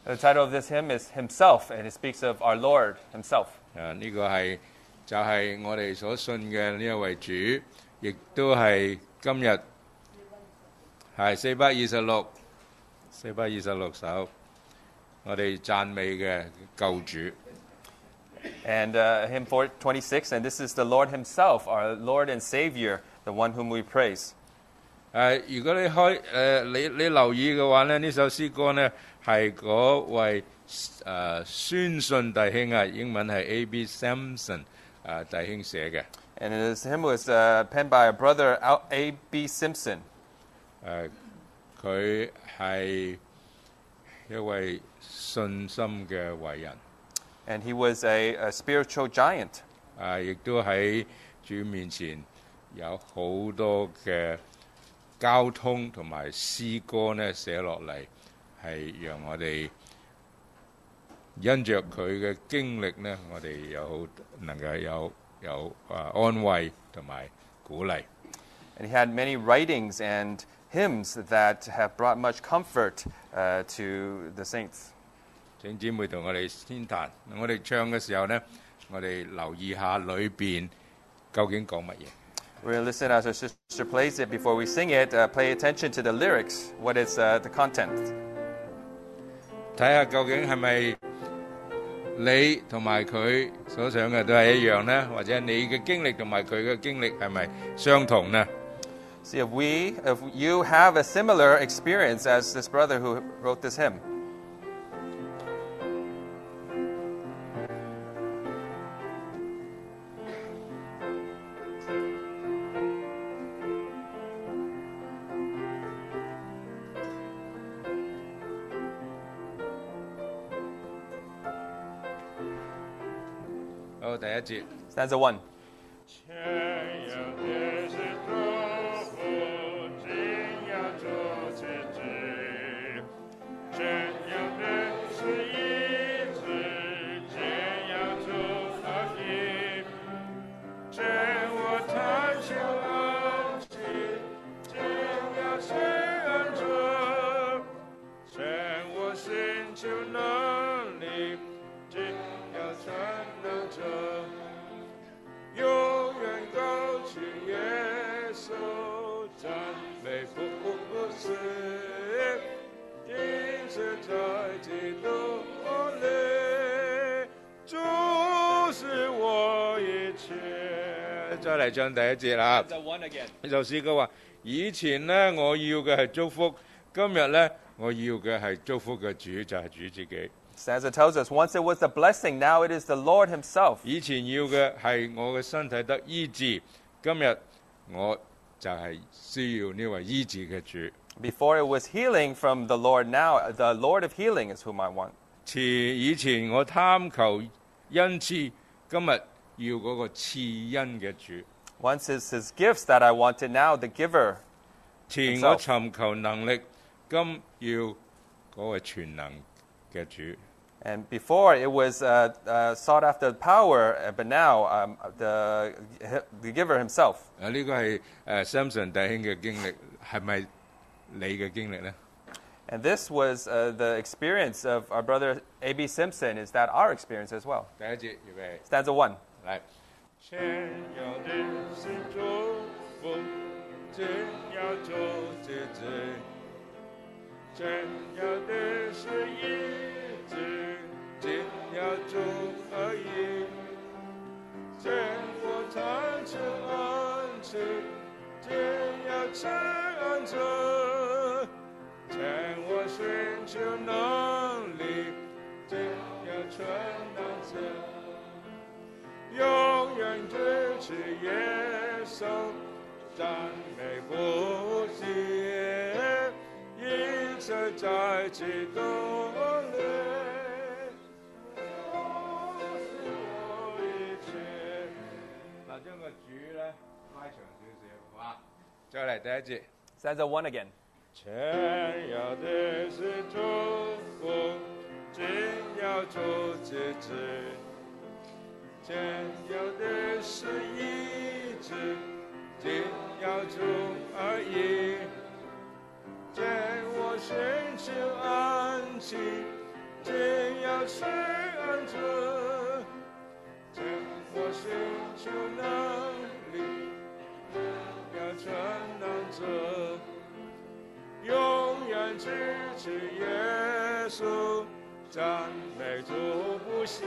The title of this hymn is Himself, and it speaks of our Lord Himself. 呢個係就係我哋所信嘅呢一位主，亦都係今日係426首我哋讚美嘅救主。 And hymn 426, and this is the Lord Himself, our Lord and Savior, the one whom we praise. 如果你留意嘅話呢，呢首詩歌呢係嗰位宣信弟兄啊，英文係 A.B. Simpson 弟兄寫嘅。 And this hymn was penned by a brother, A.B. Simpson. 佢係一位信心嘅偉人。 And he was a spiritual giant. 亦都喺主面前有好多嘅交通同埋詩歌呢寫落嚟，係讓我哋因着佢嘅經歷呢，我哋能夠有安慰同埋鼓勵。 And he had many writings and hymns that have brought much comfort to the saints. 請姊妹同我哋先彈，我哋唱嘅時候呢，我哋留意下裏邊究竟講乜嘢。 We're going to listen as our sister plays it. Before we sing it, pay attention to the lyrics. What is the content? 睇下究竟係咪你同埋佢所想嘅都係一樣呢？或者你嘅經歷同埋佢嘅經歷係咪相同呢？ See if you have a similar experience as this brother who wrote this hymn. Stanza 1. 再嚟唱第一節啦。呢首詩歌話：以前呢，我要嘅係祝福，今日呢，我要嘅係祝福嘅主，就係主自己。 Stanza tells us, once it was the blessing, now it is the Lord Himself. 以前要嘅係我嘅身體得醫治，今日我就係需要呢位醫治嘅主。 Before it was healing from the Lord, now the Lord of healing is whom I want. 以前我貪求恩賜，今日要嗰個賜恩嘅主。 Once it's His gifts that I wanted, now the giver. 前我尋求能力，今要嗰個全能嘅主。 And before it was sought after power, but now the giver Himself. 呢個係Samson 弟兄嘅經歷，係咪你嘅經歷呢？ And this was the experience of our brother A.B. Simpson. Is that our experience as well? 第一節預備。 Stanza 1. 嚟。前有的是祝福，今要做见证；前有的是医治，今要做合一。前我贪求安息，今要吃安者；前我寻求能力，今要全能者。永远支持耶稣，赞美不息，一切在基督里，是我一切。嗱，將個主咧拉長少少，好嘛？再嚟第一節。 Stanza 1 again. 前要的是祝福，今要做节制。前有的是医治，今要主而已。前我寻求安息， 我是安者，在我寻求能力，要传达着，永远支持耶稣，赞美主不歇，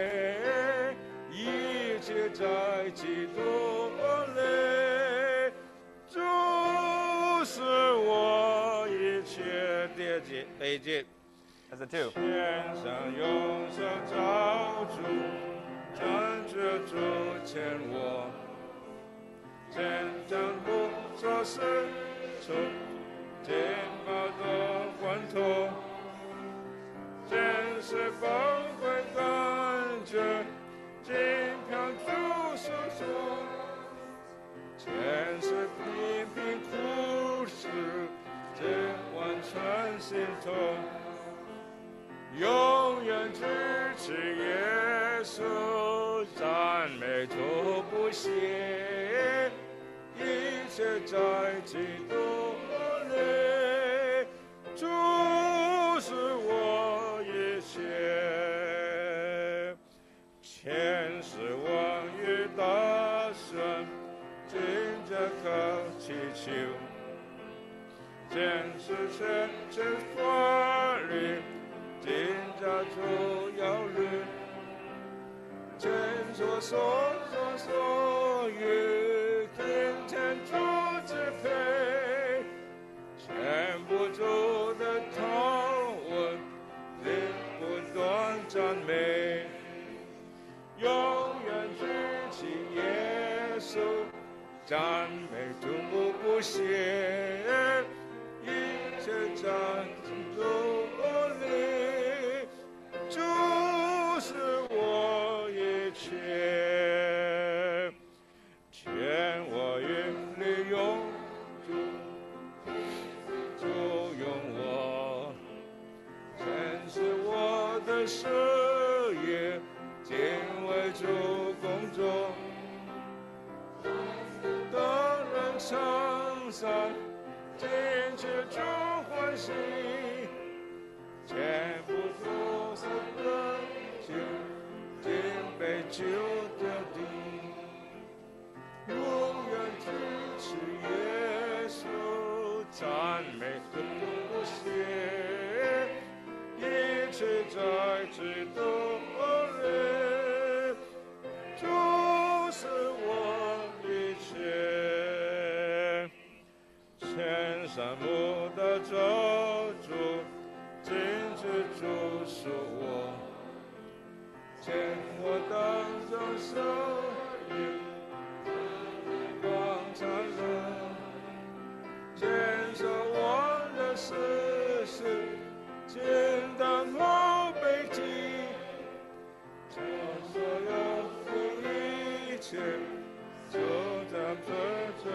一切在基督里，主是我一切的慰藉。 As a two. 天上永生造主，站着主前我，天上不做事，从天高的欢脱，天是宝贵感觉，金票主所说，天是频频苦事，这完全心痛。永远支持耶稣，赞美主不歇，一切在基督里，主是我一切，千世万语大声，听着口祈求，天是神之法律。今朝主要律，天所欲，天天主支配，全部主的讨论，令不断赞美，永远举起耶稣，赞美主不歇，一切在基督里。主是我一切，天我愿利用主，主用我，天是我的事业，尽为主工作，当然称赞，尽致主欢喜。全部都是的救，尽被救的地，永远支持耶稣，赞美主不歇，一切在基督里，主是我一切，千山不得走主。今日主是我，见我当中受益，光灿烂，坚守我的事实，简单后背脊，将所有的一切，就在这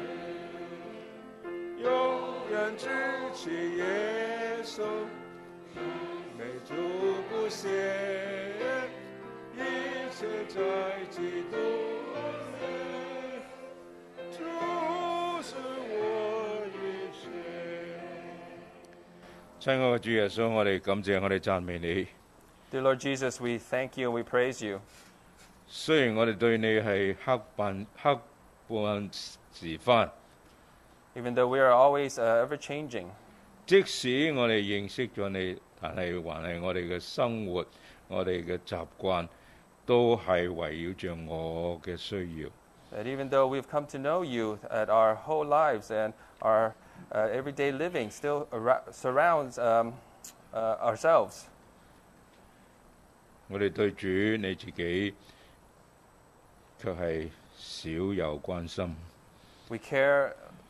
时，永远举起耶稣。美主不歇，一切在基督里，主是我一切。親愛嘅主耶穌，我哋感謝，我哋讚美你。 Dear Lord Jesus, we thank you and we praise you. 雖然我哋對你係黑半時分 Even though we are always ever changing. 即使我哋認識咗你，但係還係我哋嘅生活、我哋嘅習慣，都係圍繞着我嘅需要。 That even though we've come to know you, that our whole lives and our everyday living still surrounds ourselves. 我哋對主你自己卻係少有關心。 We care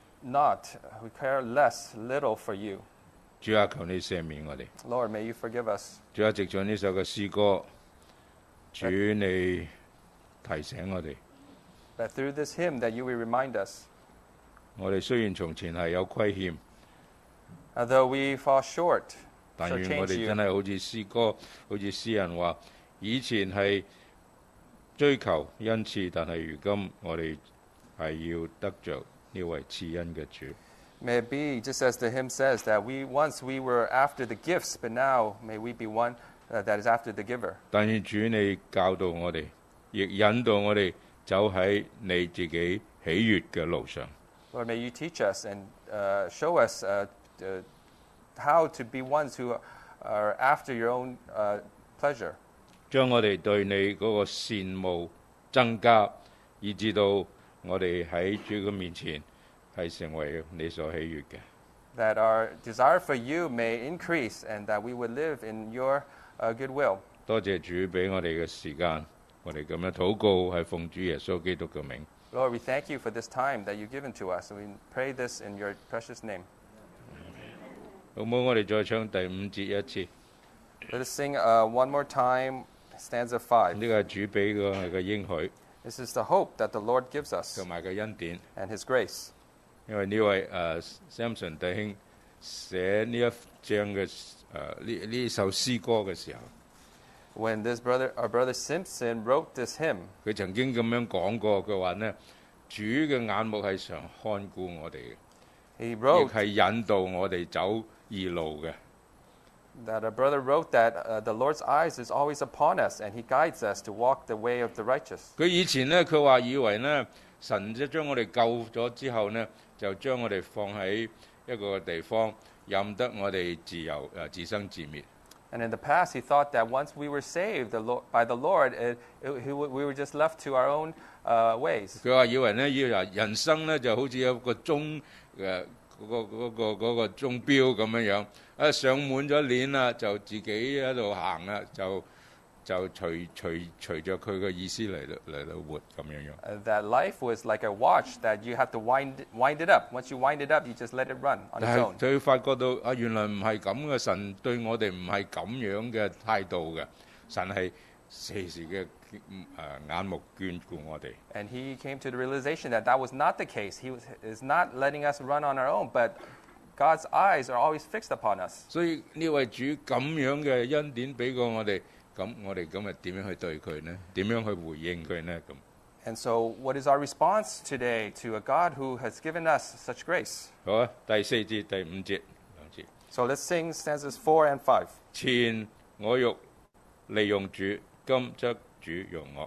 less, little for you. 主啊，求你赦免我哋。 Lord, may you forgive us. 主啊，藉著呢首嘅詩歌，主你提醒我哋。 That through this hymn that you will remind us. 我哋雖然從前係有虧欠， Though we fall short, 但願我哋真係好似詩歌，好似詩人話，以前係追求恩賜，但係如今我哋係要得着呢位賜恩嘅主。 May it be, just as the hymn says, that once we were after the gifts, but now may we be one that is after the giver. 但願主你教導我哋，亦引導我哋走喺你自己喜悅嘅路上。 Lord, may you teach us and show us how to be ones who are after your own pleasure. 將我哋對你嗰個羨慕增加，以至到我哋喺主嘅面前係成為你所喜悅嘅。 That our desire for you may increase and that we would live in your good will. 多謝主俾我哋嘅時間，我哋咁樣禱告係奉主耶穌基督嘅名。 Lord, we thank you for this time that you've given to us, and we pray this in your precious name. 好唔好？我哋再唱第5節一次。 Let us sing one more time, stanza 5. 呢個係主俾嘅應許 This is the hope that the Lord gives us 同埋嘅恩典。 and his grace. 因為呢位Samson 弟兄寫呢一章嘅呢首詩歌嘅時候， When our brother Simpson wrote this hymn, 佢曾經咁樣講過，佢話呢，主嘅眼目係常看顧我哋嘅， he 亦 wrote 係引導我哋走義路嘅。 that our brother wrote that the Lord's eyes is always upon us and he guides us to walk the way of the righteous. 佢以前呢，佢話以為呢，神即將我哋救咗之後呢，就將我哋放喺一個地方，任得我哋自由自生自滅。 And in the past, he thought that once we were saved by the Lord, we were just left to our own ways. 佢話以為呢，人生呢就好似有個鐘嗰個鐘錶咁樣樣，上滿咗鏈啦，就自己喺度行啦，就隨着佢嘅意思嚟到活咁樣樣。 That life was like a watch that you have to wind it up. Once you wind it up, you just let it run on its 但 own. 係佢發覺到原來唔係咁嘅，神對我哋唔係咁樣嘅態度嘅，神係時時嘅眼目眷顧我哋。 And he came to the realization that was not the case. He is not letting us run on our own, but God's eyes are always fixed upon us. 所以呢位主咁樣嘅恩典俾過我哋，咁我哋今日點樣去對佢呢？點樣去回應佢呢？咁 And so, what is our response today to a God who has given us such grace? 好啊，第4節、第5節兩節。 So let's sing stanzas 4 and 5. 前我欲利用主，今則主用我。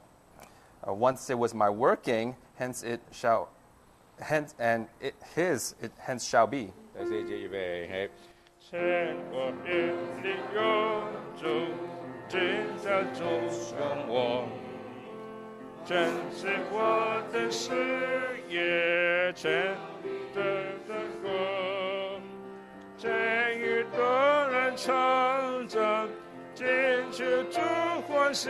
Once it was my working, hence it shall be. 第4節預備起。 前我也利用主，今則主用我。正是我的事业，全的歌，正与多人唱着，进去主欢喜，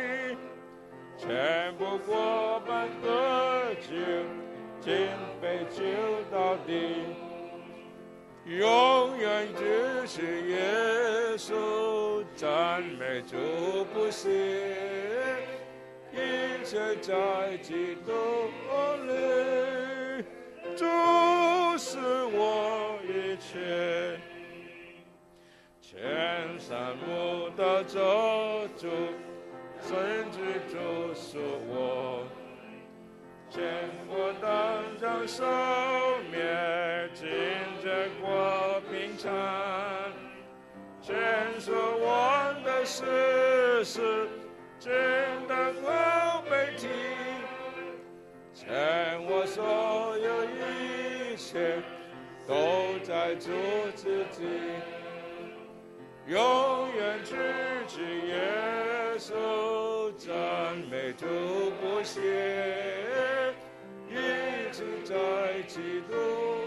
全不过半个酒，尽杯酒到底，永远只是耶稣，赞美主不息。一切在基督里，主是我一切。千山木的救主，甚至主是我。见过当上寿灭，今这过平常。见所望的事实。真的我被提，趁我所有一切都在主自己，永远支持耶稣，赞美主不歇，一直在基督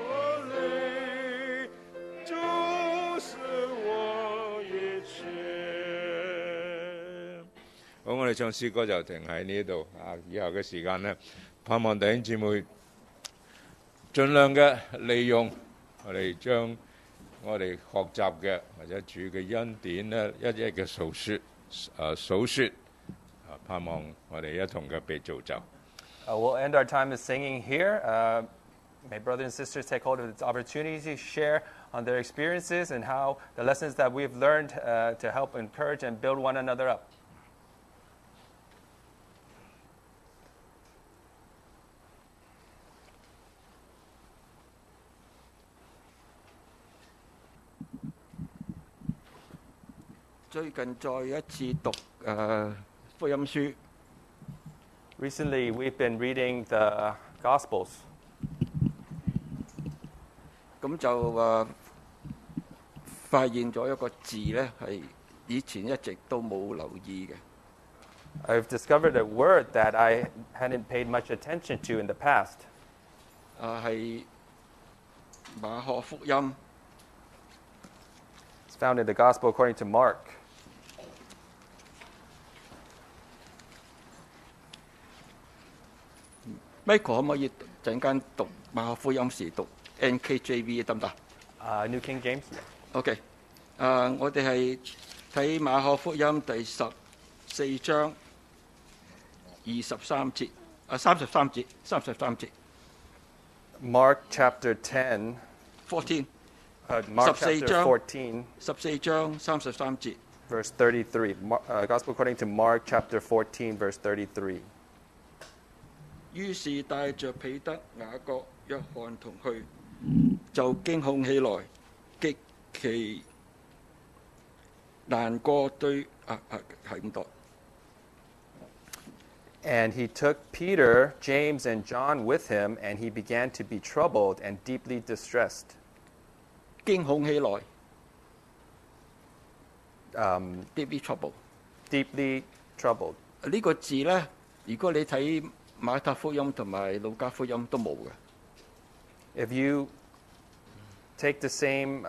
里，主是我一切。 好，我哋唱詩歌就停喺呢度啊！以後嘅時間呢，盼望弟兄姊妹盡量嘅利用我哋將我哋學習嘅或者主嘅恩典呢，一一嘅數説盼望我哋一同嘅被造就。 We'll end our time of singing here. May brothers and sisters take hold of this opportunity to share on their experiences and how the lessons that we've learned to help encourage and build one another up. 最近再一次讀福音書， Recently, we've been reading the Gospels, 咁就發現咗一個字呢，係以前一直都冇留意嘅。 I've discovered a word that I hadn't paid much attention to in the past. 係馬可福音 It's found in the Gospel according to Mark. Michael 可唔可以陣間讀馬可福音時讀 NKJV 得唔得？ New King James. OK，我哋係睇馬可福音第14章23節，33節 Mark chapter 10. 14 Mark 14 chapter 章 14, 14章33節。 verse 33. Gospel according to Mark chapter 14, verse 33. 於是帶着彼得、雅各、約翰同去，就驚恐起來，極其難過對係咁讀。 And he took Peter, James, and John with him, and he began to be troubled and deeply distressed. 驚恐起來，deeply trouble。 Deeply troubled. 呢個字呢，如果你睇馬太福音同埋路加福音都冇嘅。 If you take the same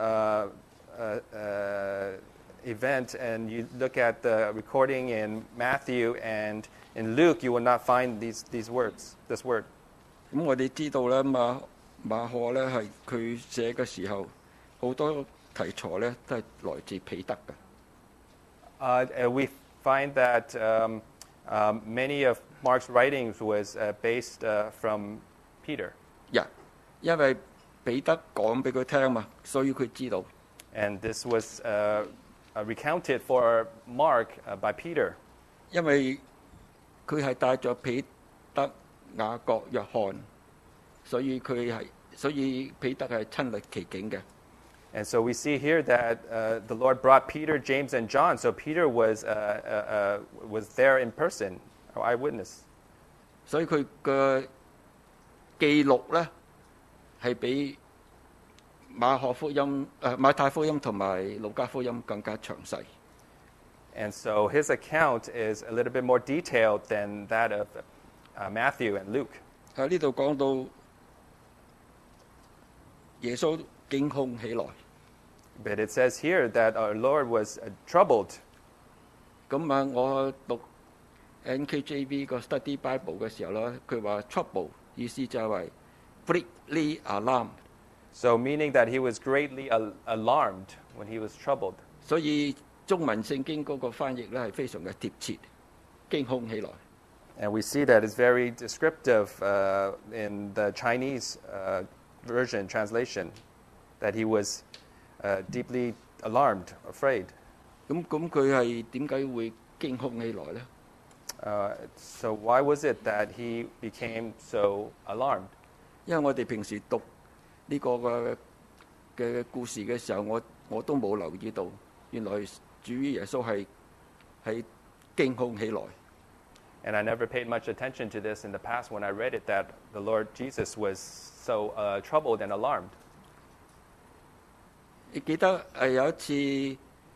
event and you look at the recording in Matthew and in Luke, you will not find this word. 咁我哋知道咧，馬可咧係佢寫嘅時候，好多題材咧都係來自彼得嘅。 We find that many of Mark's writings was based from Peter. 因為彼得講俾佢聽嘛，所以佢知道。 And this was recounted for Mark by Peter. 因為佢係帶咗彼得、雅各、約翰，所以彼得係親歷其境嘅。 And so we see here that the Lord brought Peter, James, and John. So Peter was there in person, an eyewitness. 所以佢嘅記錄咧係比馬太福音同埋路加福音更加詳細。 And so his account is a little bit more detailed than that of Matthew and Luke. 喺呢度講到耶穌驚恐起來， But it says here that our Lord was troubled. 咁我讀 NKJV 個 Study Bible 嘅時候咧，佢話 trouble 意思就係話 greatly alarmed， So meaning that he was greatly alarmed when he was troubled. 所以中文聖經嗰個翻譯咧係非常嘅貼切，驚恐起來。 And we see that it's very descriptive in the Chinese version translation, that he was deeply alarmed, afraid. 咁佢係點解會驚恐起來咧？ So why was it that he became so alarmed? 因為我哋平時讀呢個嘅故事嘅時候，我都冇留意到，原來主耶穌係驚恐起來。 And I never paid much attention to this in the past when I read it, that the Lord Jesus was so troubled and alarmed. 你記得有一次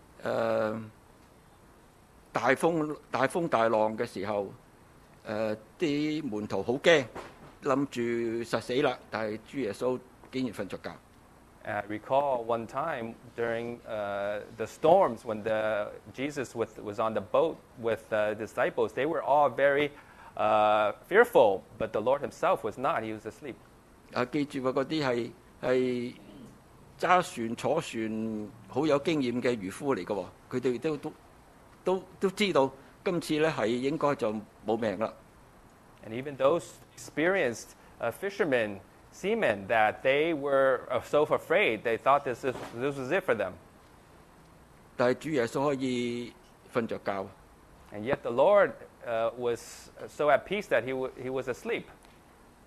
大風大浪嘅時候，啲門徒好驚，諗住實死啦，但係主耶穌竟然瞓着覺。 I recall one time during the storms when Jesus was on the boat with the disciples, they were all very fearful, but the Lord himself was not. He was asleep. 記住嗰啲係揸船坐船好有經驗嘅漁夫嚟嘅喎，佢哋都知道今次咧係應該就冇命啦。 And even those experienced fishermen, seamen, that they were so afraid, they thought this was it for them. 但係主耶穌可以瞓着覺。 And yet the Lord was so at peace that he was asleep.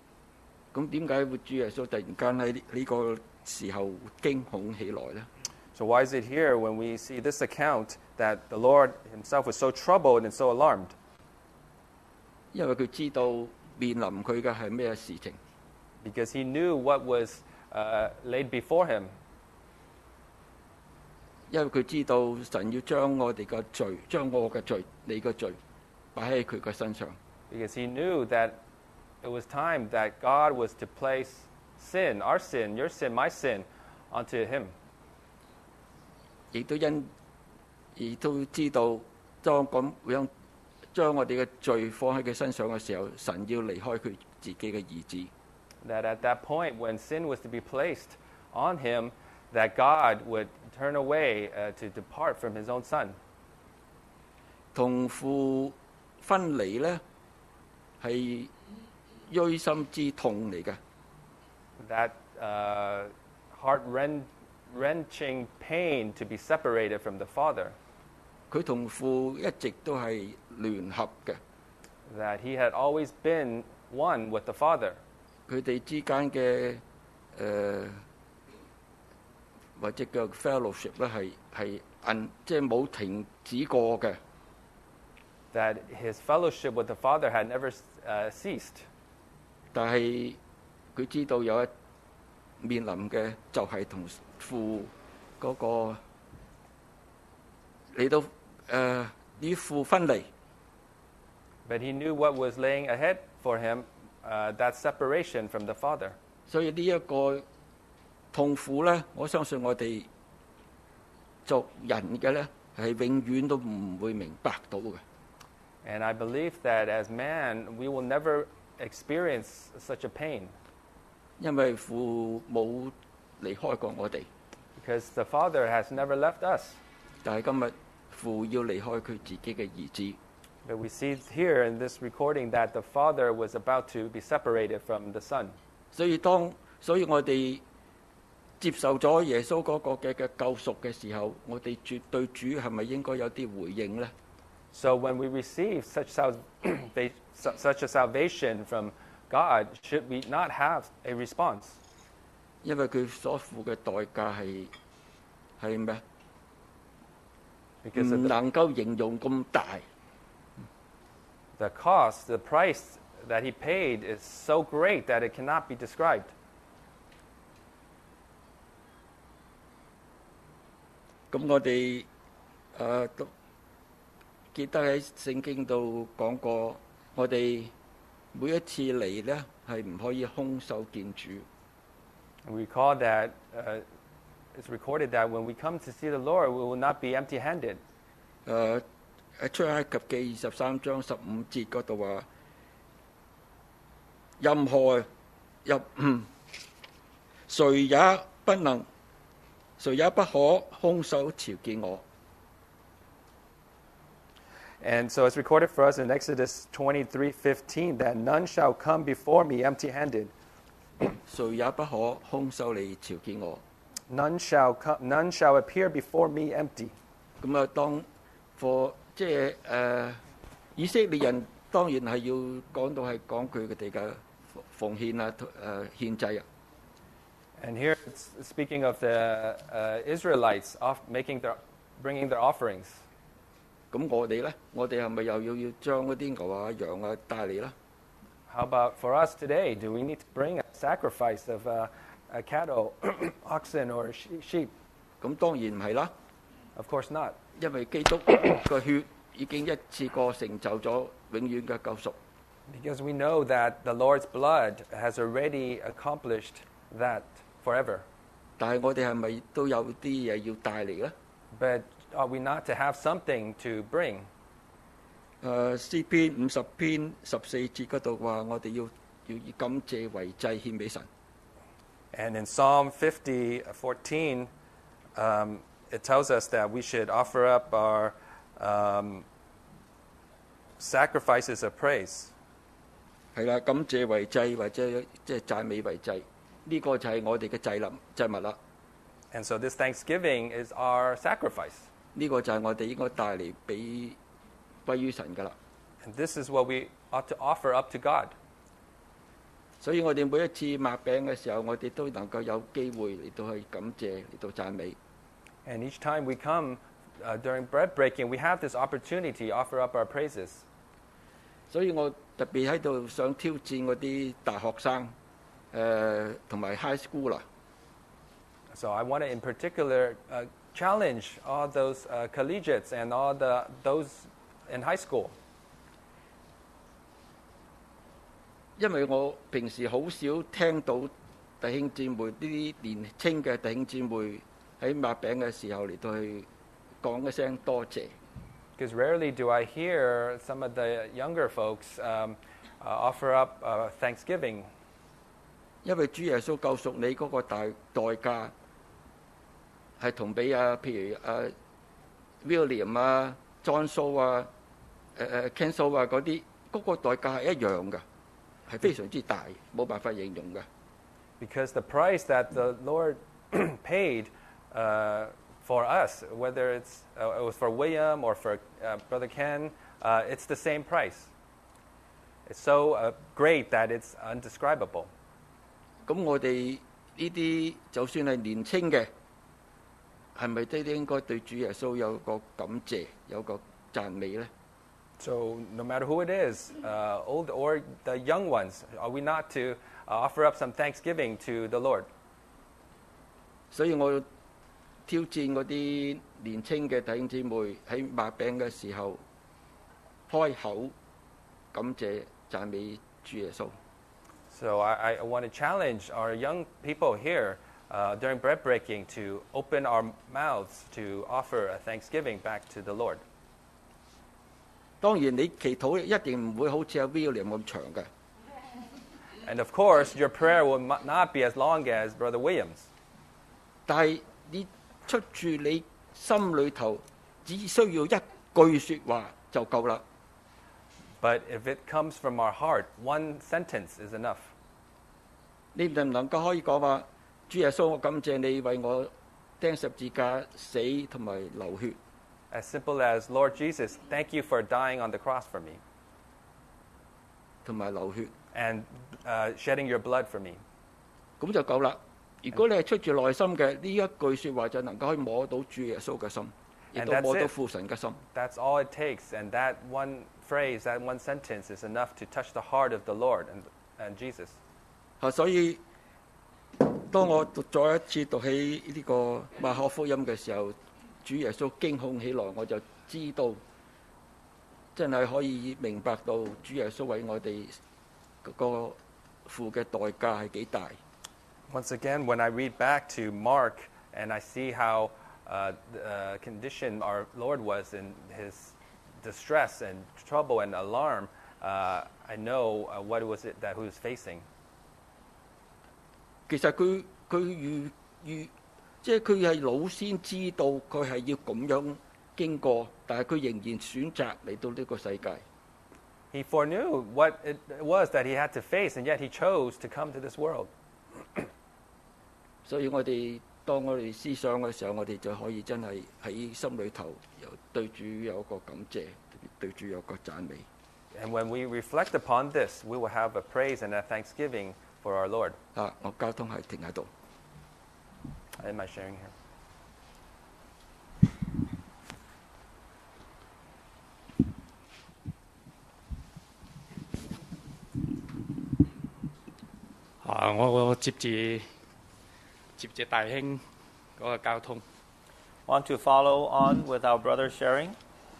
咁點解會主耶穌突然間喺呢個時候驚恐起來咧？ So why is it here when we see this account that the Lord himself was so troubled and so alarmed? 因為佢知道面臨佢嘅係咩事情， Because he knew what was laid before him. 因為佢知道神要將我哋嘅罪，將我嘅罪、你嘅罪擺喺佢嘅身上。 Because he knew that it was time that God was to place sin, our sin, your sin, my sin, onto him. 亦都知道當咁樣將我哋嘅罪放喺佢身上嘅時候，神要離開佢自己嘅兒子。 That at that point, when sin was to be placed on him, that God would turn away to depart from his own son. 同父分離呢，係錐心之痛嚟嘅。 That heart-wrenching pain to be separated from the Father. 佢同父一直都係聯合嘅， That he had always been one with the Father. 佢哋之間嘅或者叫 fellowship 咧係即係冇停止過嘅。 That his fellowship with the Father had never ceased. 但係佢知道有一面臨嘅就係同父嗰個嚟到與父分離。 But he knew what was laying ahead for him, that separation from the Father. 所以呢一個痛苦咧，我相信我哋作人嘅咧係永遠都唔會明白到嘅。 And I believe that as man, we will never experience such a pain. 因為父冇離開過我哋， Because the Father has never left us. 但係今日父要離開佢自己嘅兒子。 But we see here in this recording that the Father was about to be separated from the Son. 所以我哋接受咗耶穌嗰個嘅救贖嘅時候，我哋絕對主係咪應該有啲回應呢？ So when we receive such a salvation from God, should we not have a response? 因為佢所付嘅代價係咩？ Because 唔 of 能夠形容咁大。 the cost, the price that he paid is so great that it cannot be described. 咁我哋都記得喺聖經度講過，我哋每一次嚟呢係唔可以空手見主。 We recall that it's recorded that when we come to see the Lord, we will not be empty-handed. 喺出埃及記23章15節嗰度話，任何誰也不可空手朝見我。 And so it's recorded for us in Exodus 23:15 that none shall come before me empty-handed. 誰也不可空手嚟朝見我。 None shall appear before me empty. 咁啊，即係以色列人當然係要講到係講佢哋嘅奉獻啊、獻祭啊。 And here it's speaking of the Israelites bringing their offerings. 咁我哋咧，我哋係咪又要將嗰啲牛啊、羊啊帶嚟啦？ How about for us today? Do we need to bring a sacrifice of a cattle, oxen, or sheep? 咁當然唔係啦， Of course not. 因為基督個血已經一次過成就咗永遠嘅救贖。 Because we know that the Lord's blood has already accomplished that forever. 但係我哋係咪都有啲嘢要帶嚟咧？ But are we not to have something to bring? 詩篇50篇14節嗰度話，我哋要以感謝為祭獻俾神。 And in Psalm 50:14, it tells us that we should offer up our sacrifices of praise. 係啦，感謝為祭或者即係讚美為祭，呢個就係我哋嘅祭物啦。 And so this thanksgiving is our sacrifice. 呢個就係我哋應該帶嚟俾歸於神噶啦。 And this is what we ought to offer up to God. 所以我哋每一次擘餅嘅時候，我哋都能夠有機會嚟到去感謝，嚟到讚美。 And each time we come during bread breaking, we have this opportunity to offer up our praises. 所以我特別喺度想挑戰嗰啲大學生，同埋 high school 啦。 So I want to, in particular, challenge all those collegiates and all those in high school. 因為我平時好少聽到弟兄姊妹呢啲年青嘅弟兄姊妹喺擘餅嘅時候嚟到去講一聲多謝。 Because rarely do I hear some of the younger folks offer up thanksgiving. 因為主耶穌救贖你嗰個代價係同比譬如William 啊、John So 啊、Ken So 啊嗰啲嗰個代價係一樣嘅，係非常之大，冇辦法形容嘅。 Because the price that the Lord paid for us, whether it was for William or for Brother Ken, it's the same price. It's so great that it's undescribable. 咁我哋呢啲就算係年青嘅，係咪都應該對主耶穌有個感謝，有個讚美呢？ So no matter who it is, old or the young ones, are we not to offer up some thanksgiving to the Lord? 所以我挑戰嗰啲年青嘅弟兄姊妹喺擘餅嘅時候開口感謝讚美主耶穌。 So I want to challenge our young people here during bread breaking to open our mouths to offer a thanksgiving back to the Lord. 當然你祈禱一定唔會好似阿 William 咁長嘅。 And of course, your prayer will not be as long as Brother William's. 但係你出住你心裏頭，只需要一句説話就夠啦。 But if it comes from our heart, one sentence is enough. 你唔能夠可以講話，主耶穌，我感謝你為我釘十字架死同埋流血。 As simple as, Lord Jesus, thank you for dying on the cross for me. 同埋流血。 And shedding your blood for me. 咁就夠啦。如果你係出住內心嘅呢一句説話，就能夠可以摸到主耶穌嘅心，亦都摸到父神嘅心。 That's all it takes, and that one phrase, that one sentence is enough to touch the heart of the Lord and Jesus. 所以當我再一次讀起呢個馬可福音嘅時候，主耶穌驚恐起來，我就知道真係可以明白到主耶穌為我哋嗰個付嘅代價係幾大。 Once again, when I read back to Mark and I see how the condition our Lord was in his distress and trouble and alarm, I know what was it that he was facing. 其實佢即係佢係老先知道佢係要咁樣經過，但係佢仍然選擇嚟到呢個世界。 He foreknew what it was that he had to face, and yet he chose to come to this world. 所以當我哋思想嘅時候，我哋就可以真係喺心裏頭對主有個感謝，對主有個讚美。 And when we reflect upon this, we will have a praise and a thanksgiving for our Lord. 我交通係停喺度。 I end my sharing here. 我接住大兄嗰個交通。 Want to follow on with our brother sharing?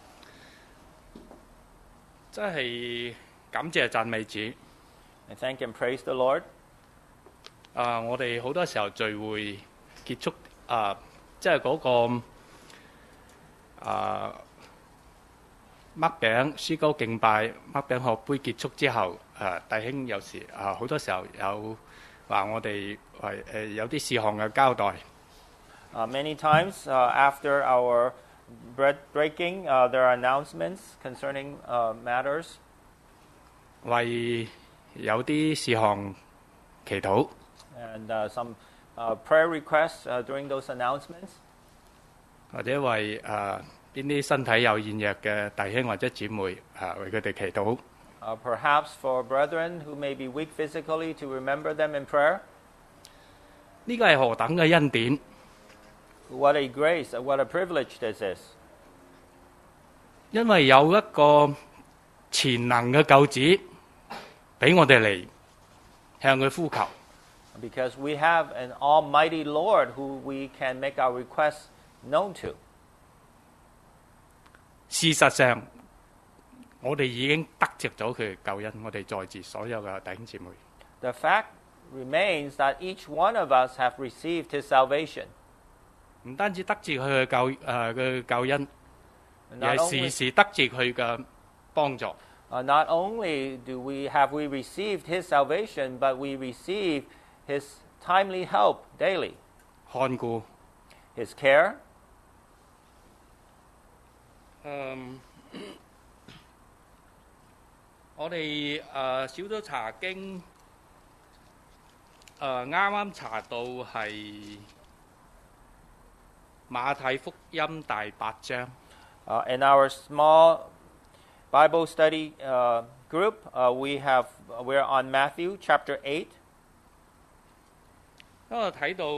真係感謝讚美主。 I thank and praise the Lord. 我哋好多時候聚會結束即係嗰個擘餅、書膏敬拜、擘餅喝杯結束之後，弟兄有時好多時候有話我哋有啲事項嘅交代。 Many times after our bread breaking, there are announcements concerning matters. 為有啲事項祈禱。 And some prayer requests during those announcements. 或者為邊啲身體有軟弱嘅弟兄或者姊妹為佢哋祈禱。 Perhaps for brethren who may be weak physically, to remember them in prayer. 呢個係何等嘅恩典！ What a grace, what a privilege this is. 因為有一個全能嘅救主俾我哋嚟向佢呼求。 Because we have an almighty Lord who we can make our requests known to. 事實上，我哋已經得着咗佢嘅救恩，我哋在座所有嘅弟兄姊妹。 The fact remains that each one of us have received his salvation. 唔單止得住佢嘅救恩，而 Not 係時時得住佢嘅幫助。 not only have we received his salvation, but we receive his timely help daily. 看顧。 His care. 我哋小組查經啱啱查到係馬太福音第8章。 In our small Bible study group, we're on Matthew chapter 8. 因為睇到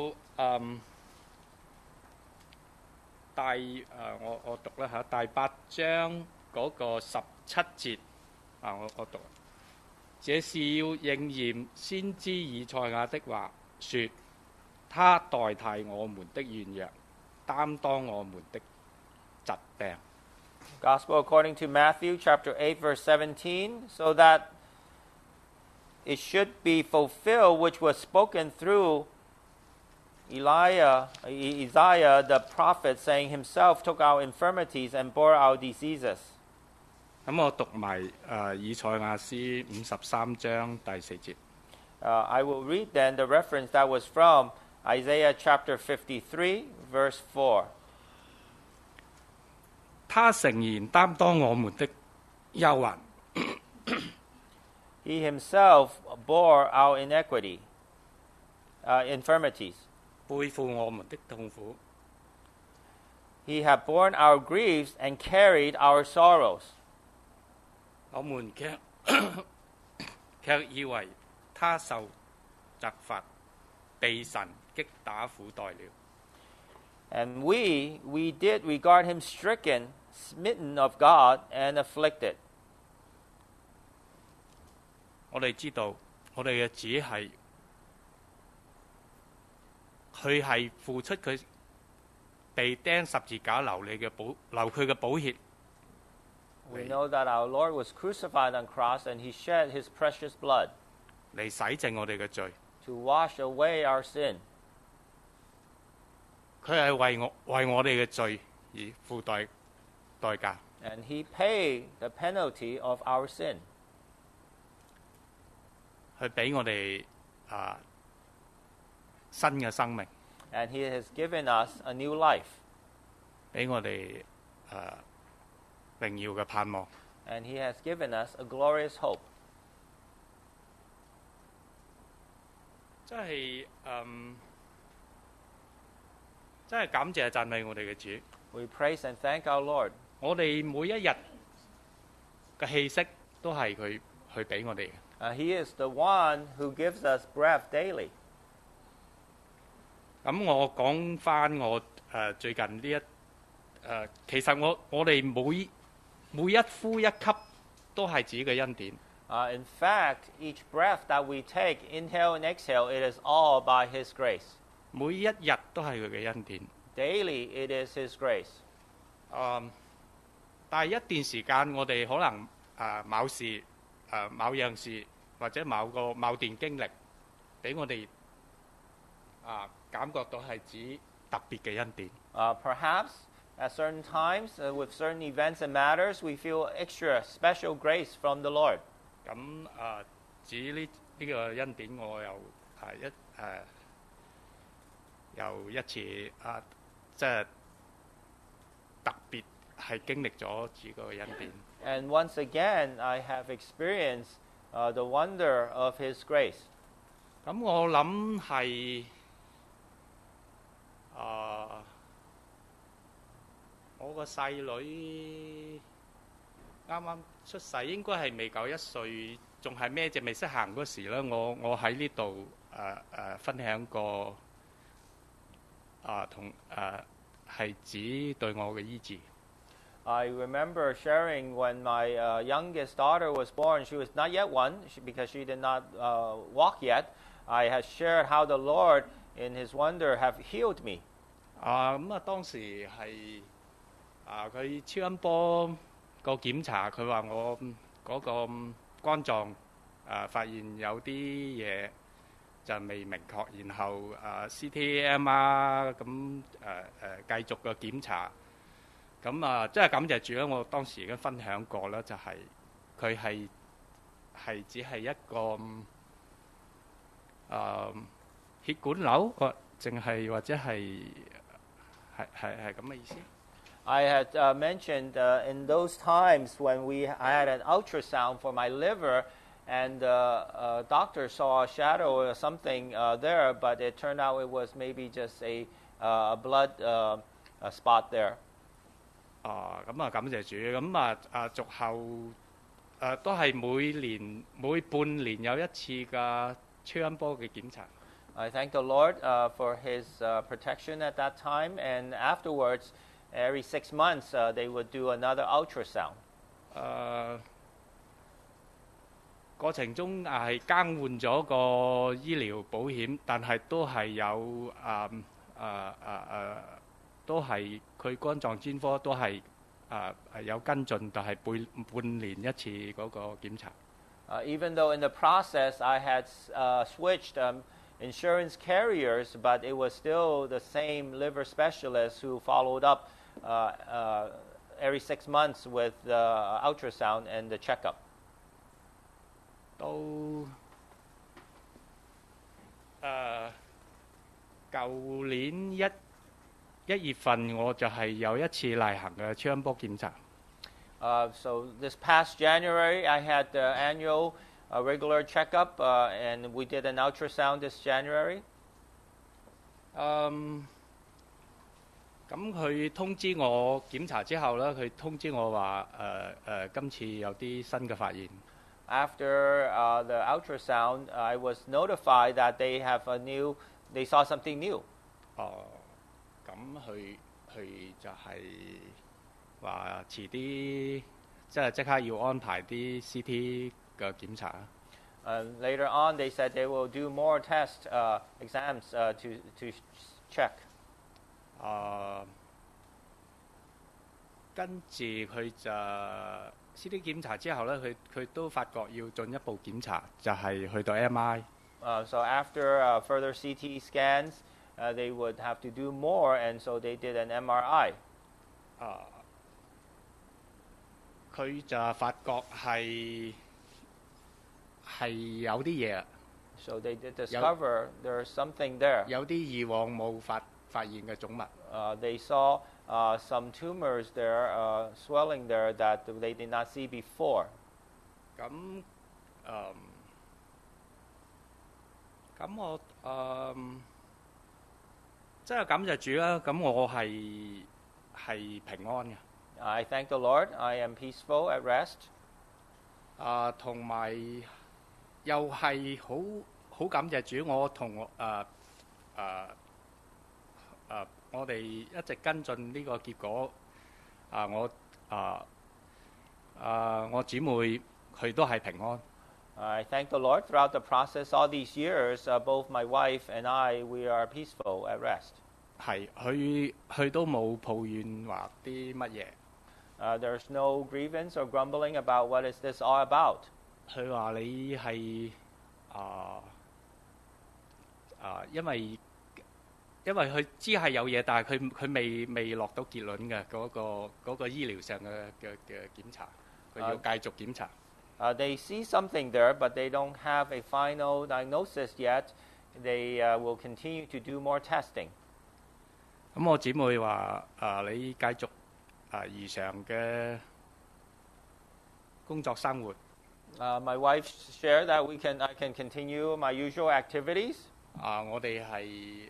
我讀啦嚇，第8章嗰個17節我讀，這是要應驗先知以賽亞的話，說他代替我們的軟弱，擔當我們的疾病。 Gospel according to Matthew chapter 8 verse 17, so that it should be fulfilled which was spoken through Isaiah the prophet, saying, himself took our infirmities and bore our diseases. 咁我讀埋以賽亞書53章第4節。 I will read then the reference that was from Isaiah chapter 53 verse 4. 他誠然擔當我們的憂患。 He himself bore our infirmities. 背負我們的痛苦。 He had borne our griefs and carried our sorrows. 我們卻以為他受責罰，被神擊打苦待了。 And we did regard him stricken, smitten of God, and afflicted. 我哋知道，我哋嘅主佢係付出佢被釘十字架流佢嘅寶血。 We know that our Lord was crucified on cross and he shed his precious blood 嚟洗淨我哋嘅罪。 to wash away our sin. 佢係為我哋嘅罪而付代價。 And he paid the penalty of our sin. 去俾我哋新嘅生命。 And he has given us a new life. 俾我哋榮耀嘅盼望。 And he has given us a glorious hope. 真係感謝讚美我哋嘅主。 We praise and thank our Lord. 我哋每一日嘅氣息都係佢去俾我哋嘅。 He is the one who gives us breath daily. 咁我講翻我最近呢其實我哋每一呼一吸都係主嘅恩典。 In fact, each breath that we take, inhale and exhale, it is all by His grace. 每一日都係佢嘅恩典。 Daily, it is His grace. 但係一段時間，我哋可能某事某樣事或者某段經歷，俾我哋感覺到係指特別嘅恩典。 Perhaps at certain times, with certain events and matters, we feel extra special grace from the Lord. 咁指呢個恩典，我又一次即係特別係經歷咗主個恩典。 And once again, I have experienced the wonder of His grace. 咁我諗係我個細女啱啱出世，應該係未夠1歲，仲係孭隻未識行嗰時咧，我喺呢度分享過係指對我嘅醫治。 I remember sharing when my youngest daughter was born. She was not yet one because she did not walk yet. I had shared how the Lord, in His wonder, have healed me. 當時係佢超音波個檢查，佢話我嗰個肝臟發現有啲嘢就未明確，然後CT、MR 咁繼續個檢查。咁真係感謝主啦！我當時已經分享過啦，就係佢係只係一個血管瘤，淨係或者係咁嘅意思。 I had mentioned in those times when I had an ultrasound for my liver, and the doctor saw a shadow or something there, but it turned out it was maybe just a blood spot there. 感謝主，續後都係每半年有一次嘅超音波嘅檢查。 I thank the Lord for His protection at that time, and afterwards, every 6 months, they would do another ultrasound. 過程中係更換咗個醫療保險，但係都係有都係佢肝臟專科都係有跟進，但係半年一次嗰個檢查。 Even though in the process I had switched insurance carriers, but it was still the same liver specialist who followed up every 6 months with the ultrasound and the checkup. 到舊年一月份我就係有一次例行嘅超音波檢查。 So this past January, I had the annual regular checkup, and we did an ultrasound this January. 咁佢通知我檢查之後咧，佢通知我話今次有啲新嘅發現。 After the ultrasound, I was notified that they saw something new. 咁佢就係話遲啲即刻要安排啲 CT 嘅檢查。 Later on, they said they will do more test exams to check. 跟住佢就 CT 檢查之後咧，佢都發覺要進一步檢查，就係去到 MRI。 So after further CT scans, they would have to do more, and so they did an MRI. 佢就發覺係有啲嘢。 So they did discover there's something there. 有啲以往冇發現嘅腫物。 They saw some tumors there, swelling there that they did not see before. 咁我真係感謝主啦！咁我係平安嘅。 I thank the Lord. I am peaceful at rest. 同埋又係好感謝主，我同我哋一直跟進呢個結果。我姊妹佢都係平安。 I thank the Lord throughout the process all these years. Both my wife and I, we are peaceful at rest. 係佢都冇抱怨話啲乜嘢。 There's no grievance or grumbling about what is this all about. 佢話你係因為佢知係有嘢，但係佢未落到結論嘅嗰個醫療上嘅檢查，佢要繼續檢查。 They see something there, but they don't have a final diagnosis yet. They will continue to do more testing. 咁我姊妹話你繼續如常嘅工作生活。 My wife shared that I can continue my usual activities. 我哋係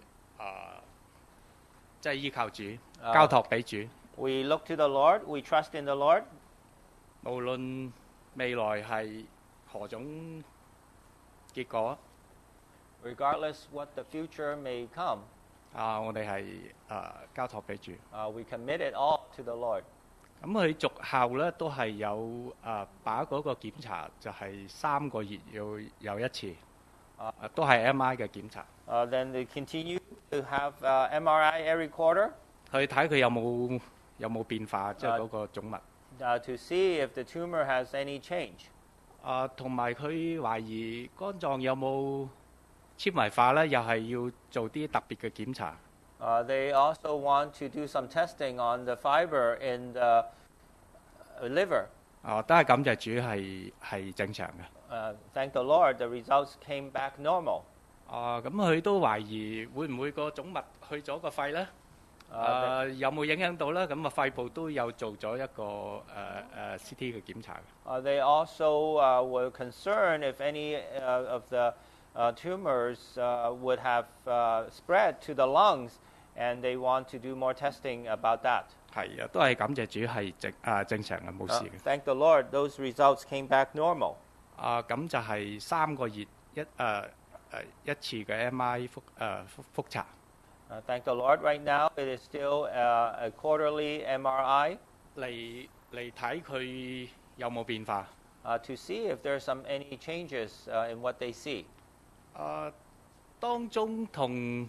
即係依靠主，交託俾主。 We look to the Lord. We trust in the Lord. 無論未來係何種結果， regardless what the future may come. 我哋係交託俾主。 We commit it all to the Lord. 咁佢續後咧都係有把嗰個檢查就係3個月要有一次，都係 MRI 嘅檢查。 Then they continue to have MRI every quarter 去睇佢有冇變化，即係嗰個腫物。 to see if the tumor has any change. 同埋佢懷疑肝臟有冇纖維化咧，又係要做啲特別嘅檢查。 They also want to do some testing on the fiber in the liver. 都係感謝主係正常嘅。 Thank the Lord, the results came back normal. 咁佢都懷疑會唔會個腫物去咗個肺咧？有冇影響到咧？咁肺部都有做咗一個CT 嘅檢查嘅。 They also were concerned if any of the tumors would have spread to the lungs, and they want to do more testing about that. 係啊，都係感謝主係正常嘅，冇事嘅。 Thank the Lord, those results came back normal. 咁就係3個月一次嘅 MRI 覆查。 Thank the Lord, right now it is still a quarterly MRI 嚟睇佢有冇變化。 to see if there's any changes in what they see. 當中同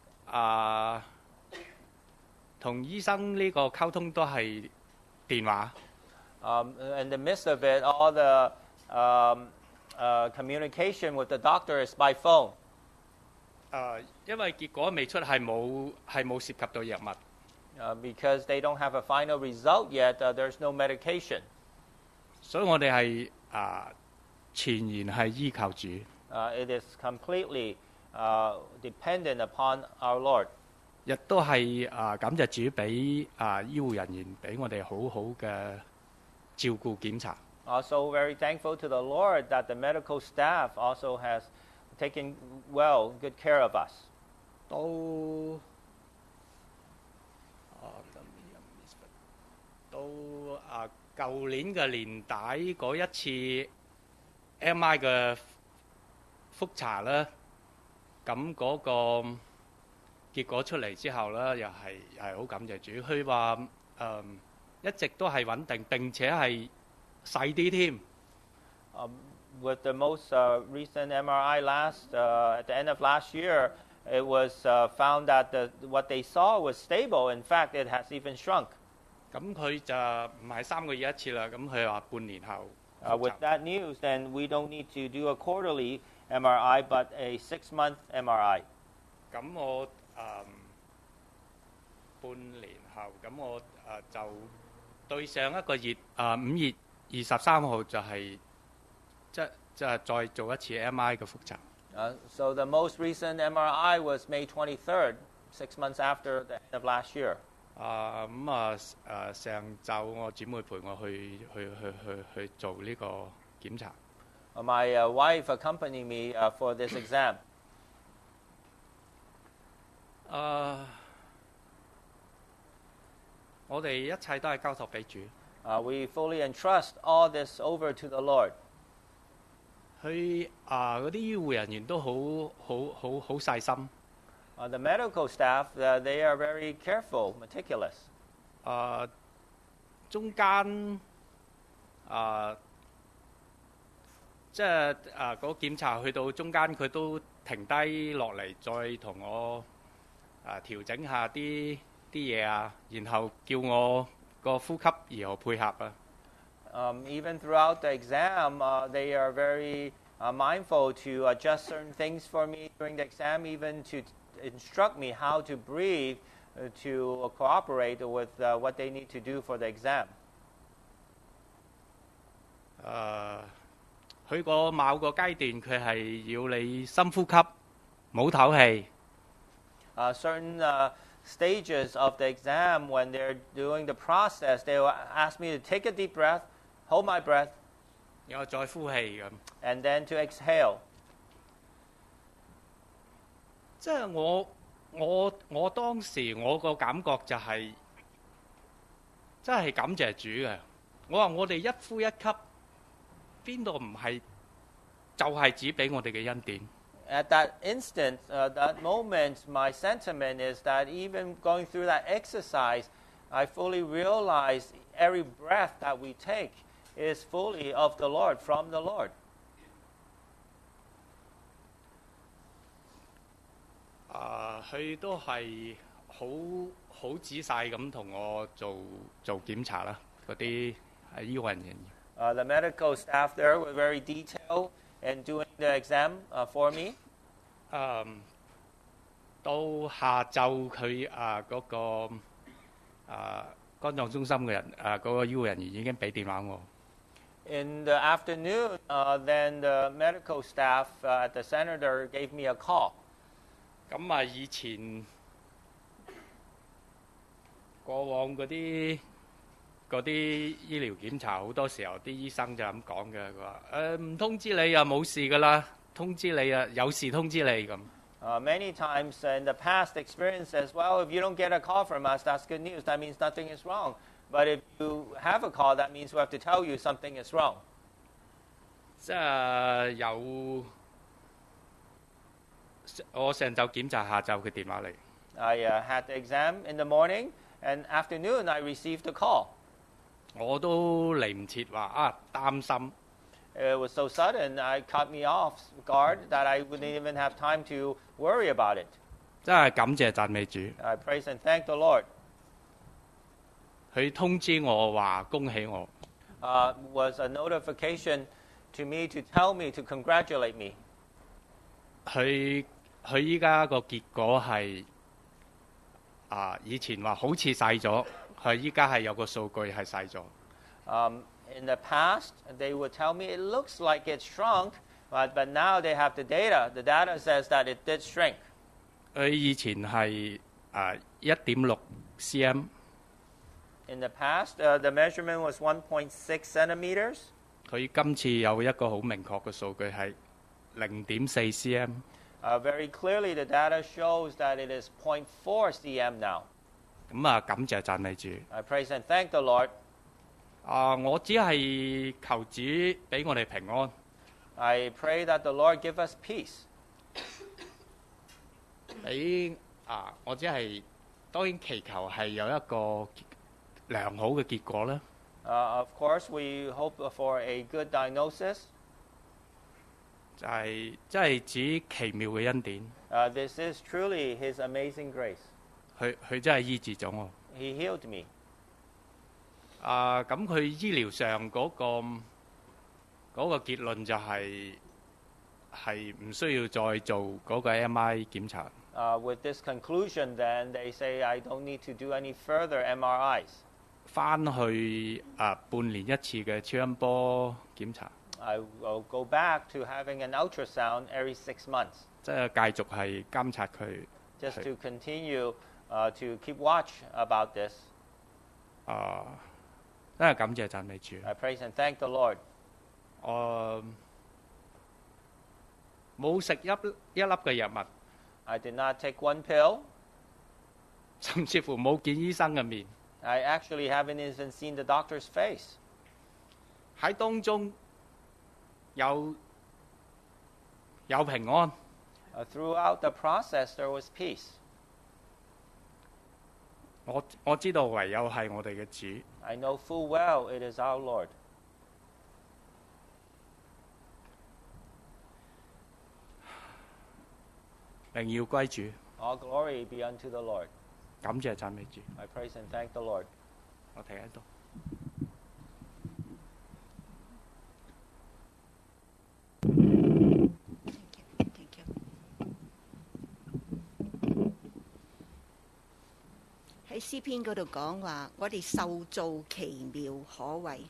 醫生呢個溝通都係電話。 In the midst of it, all the communication with the doctor is by phone. 因為結果未出係冇涉及到藥物。 Because they don't have a final result yet, there's no medication. 所以我哋係全然係依靠主。 It is completely dependent upon our Lord. 亦都係感謝主俾醫護人員俾我哋好好嘅照顧檢查。 Also very thankful to the Lord that the medical staff also has taken good care of us. 到舊年嘅年底嗰一次 MI 嘅覆查咧，咁嗰個結果出嚟之後咧，又係好感謝主。佢話一直都係穩定，並且係細啲添。 With the most recent MRI at the end of last year, it was found that what they saw was stable. In fact, it has even shrunk. 咁佢就唔係3個月一次啦，咁佢話半年後。 With that news, then we don't need to do a quarterly MRI, but a 6-month MRI. 咁我半年後，咁我就對上一個月5月23號就係即係再做一次 MRI 嘅覆查。 So the most recent MRI was May 23rd, 6 months after the end of last year. 上晝我姊妹陪我去做呢個檢查。 My wife accompanied me for this exam. 我哋一切都係交託俾主。 We fully entrust all this over to the Lord. 佢嗰啲醫護人員都好細心。 The medical staff, they are very careful, meticulous. 中間即係嗰檢查去到中間，佢都停低落嚟，再同我調整下啲嘢啊，然後叫我個呼吸如何配合啊。 Even throughout the exam, they are very mindful to adjust certain things for me during the exam, even to instruct me how to breathe to cooperate with what they need to do for the exam. 去過某個階段，佢係要你深呼吸，冇唞氣。 Certain stages of the exam, when they're doing the process, they will ask me to take a deep breath, hold my breath, 然後再呼氣咁。 and then to exhale. 即係我當時我個感覺就係真係感謝主嘅。我話我哋一呼一吸，邊度唔係就係只俾我哋嘅恩典。 at that instant, that moment, my sentiment is that even going through that exercise, I fully realize every breath that we take is fully of the Lord, from the Lord. 佢都係好仔細咁同我做檢查啦，嗰啲醫護人員。 The medical staff there were very detailed in doing the exam for me. 到下晝佢嗰個肝臟中心嘅人嗰個醫護人員已經俾電話我。 In the afternoon, then the medical staff at the center there gave me a call. 咁以前過往嗰啲醫療檢查好多時候啲醫生就咁講嘅，佢話唔通知你又冇事噶啦，通知你有事通知你咁。 Many times in the past experience as well, if you don't get a call from us, that's good news. That means nothing is wrong. But if you have a call, that means we have to tell you something is wrong. 即係我上晝檢查，下晝佢電話嚟。 I had the exam in the morning, and afternoon I received a call. 我都嚟唔切話擔心。 It was so sudden, it cut me off guard that I wouldn't even have time to worry about it. 真係感謝讚美主。 I praise and thank the Lord. 佢通知我話恭喜我。 Was a notification to me to tell me to congratulate me. 佢依家個結果係以前話好似細咗，佢依家係有個數據係細咗。 In the past, they would tell me it looks like it shrunk, but now they have the data. The data says that it did shrink. 佢以前係1.6 cm。 In the past, the measurement was 1.6 centimeters. 佢今次有一個好明確嘅數據係0.4 cm。 Very clearly, the data shows that it is 0.4 cm now. 咁感謝讚美主。 I praise and thank the Lord. 我只係求主俾我哋平安。 I pray that the Lord give us peace. 我只係當然祈求係有一個良好嘅結果啦。 Of course, we hope for a good diagnosis. 就係真係指奇妙嘅恩典。 This is truly His amazing grace. 佢真係醫治咗我。 He healed me. 咁佢醫療上嗰個結論就係唔需要再做嗰個 MRI 檢查。 With this conclusion, then they say I don't need to do any further MRIs. 翻去半年一次嘅超音波檢查。 I will go back to having an ultrasound every 6 months. 即係繼續係監察佢。 Just to continue to keep watch about this. 真係感謝讚美主。 I praise and thank the Lord. 冇食一粒嘅藥物。 I did not take one pill. 甚至乎冇見醫生嘅面。 I actually haven't even seen the doctor's face. 喺當中有平安。 Throughout the process, there was peace. 我知道唯有係我哋嘅主。 I know full well it is our Lord. 榮耀歸主。 All glory be unto the Lord. 感謝讚美主。 I praise and thank the Lord. 我停喺度。 喺詩篇嗰度講話，我哋受造奇妙可畏。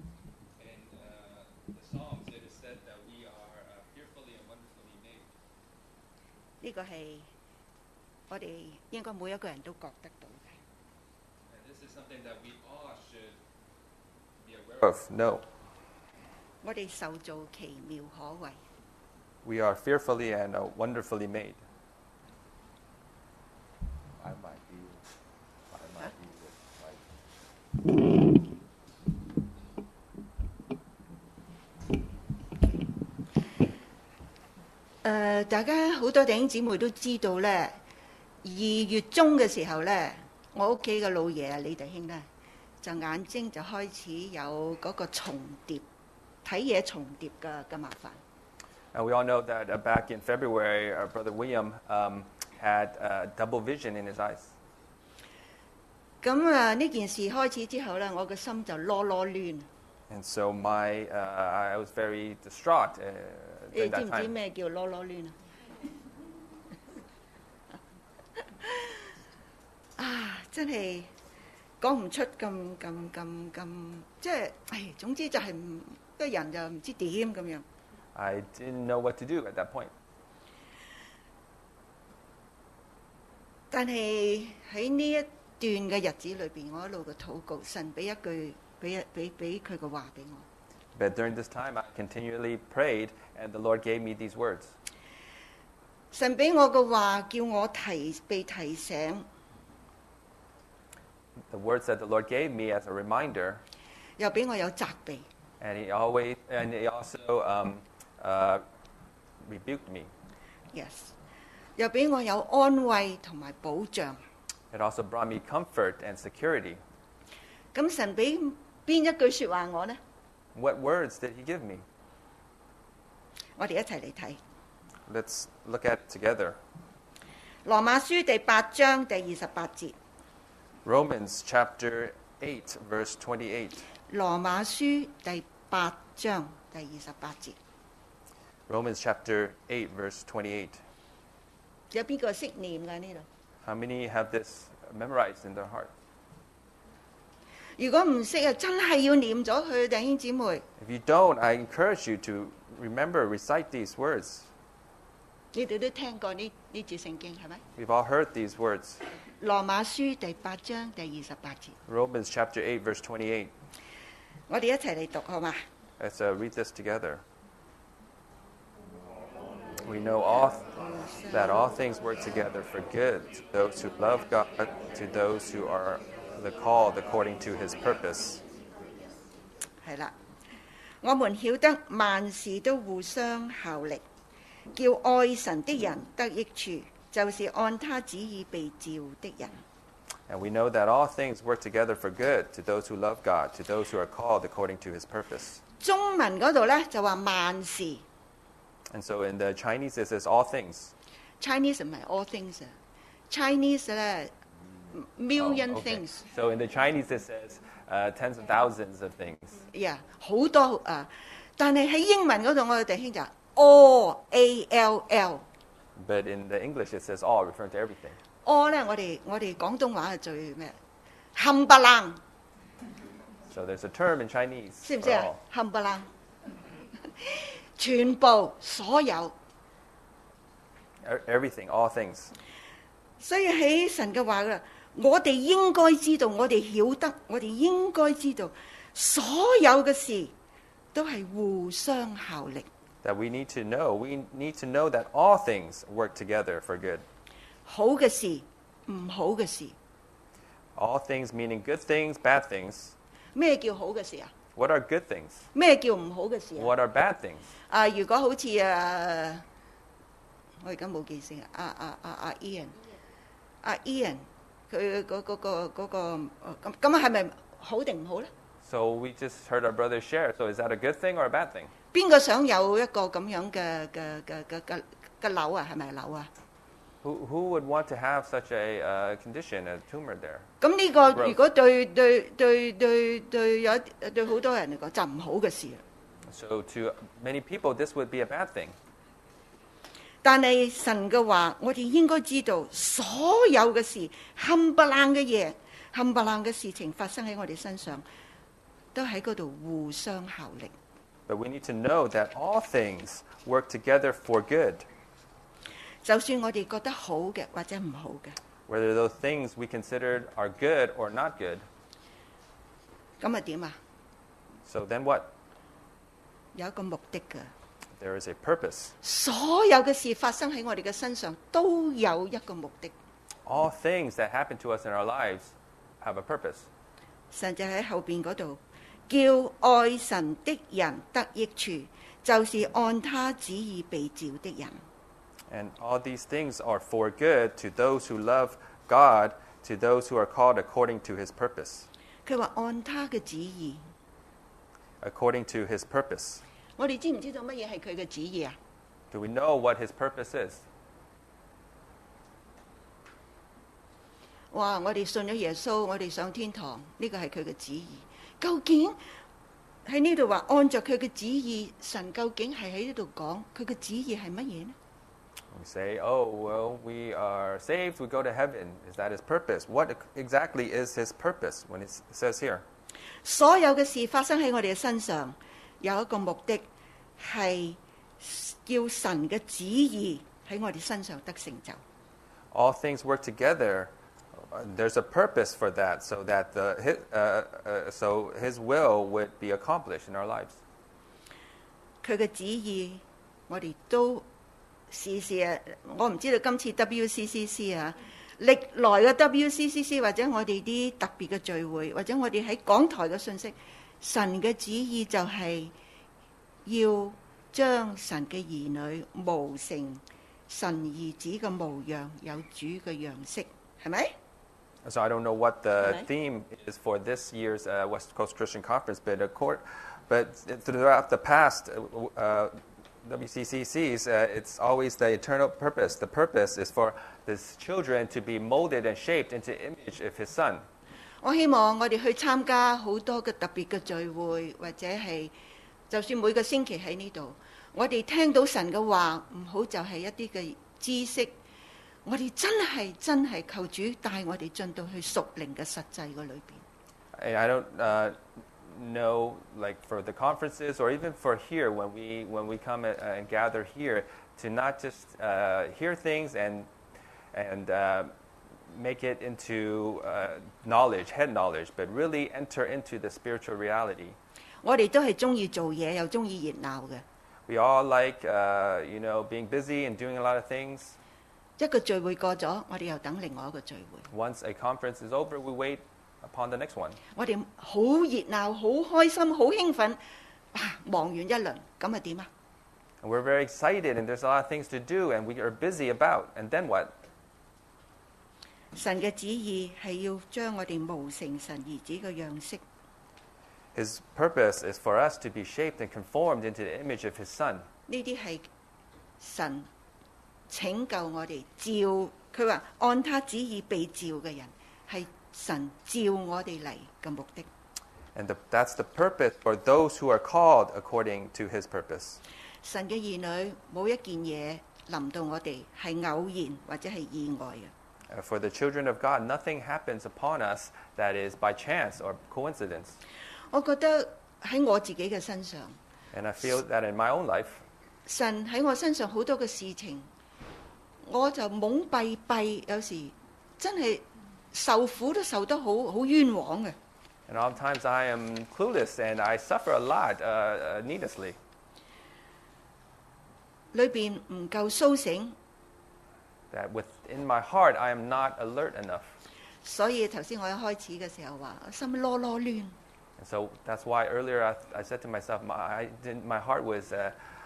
呢個係我哋應該每一個人都覺得到嘅。 No. 我哋受造奇妙可畏。 We are fearfully and wonderfully made. I might be 大家好多弟兄姊妹都知道咧，2月中嘅時候咧，我屋企嘅老爺啊，李弟兄咧，就眼睛就開始有嗰個重疊，睇嘢重疊嘅麻煩。 And we all know that back in February, our brother William had double vision in his eyes. 咁呢件事開始之後咧，我嘅心就囉囉攣。 And so I was very distraught 你 during 知 that 唔知 time. 咩叫囉囉攣啊？真係講唔出咁，即係，總之就係個人就唔知點咁樣。 I didn't know what to do at that point. 但係喺呢一段嘅日子裏邊，我一路嘅禱告，神俾一句，俾佢嘅話俾我。 But during this time, I continually prayed, and the Lord gave me these words. 神俾我嘅話，叫我被提醒， The words that the Lord gave me as a reminder, 又俾我有責備。 and He also rebuked me. Yes， 又俾我有安慰同埋保障。 It also brought me comfort and security. 咁神俾邊一句說話我呢？ What words did He give me? 我哋一齊嚟睇 Let's look at it together. 羅馬書第8章第28節。 Romans chapter 8, verse 28. 羅馬書第8章第28節。 Romans chapter 8, verse 28. 有邊個識念㗎呢度？ How many have this memorized in their heart? 如果唔識啊，真係要念咗佢，弟兄姊妹。 If you don't, I encourage you to recite these words. 你哋都聽過呢節聖經係咪？ We've all heard these words. 羅馬書第8章第28節。 Romans chapter 8, verse 28. 我哋一齊嚟讀好嘛？ Let's read this together. We know that all things work together for good to those who love God, to those who are the called according to His purpose. 係啦，我們曉得萬事都互相效力，叫愛神的人得益處，就是按他旨意被召的人。 And we know that all things work together for good to those who love God, to those who are called according to His purpose. 中文嗰度咧就話萬事 And so in the Chinese it says all things. ，Chinese 唔係 all things 啊 ，Chinese 咧 million things， So in the Chinese it says tens of thousands of things. yeah 好多啊，但係喺英文嗰度我哋弟兄就 all A L L。 But in the English it says all, referring to everything. all 咧，我哋廣東話係最咩？冚唪唥， So there's a term in Chinese 識唔 for 識啊 all.？ 冚唪唥，全部所有。 Everything, all things. 所以喺神嘅話啦，我哋應該知道，我哋曉得，我哋應該知道，所有嘅事都係互相效力。 That we need to know that all things work together for good. 好嘅事，唔好嘅事。 All things meaning good things, bad things. 咩叫好嘅事啊？ What are good things? 咩叫唔好嘅事啊？ What are bad things? 如果好似我而家冇記性啊，Ian，佢嗰個咁係咪好定唔好咧？ So we just heard our brother share. So is that a good thing or a bad thing? 邊個想有一個咁樣嘅瘤啊？係咪瘤啊？ Who would want to have such a condition, a tumor there? 咁呢個如果對好多人嚟講就唔好嘅事啦。 So to many people, this would be a bad thing. 但係神嘅話，我哋應該知道，所有嘅事冚唪唥嘅嘢，冚唪唥嘅事情發生喺我哋身上，都喺嗰度互相效力。 But we need to know that all things work together for good. 就算我哋覺得好嘅或者唔好嘅， Whether those things we considered are good or not good. 咁啊點啊？ So then what? 有一個目的㗎。 There is a purpose. 所有嘅事發生喺我哋嘅身上，都有一個目的。 All things that happen to us in our lives have a purpose. 神就喺後邊嗰度，叫愛神的人得益處，就是按他旨意被召的人。 And all these things are for good to those who love God, to those who are called according to his purpose. 佢話按他嘅旨意。 According to his purpose. 我哋知唔知道乜嘢係佢嘅旨意啊？ Do we know what his purpose is? 哇！我哋信咗耶穌，我哋上天堂，呢個係佢嘅旨意。究竟喺呢度話按着佢嘅旨意，神究竟係喺呢度講佢嘅旨意係乜嘢呢？ We say, oh, well, we are saved, we go to heaven. Is that his purpose? What exactly is his purpose when it says here? 所有嘅事發生喺我哋嘅身上，有一個目的係叫神嘅旨意喺我哋身上得成就。 All things work together. There's a purpose for that, so that so his will would be accomplished in our lives. 佢嘅旨意，我哋都時時啊，我唔知道今次 WCCC 啊，歷來嘅 WCCC 或者我哋啲特別嘅聚會，或者我哋喺港台嘅信息，神嘅旨意就係要將神嘅兒女模成神兒子嘅模樣，有主嘅樣式，係咪？ So I don't know what the Right. theme is for this year's West Coast Christian Conference, but throughout the past WCCCs, it's always the eternal purpose. The purpose is for his children to be molded and shaped into the image of his son. 我希望我哋去參加好多嘅特別嘅聚會，或者係就算每個星期喺呢度，我哋聽到神嘅話，唔好就係一啲嘅知識，我哋真係求主帶我哋進到去屬靈嘅實際嘅裏邊。 And I don't know, like for the conferences or even for here when we come and gather here, to not just hear things and make it into knowledge, head knowledge, but really enter into the spiritual reality. 我哋都係中意做嘢，又中意熱鬧嘅。 We all like, being busy and doing a lot of things. 一個聚會過咗，我哋又等另外一個聚會。 Once a conference is over, we wait upon the next one. 我哋好熱鬧、好開心、好興奮，忙完一輪，咁啊點啊？ And we're very excited, and there's a lot of things to do, and we are busy about. And then what? 神嘅旨意係要將我哋模成神兒子嘅樣式。 His purpose is for us to be shaped and conformed into the image of his son. 呢啲係神拯救我哋，召佢話按他旨意被召嘅人，係神召我哋嚟嘅目的。 And that's the purpose for those who are called according to his purpose. 神嘅兒女冇一件嘢臨到我哋係偶然或者係意外嘅。 For the children of God, nothing happens upon us that is by chance or coincidence. 我覺得喺我自己嘅身上， And I feel that in my own life, 神喺我身上好多嘅事情，我就懵閉閉，有時真係受苦都受得好冤枉嘅。 and oftentimes I am clueless and I suffer a lot needlessly. 裏邊唔夠甦醒， That within my heart, I am not alert enough. 所以頭先我一開始嘅時候話，心囉囉攣。 And so that's why earlier I said to myself, my heart was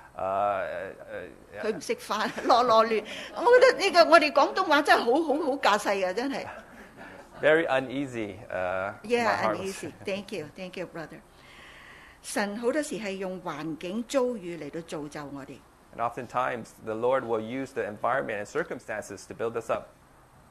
佢唔識翻囉囉攣。我覺得呢個我哋廣東話真係好架勢啊，真係。 very uneasy. My Yeah, heart was- uneasy. Thank you, brother. 神好多時係用環境遭遇嚟到造就我哋。 And oftentimes, the Lord will use the environment and circumstances to build us up.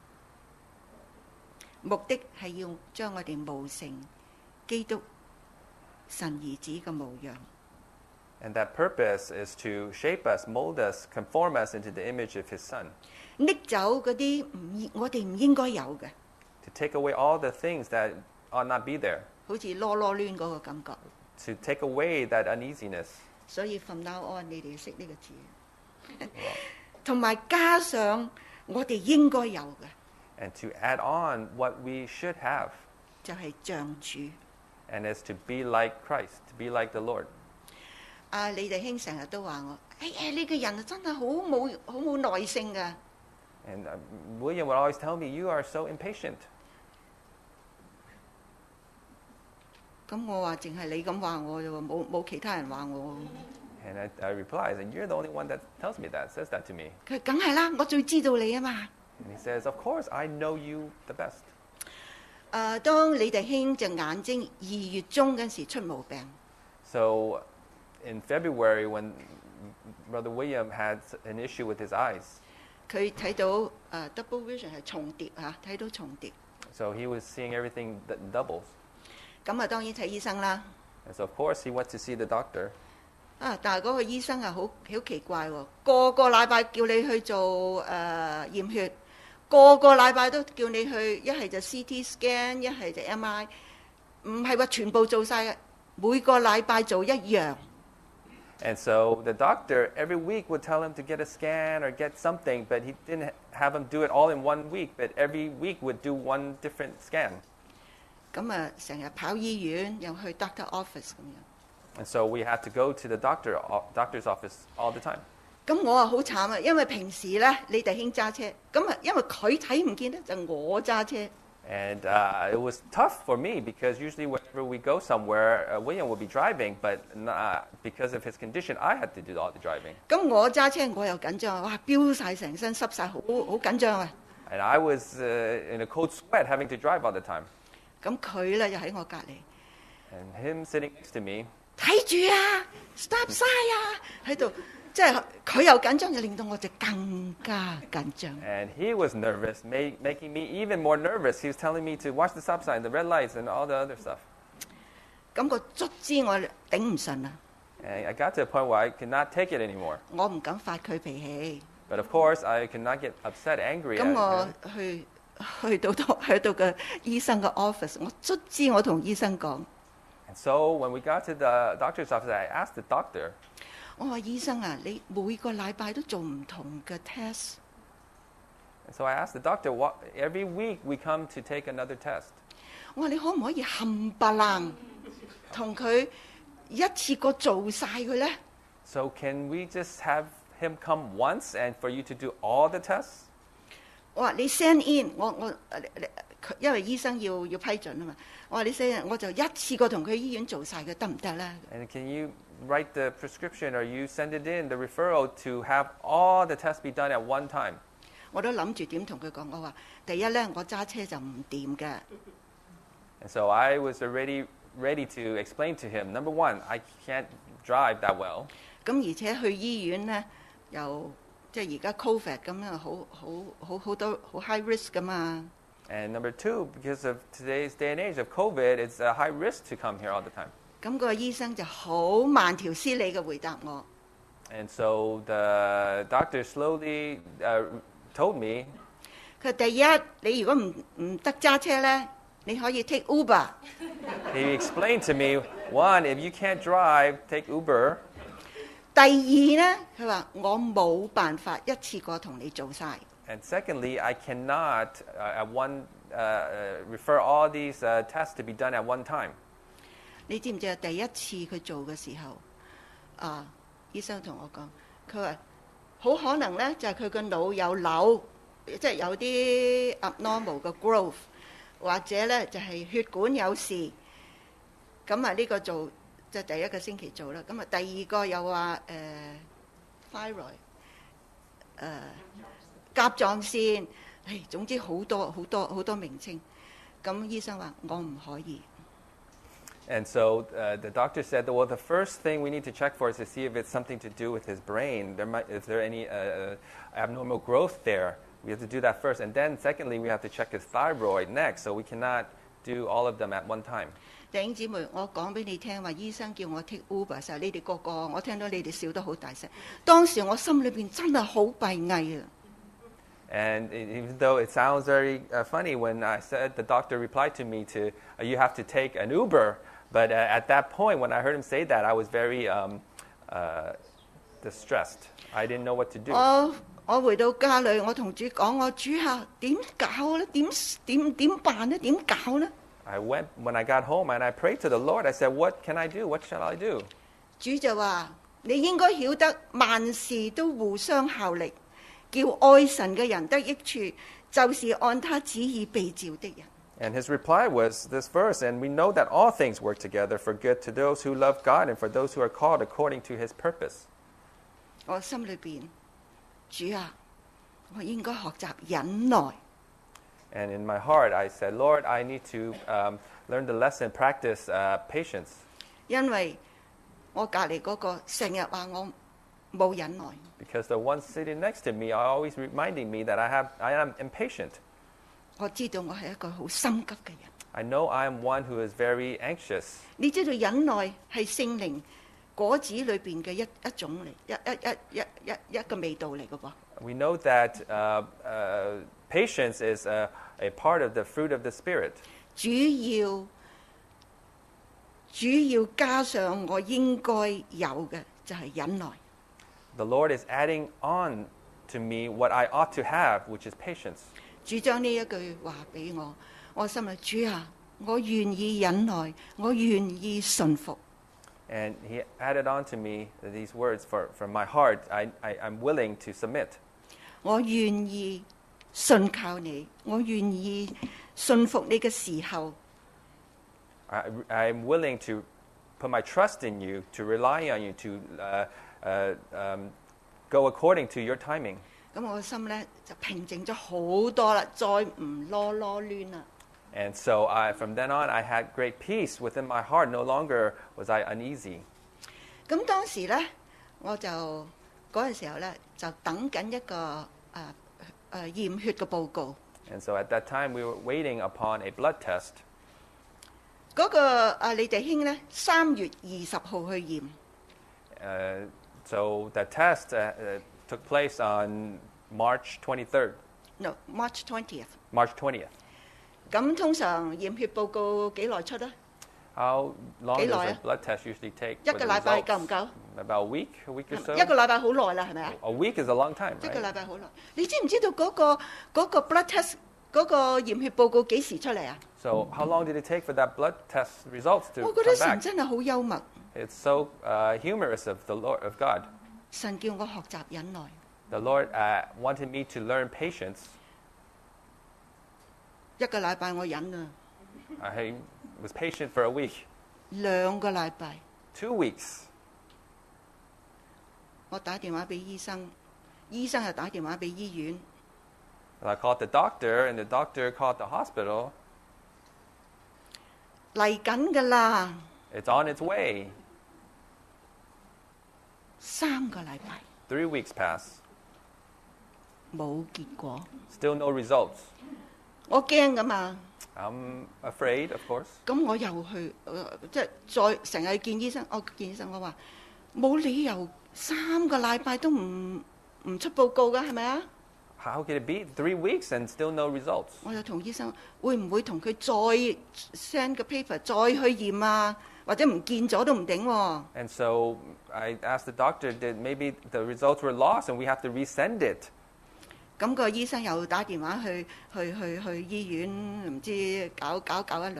目的係要將我哋模成基督神兒子嘅模樣。 And that purpose is to shape us, mold us, conform us into the image of his son. 拎走嗰啲我哋唔應該有嘅， To take away all the things that ought not be there. 好似囉囉攣嗰個感覺。 To take away that uneasiness. 所以 from now on 你哋要識呢個字，同埋加上我哋應該有嘅， And to add on what we should have. 就係像主。 And is to be like Christ, to be like the Lord. 李弟兄成日都話我，你個人真係好冇耐性㗎。 And William would always tell me, you are so impatient. 咁我話淨係你咁話我啫喎，冇其他人話我。 And I replied, "You're the only one that tells me that, says that to me." 佢梗係啦，我最知道你啊嘛。 And he says, "Of course, I know you the best." 當李弟兄隻眼睛2月中嗰陣時出毛病， So in February, when Brother William had an issue with his eyes, 佢睇到double vision 係重疊嚇，睇到重疊。 so he was seeing everything that doubles. 咁啊當然睇醫生啦。 And so of course he went to see the doctor. 但係嗰個醫生啊好奇怪喎，個個禮拜叫你去做驗血，個個禮拜都叫你去，一係就 CT scan， 一係就 MRI， 唔係話全部做晒嘅，每個禮拜做一樣。 And so the doctor every week would tell him to get a scan or get something, but he didn't have him do it all in 1 week, but every week would do one different scan. 咁啊成日跑醫院，又去 doctor office 咁樣。 And so we had to go to the doctor's office all the time. 咁我啊好慘啊，因為平時咧你弟兄揸車，咁啊因為佢睇唔見咧，就我揸車。 And it was tough for me because usually whenever we go somewhere, William would be driving, but because of his condition, I had to do all the driving. 咁我揸車我又緊張，哇飆晒成身濕晒，好緊張啊！ And I was in a cold sweat having to drive all the time. 咁佢咧又喺我隔離， And him sitting next to me, 睇住啊 ，stop sign 啊，喺度，即係佢又緊張，就令到我就更加緊張。 and he was nervous, making me even more nervous. He was telling me to watch the stop sign, the red lights, and all the other stuff. 咁個卒之我頂唔順啦， And I got to a point where I could not take it anymore. 我唔敢發佢脾氣。 But of course, I could not get upset, angry 咁 at 我 him. 去到個醫生嘅 office， 我卒之我同醫生講， And so when we got to the doctor's office, I asked the doctor, 我話醫生啊，你每個禮拜都做唔同嘅 test。 and so I asked the doctor, every week we come to take another test. 我話你可唔可以冚唪唥同佢一次過做晒佢咧？ So can we just have him come once and for you to do all the tests? 我話你 send in， 因為醫生要批准啊嘛。我話你 send in， 我就一次過同佢醫院做晒佢得唔得咧？ And can you write the prescription or you send it in, the referral, to have all the tests be done at one time? 我都諗住點同佢講，我話第一咧，我揸車就唔掂嘅。 And so I was already ready to explain to him, number one, I can't drive that well. 咁而且去醫院咧，又即係而家 Covid 咁樣，好多好 high risk 噶嘛。 And number two, because of today's day and age of COVID, it's a high risk to come here all the time. 咁個醫生就好慢條斯理嘅回答我。 And so the doctor slowly told me, 佢話第一，你如果唔得揸車咧，你可以 take Uber。 he explained to me, one, if you can't drive, take Uber. 第二咧，佢話我冇辦法一次過同你做晒。 And secondly, I cannot refer all these tests to be done at one time. 你知唔知啊？第一次佢做嘅時候，醫生同我講，佢話好可能咧就係佢個腦有瘤，即係有啲 abnormal 嘅 growth， 或者咧就係血管有事。咁啊呢個做即係第一個星期做啦。咁啊第二個又話thyroid，甲狀腺，總之好多名稱。咁醫生話我唔可以。 And so the doctor said, well, the first thing we need to check for is to see if it's something to do with his brain. Is there any abnormal growth there? We have to do that first. And then secondly, we have to check his thyroid next. So we cannot do all of them at one time. 弟兄姊妹，我講俾你聽話，醫生叫我 take Uber 時候，你哋個個我聽到你哋笑得好大聲。當時我心裏邊真係好閉翳啊！ And even though it sounds very funny when I said, the doctor replied to me to, you have to take an Uber. But at that point, when I heard him say that, I was very distressed. I didn't know what to do. 我回到家裏，我同主講：我主啊，點搞咧？點辦咧？點搞咧？ I went, when I got home, and I prayed to the Lord. I said, what can I do? What shall I do? 主就話：你應該曉得萬事都互相效力，叫愛神嘅人得益處，就是按他旨意被召的人。 And his reply was this verse, and we know that all things work together for good to those who love God and for those who are called according to his purpose. 我心裏邊，主啊，我應該學習忍耐， And in my heart, I said, Lord, I need to learn the lesson, practice patience. 因為我隔離嗰個成日話我冇忍耐。 Because the one sitting next to me are always reminding me that I am impatient. 我知道我係一個好心急嘅人。 I know I am one who is very anxious. 你知道忍耐係聖靈果子裏邊嘅一種嚟，一個味道嚟嘅噃。 We know that patience is a part of the fruit of the Spirit. 主要加上我應該有嘅就係忍耐。 The Lord is adding on to me what I ought to have, which is patience. 主將呢一句話俾我，我心裏主啊，我願意忍耐，我願意順服。 And he added on to me these words from my heart. I'm willing to submit. 我願意信靠你，我願意信服你嘅時候， I'm willing to put my trust in you, to rely on you, to go according to your timing. 咁我嘅心咧就平靜咗好多啦，再唔囉攣啦。 And so from then on, I had great peace within my heart. No longer was I uneasy. 咁當時咧，我就嗰陣時候咧就等緊一個驗血嘅報告。 And so at that time, we were waiting upon a blood test. 嗰個李弟兄咧3月20號去驗， So that test took place on March 23rd. no March 20th。 March 20th. 咁通常驗血報告幾耐出啊？ How long does 幾耐 a 啊？ blood test usually take? 一 for 個 the 禮拜 results? 夠唔夠？ About a week or so? 一個禮拜好耐啦，係咪啊？ A week is a long time, 一個 right? 禮拜好耐。你知唔知道嗰個 blood test 嗰個驗血報告幾時出嚟啊？ So how long did it take for that blood test results to 我覺得 come 神 back? 真係好幽默， It's so humorous of the Lord, of God. 神叫我學習忍耐。 The Lord wanted me to learn patience. 一個禮拜我忍啊， I was patient for a week, 2個禮拜 2 weeks. 我打電話俾醫生，醫生又打電話俾醫院， I called the doctor, and the doctor called the hospital. 嚟緊㗎啦， It's on its way. 3個禮拜 3 weeks pass. 冇結果， Still no results. 我驚㗎嘛。 I'm afraid, of course. 咁我又去，即係再成日見醫生。我見醫生，我話冇理由3個禮拜都唔出報告㗎，係咪啊？ How could it be 3 weeks and still no results? 我就同醫生會唔會同佢再 send 個 paper 再去驗啊？或者唔見咗都唔定喎。 And so I asked the doctor that maybe the results were lost and we have to resend it. 咁個醫生又打電話去醫院，唔知搞一輪。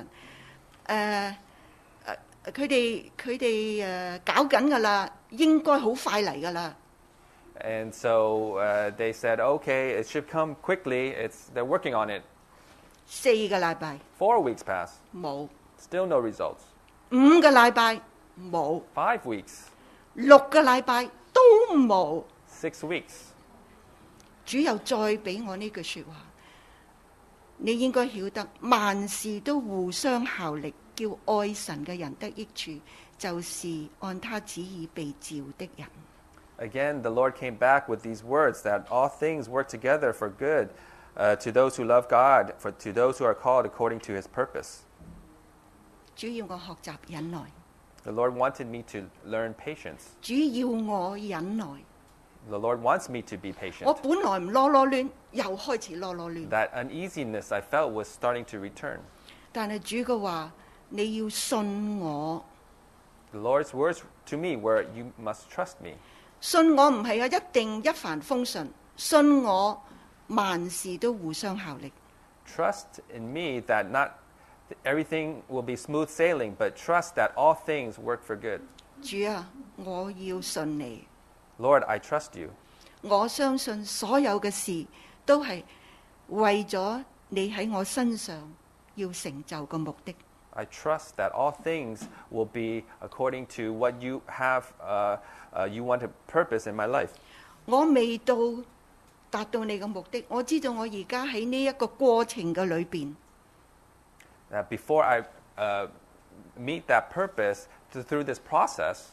佢哋搞緊㗎啦，應該好快嚟㗎啦。 And so they said, okay, it should come quickly. They're working on it. 4個禮拜 4 weeks pass. 冇， Still no results. 5個禮拜冇， 5 weeks. 6個禮拜都冇。 6 weeks. 主又再俾我呢句説話，你應該曉得萬事都互相效力，叫愛神嘅人得益處，就是按他旨意被召的人。 Again, the Lord came back with these words that all things work together for good to those who love God, to those who are called according to his purpose. 主要我學習忍耐， The Lord wanted me to learn patience. 主要我忍耐。 The Lord wants me to be 我 patient. 本來唔囉攣，又開始囉攣。 That uneasiness I felt was starting to return. 但係主嘅話，你要信我。 The Lord's words to me were, you must trust me. 信我唔係一定一帆風順，信我萬事都互相效力。 Trust in me that not everything will be smooth sailing, but trust that all things work for good. 主啊，我要信你。 Lord, I trust you. 我相信所有嘅事都係為咗你喺我身上要成就個目的。 I trust that all things will be according to what you have, you want to purpose in my life. 我未達到你嘅目的，我知道我而家喺呢一個過程嘅裏邊， Before I meet that purpose, through this process,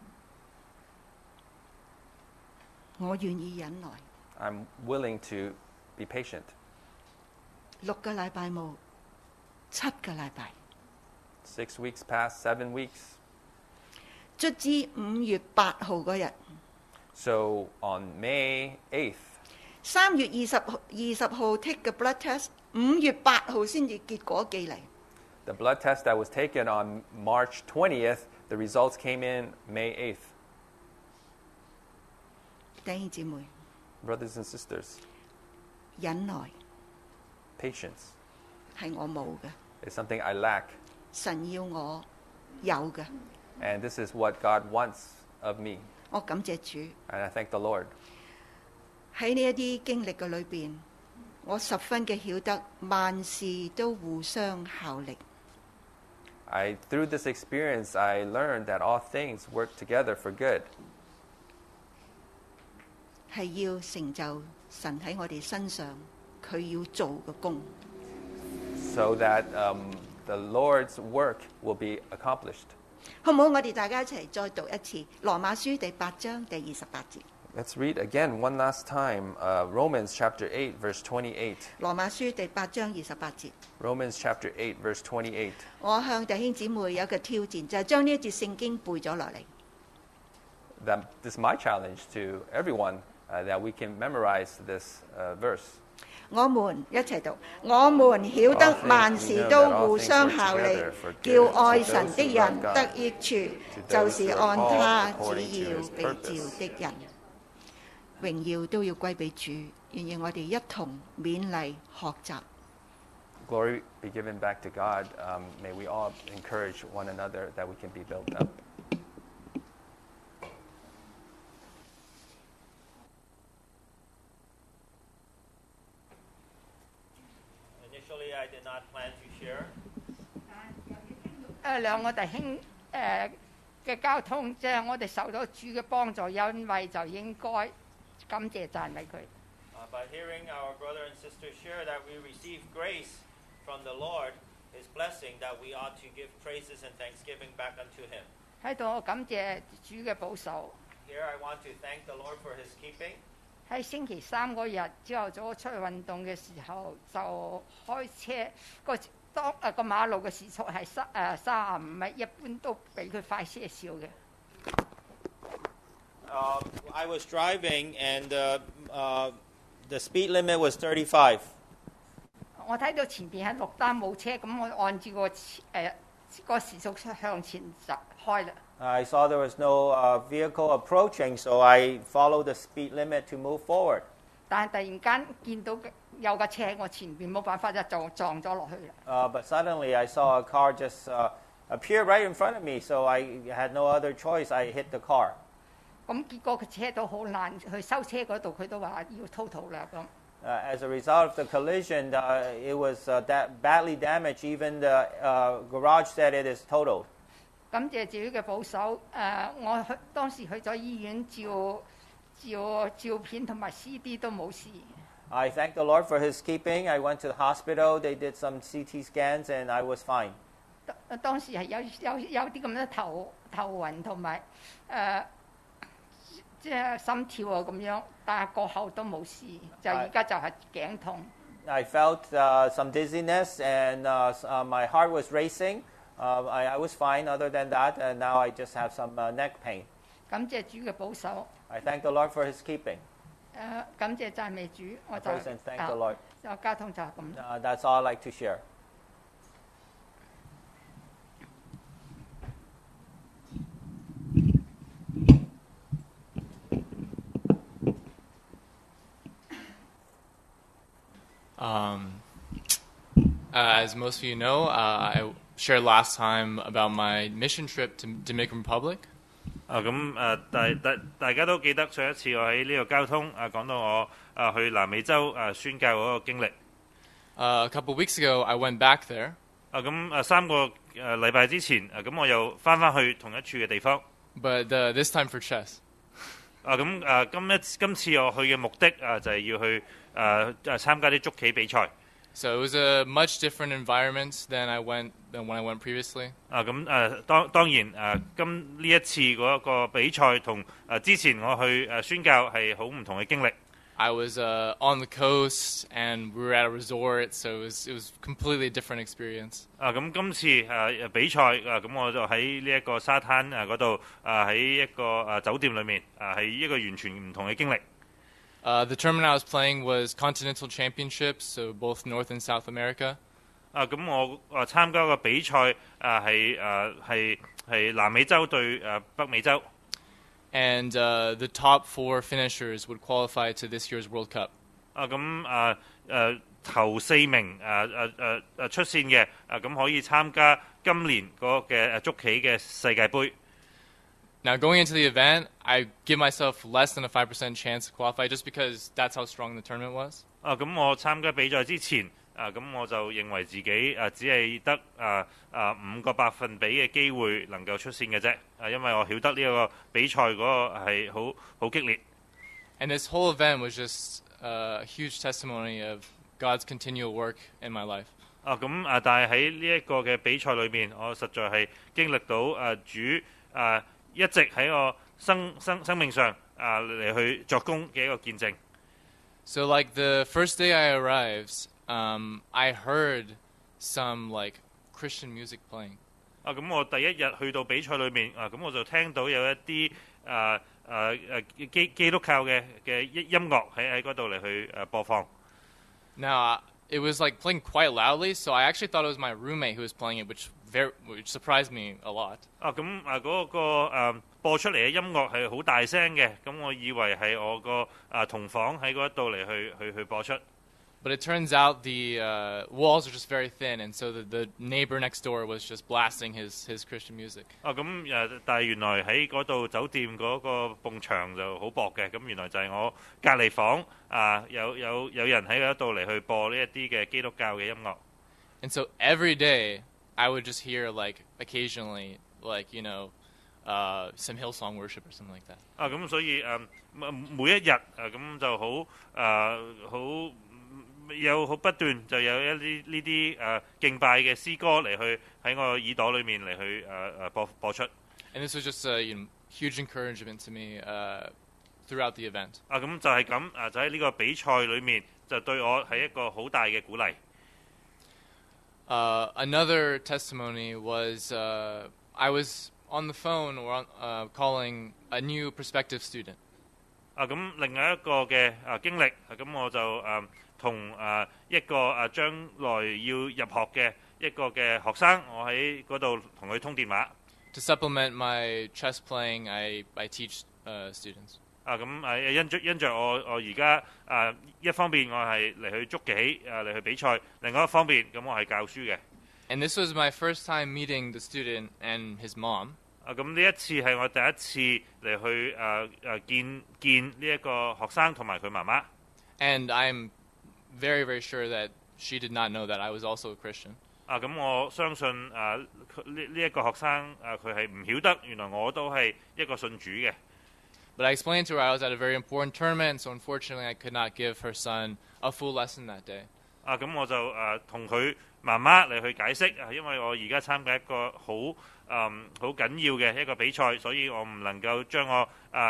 我願意忍耐。 I'm willing to be patient. 6個禮拜冇，7個禮拜， 6 weeks passed, 7 weeks. 卒之5月8號嗰日， So on May 8th, 3月20號 take 嘅 blood test， 5月8號先至結果寄嚟。 the blood test that was taken on March 20th, the results came in May 8th. 弟兄姊妹， Brothers and sisters, 忍耐 patience 係我冇嘅， is something I lack, 神要我有嘅。 and this is what God wants of me. 我感謝主。 And I thank the Lord. 喺呢一啲經歷嘅裏邊，我十分嘅曉得萬事都互相效力。 Through this experience, I learned that all things work together for good. 係要成就神喺我哋身上佢要做嘅工。 So that the Lord's work will be accomplished. 好唔好？我哋大家一齊再讀一次《羅馬書》第8章第28節。 Let's read again one last time Romans chapter 8, verse 28. 羅馬書第8章28節。 Romans chapter 8, verse 28. 我向弟兄姊妹有一個挑戰，就係將呢一節聖經背咗落嚟。 This is my challenge to everyone, that we can memorize this verse. 我們一齊讀，我們曉得萬事都互相效力，叫愛神的人得益處，就是按他旨要被召的人。榮耀都要歸俾主，願我哋一同勉勵學習。 Glory be given back to God. May we all encourage one another that we can be built up. Initially, I did not plan to share. 兩個弟兄嘅交通，即係我哋受到主嘅幫助，因為就應該感謝讚美佢。 By hearing our brother and sister share that we receive grace from the Lord, His blessing, that we ought to give praises and thanksgiving back unto Him. 喺度我感謝主嘅保守。 Here I want to thank the Lord for His keeping. 喺星期3嗰日朝頭早出去運動嘅時候，就開車個馬路嘅時速係35米，一般都比佢快些少嘅。 I was driving and the speed limit was 35. 我睇到前邊係綠燈冇車，咁我按照個時速向前就開啦。 I saw there was no vehicle approaching, so I followed the speed limit to move forward. 但係突然間見到有架車喺我前邊，冇辦法就撞咗落去啦。 But suddenly I saw a car just appear right in front of me, so I had no other choice. I hit the car. 咁結果個車都好難去收車嗰度，佢都話要 total 啦咁。 As a result of the collision, it was badly damaged. Even the garage said it is totaled. 感謝主嘅保守，我當時去咗醫院照片同埋 CD 都冇事。 I thank the Lord for His keeping. I went to the hospital. They did some CT scans, and I was fine. 當時係有啲咁樣頭暈同埋即係心跳啊咁樣，但係過後都冇事，就而家就係頸痛。 I felt some dizziness, and my heart was racing. I was fine other than that, and now I just have some neck pain. 感謝主嘅保守。 I thank the Lord for His keeping. 感謝讚美主，我就 Praise and thank the Lord. 交通就係咁。 That's all I'd like to share. As most of you know, I shared last time about my mission trip to Dominican Republic. 大家都記得上一次我喺呢個交通講到我去南美洲宣教嗰個經歷。 A couple weeks ago, I went back there. 咁3個禮拜之前咁我又翻去同一處嘅地方。 But this time for chess. 今次我去嘅目的就係要去參加啲捉棋比賽。 So it was a much different environment than when I went previously. 當然呢一次嗰個比賽同之前我去宣教係好唔同嘅經歷。 I was on the coast and we were at a resort, so it was completely different experience. 咁今次比賽咁我就喺呢一個沙灘嗰度喺一個酒店裏面係一個完全唔同嘅經歷。 The tournament I was playing was Continental Championships, so both North and South America. 咁我參加個比賽係南美洲對北美洲。 And the top 4 finishers would qualify to this year's World Cup. 頭4名出線嘅咁可以參加今年嗰嘅捉棋嘅世界盃。 Now going into the event, I give myself less than a 5% chance to qualify, just because that's how strong the tournament was. 咁我參加比賽之前咁我就認為自己只係得5個百分比嘅機會能夠出線嘅啫。因為我曉得呢個比賽嗰個係好激烈。 And this whole event was just a huge testimony of God's continual work in my life. 但係喺呢一個嘅比賽裏面，我實在係經歷到主一直喺我生命上嚟去作工嘅一個見證。 So like the first day I arrived, I heard some like Christian music playing. 咁我第一日去到比賽裏面咁我就聽到有一啲基督教嘅音樂喺嗰度嚟去播放。 Now it was like playing quite loudly, so I actually thought it was my roommate who was playing it, which surprised me a lot. 咁嗰個播出嚟嘅音樂係好大聲嘅，咁我以為係我個同房喺嗰度嚟去播出。 But it turns out the walls are just very thin, and so the neighbor next door was just blasting his Christian music. 但係原來喺嗰度酒店嗰個埲牆就好薄嘅，咁原來就係我隔離房有人喺嗰度嚟去播呢一啲嘅基督教嘅音樂。 And so every day I would just hear like occasionally like some Hillsong worship or something like that. 咁所以每一日咁就好有好不斷就有一啲呢啲敬拜嘅詩歌嚟去喺我耳朵裏面嚟去播出。 And this was just a huge encouragement to me throughout the event. 咁就係咁就喺呢個比賽裏面就對我係一個好大嘅鼓勵。 Another testimony was I was on the phone or calling a new prospective student. 咁另外一個嘅經歷咁我就同一個將來要入學嘅一個嘅學生，我喺嗰度同佢通電話。 To supplement my chess playing, I teach students. 咁因着我而家一方面我係嚟去捉棋嚟去比賽，另外一方面咁我係教書嘅。 And this was my first time meeting the student and his mom. 咁呢一次係我第一次嚟去見呢一個學生同埋佢媽媽。 And I'm very, very sure that she did not know that I was also a Christian. 咁我相信呢一個學生佢係唔曉得原來我都係一個信主嘅。 But I explained to her I was at a very important tournament, so unfortunately I could not give her son a full lesson that day. 咁我就同佢媽媽嚟去解釋因為我而家參加一個好緊要嘅一個比賽，所以我唔能夠將我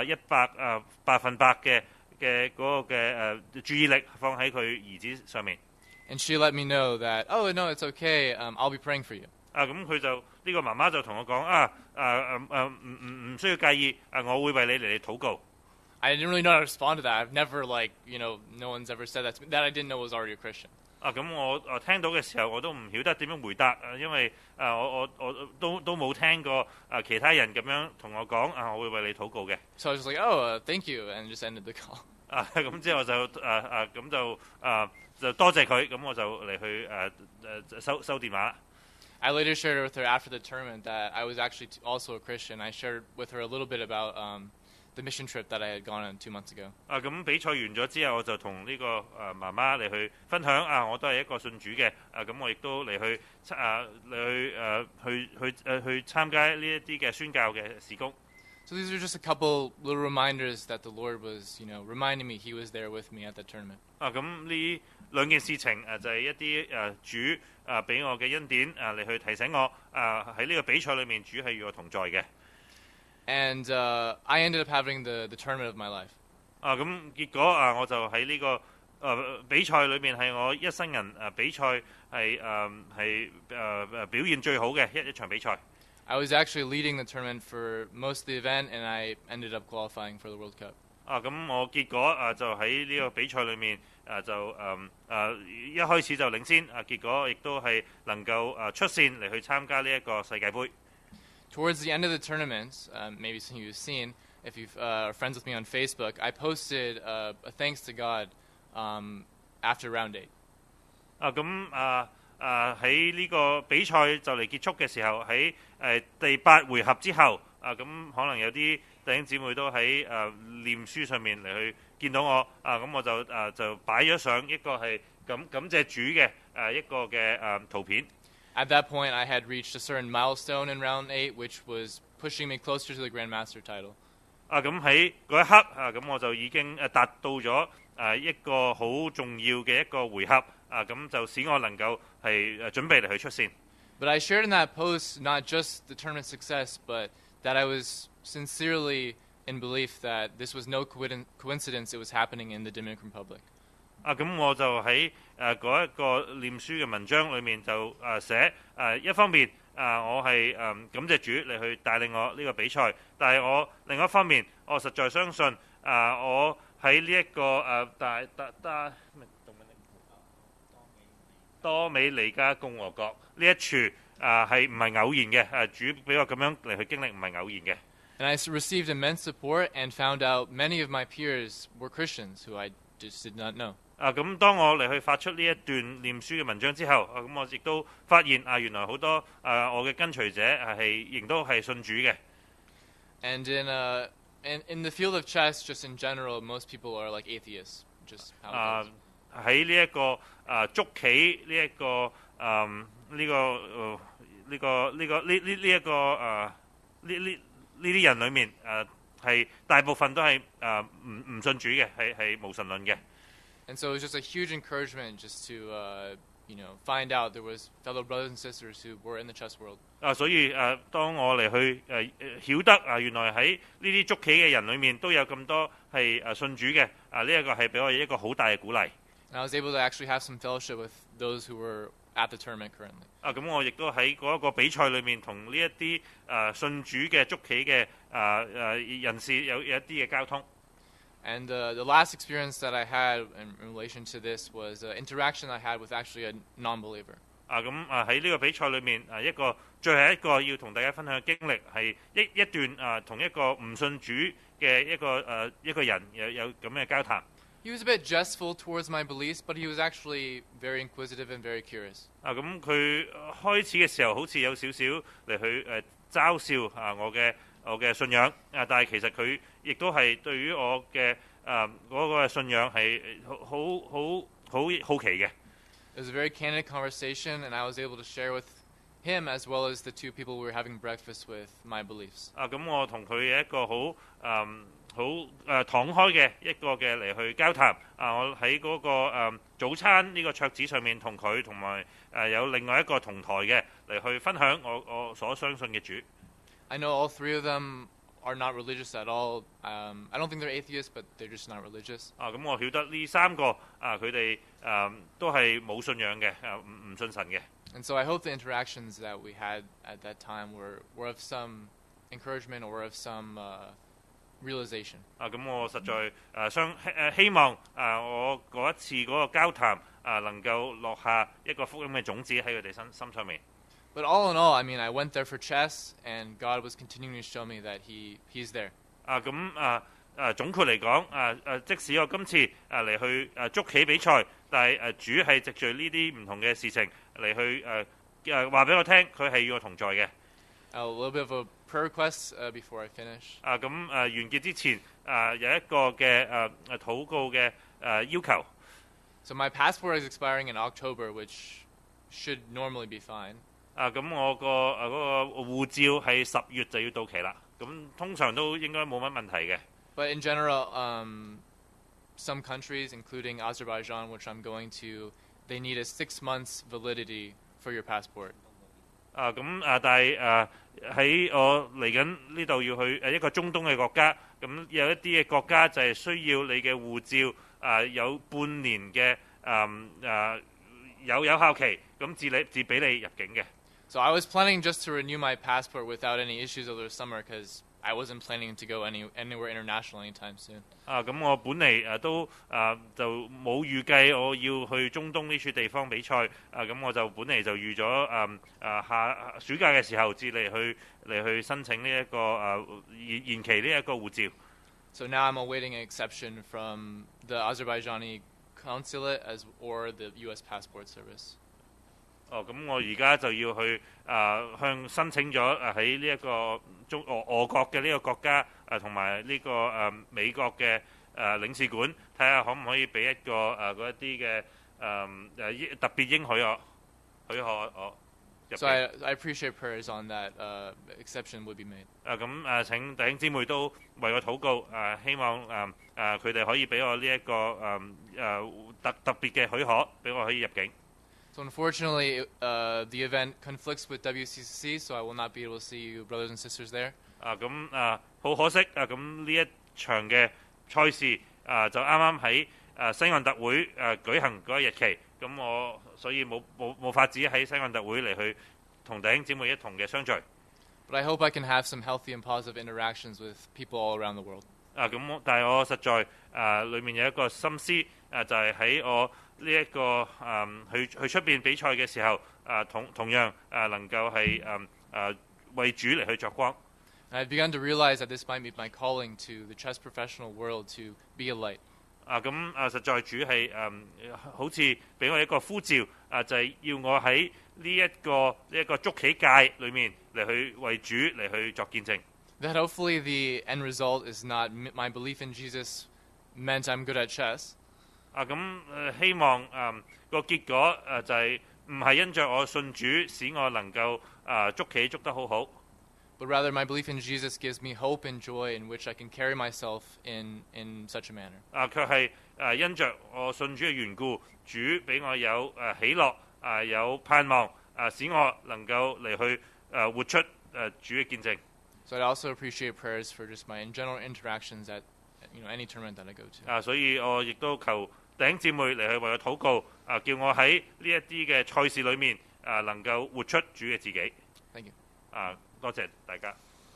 100%嘅嗰個嘅注意力放喺佢兒子上面。 And she let me know that, oh no, it's okay. I'll be praying for you. 咁佢就呢個媽媽就同我講唔需要介意我會為你嚟禱告。 I didn't really know how to respond to that. I've never no one's ever said that to me. That I didn't know was already a Christian. 咁我聽到嘅時候我都唔曉得點樣回答因為我都冇聽過其他人咁樣同我講我會為你禱告嘅。 So I was just like, oh, thank you, and just ended the call. 咁之後就多謝佢，咁我就嚟去收電話。 I later shared with her after the tournament that I was actually also a Christian. I shared with her a little bit about the mission trip that I had gone on 2 months ago. 咁比賽完咗之後，我就同呢個媽媽嚟去分享我都係一個信主嘅咁我亦都嚟去去參加呢一啲嘅宣教嘅事工。 So these are just a couple little reminders that the Lord was, reminding me He was there with me at that tournament. 咁呢兩件事情就係一啲主俾我嘅恩典嚟去提醒我喺呢個比賽裏面主係與我同在嘅。 And I ended up having the tournament of my life. 咁結果我就喺呢個比賽裏面係我一生人比賽係表現最好嘅一場比賽。 I was actually leading the tournament for most of the event, and I ended up qualifying for the World Cup. 咁我結果就喺呢個比賽裏面就一開始就領先結果亦都係能夠出線嚟去參加呢一個世界盃。 Towards the end of the tournament, maybe some of you have seen, if you are friends with me on Facebook, I posted a thanks to God after round 8. 喺呢個比賽就嚟結束嘅時候，喺第8回合之後咁可能有啲弟兄姊妹都喺念書上面嚟去見到我咁我就擺咗上一個係感謝主嘅一個嘅圖片。 At that point, I had reached a certain milestone in round 8, which was pushing me closer to the Grandmaster title. 咁喺嗰一刻咁我就已經達到咗一個好重要嘅一個回合咁就使我能夠係準備嚟去出線。 But I shared in that post not just the tournament success, but that I was sincerely in belief that this was no coincidence it was happening in the Dominican Republic. 咁我就喺嗰一個念書嘅文章裏面就寫一方面我係感謝主嚟去帶領我呢個比賽，但係我另一方面我實在相信我喺呢一個多美尼加共和國呢一處係唔係偶然嘅主俾我咁樣嚟去經歷唔係偶然嘅。 And I received immense support and found out many of my peers were Christians who I just did not know. 咁當我嚟去發出呢一段念書嘅文章之後咁我亦都發現原來好多我嘅跟隨者仍都係信主嘅。 And in the field of chess, just in general, most people are like atheists. Just how it is. 喺呢一個捉棋呢一個呢啲人裏面係大部分都係唔信主嘅，係無神論嘅。 And so it was just a huge encouragement just to find out there was fellow brothers and sisters who were in the chess world. 所以當我嚟去曉得原來喺呢啲捉棋嘅人裏面都有咁多係信主嘅呢一個係俾我一個好大嘅鼓勵。 And I was able to actually have some fellowship with those who were at the tournament currently. 咁我亦都喺嗰一個比賽裏面同呢一啲信主嘅捉棋嘅人士有一啲嘅交通。 And the last experience that I had in relation to this was an interaction I had with actually a non-believer. 咁喺呢個比賽裏面最後一個要同大家分享嘅經歷係一段同一個唔信主嘅一個人有咁嘅交談。 He was a bit jestful towards my beliefs, but he was actually very inquisitive and very curious. 咁佢開始嘅時候好似有少少嚟去嘲笑我嘅信仰但係其實佢亦都係對於我嘅嗰個信仰係好好奇嘅。 It was a very candid conversation, and I was able to share with him as well as the two people we were having breakfast with my beliefs. 咁我同佢有一個好敞開嘅一個嘅嚟去交談我喺嗰個早餐呢個桌子上面同佢同埋有另外一個同台嘅嚟去分享我所相信嘅主。 I know all three of them are not religious at all. I don't think they're atheists, but they're just not religious. 咁我曉得呢三個佢哋都係冇信仰嘅唔信神嘅。 And so I hope the interactions that we had at that time were of some encouragement or of some realization. 咁我實在希望我嗰一次嗰個交談能夠落下一個福音嘅種子喺佢哋心上面。 But all in all, I mean, I went there for chess, and God was continuing to show me that He's there. 總括嚟講即使我今次嚟去捉棋比賽，但係主係藉住呢啲唔同嘅事情嚟去話俾我聽，佢係與我同在嘅。 A little bit of a prayer requests before I finish. 咁完結之前有一個嘅禱告嘅要求。 So my passport is expiring in October, which should normally be fine. 咁我個嗰個護照係10月就要到期啦。咁通常都應該冇乜問題嘅。 But in general, some countries, including Azerbaijan, which I'm going to, they need a 6 months validity for your passport. 但係喺我嚟緊呢度要去一個中東嘅國家，咁有一啲嘅國家就係需要你嘅護照有半年嘅有效期，咁至俾你入境嘅。 So I was planning just to renew my passport without any issues over the summer because I wasn't planning to go anywhere international anytime soon. 咁我本嚟都就冇預計我要去中東呢處地方比賽，咁我就本嚟就預咗下暑假嘅時候至嚟去申請呢一個延期呢一個護照。 So now I'm awaiting an exception from the Azerbaijani consulate or the U.S. Passport Service. 咁我而家就要去向申請咗喺呢一個俄國嘅呢個國家同埋呢個美國嘅領事館，睇下可唔可以俾一個嗰一啲嘅特別應許我。 So I appreciate prayers on that exception would be made. 咁請弟兄姊妹都為我禱告，希望佢哋可以俾我呢一個特別嘅許可，俾我可以入境。 So unfortunately, the event conflicts with WCCC, so I will not be able to see you brothers and sisters there. 好可惜咁呢一場嘅賽事就啱啱喺西岸特會舉行嗰個日期，咁我所以冇法子喺西岸特會嚟去同弟兄姊妹一同嘅相聚。 But I hope I can have some healthy and positive interactions with people all around the world. 但係我實在裏面有一個心思就係喺我呢一個去出邊比賽嘅時候同樣能夠係為主嚟去作光。 And I've begun to realize that this might be my calling to the chess professional world to be a light. 實在主係好似俾我一個呼召就係要我喺呢一個捉棋界裏面嚟去為主嚟去作見證。 That hopefully the end result is not my belief in Jesus meant I'm good at chess. 希望個結果就係唔係因着我信主使我能夠捉棋捉得好好。 But rather, my belief in Jesus gives me hope and joy in which I can carry myself in such a manner. 卻係因着我信主嘅緣故，主俾我有喜樂有盼望使我能夠嚟去活出主嘅見證。 So I also appreciate prayers for just my general interactions at any tournament that I go to. 所以我亦都求弟兄姊妹嚟去為我禱告叫我喺呢一啲嘅賽事裏面能夠活出主嘅自己。 Thank you. 多謝大家。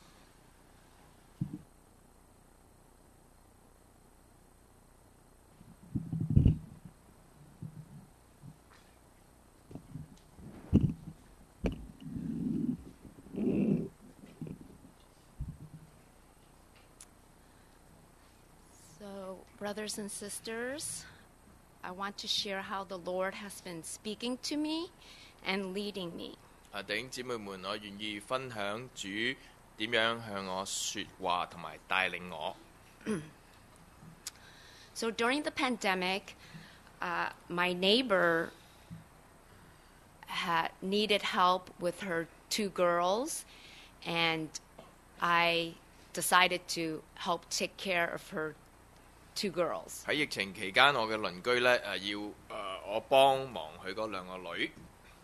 So, brothers and sisters, I want to share how the Lord has been speaking to me and leading me. 弟兄姊妹們，我願意分享主點樣向我說話同埋帶領我。 So during the pandemic, my neighbor had needed help with her 2 girls, and I decided to help take care of her 2 girls. 喺疫情期間，我嘅鄰居咧要我幫忙佢嗰2個女。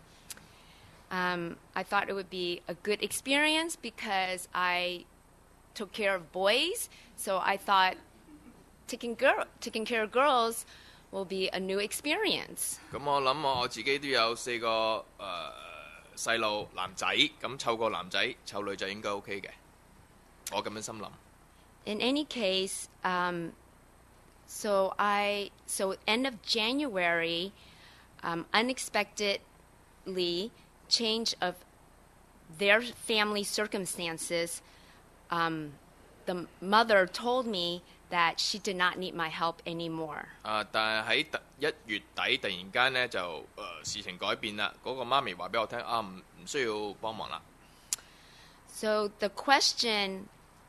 I thought it would be a good experience because I took care of boys, so I thought taking care of girls will be a new experience. 咁我諗我自己都有4個細路男仔，咁湊個男仔湊女仔應該 OK 嘅，我咁樣心諗。 In any case, so end of January, unexpectedly, change of their family circumstances, the mother told me that she did not need my help anymore. 但係喺1月底突然間咧就事情改變啦，嗰個媽咪話俾我聽唔需要幫忙啦。 So the question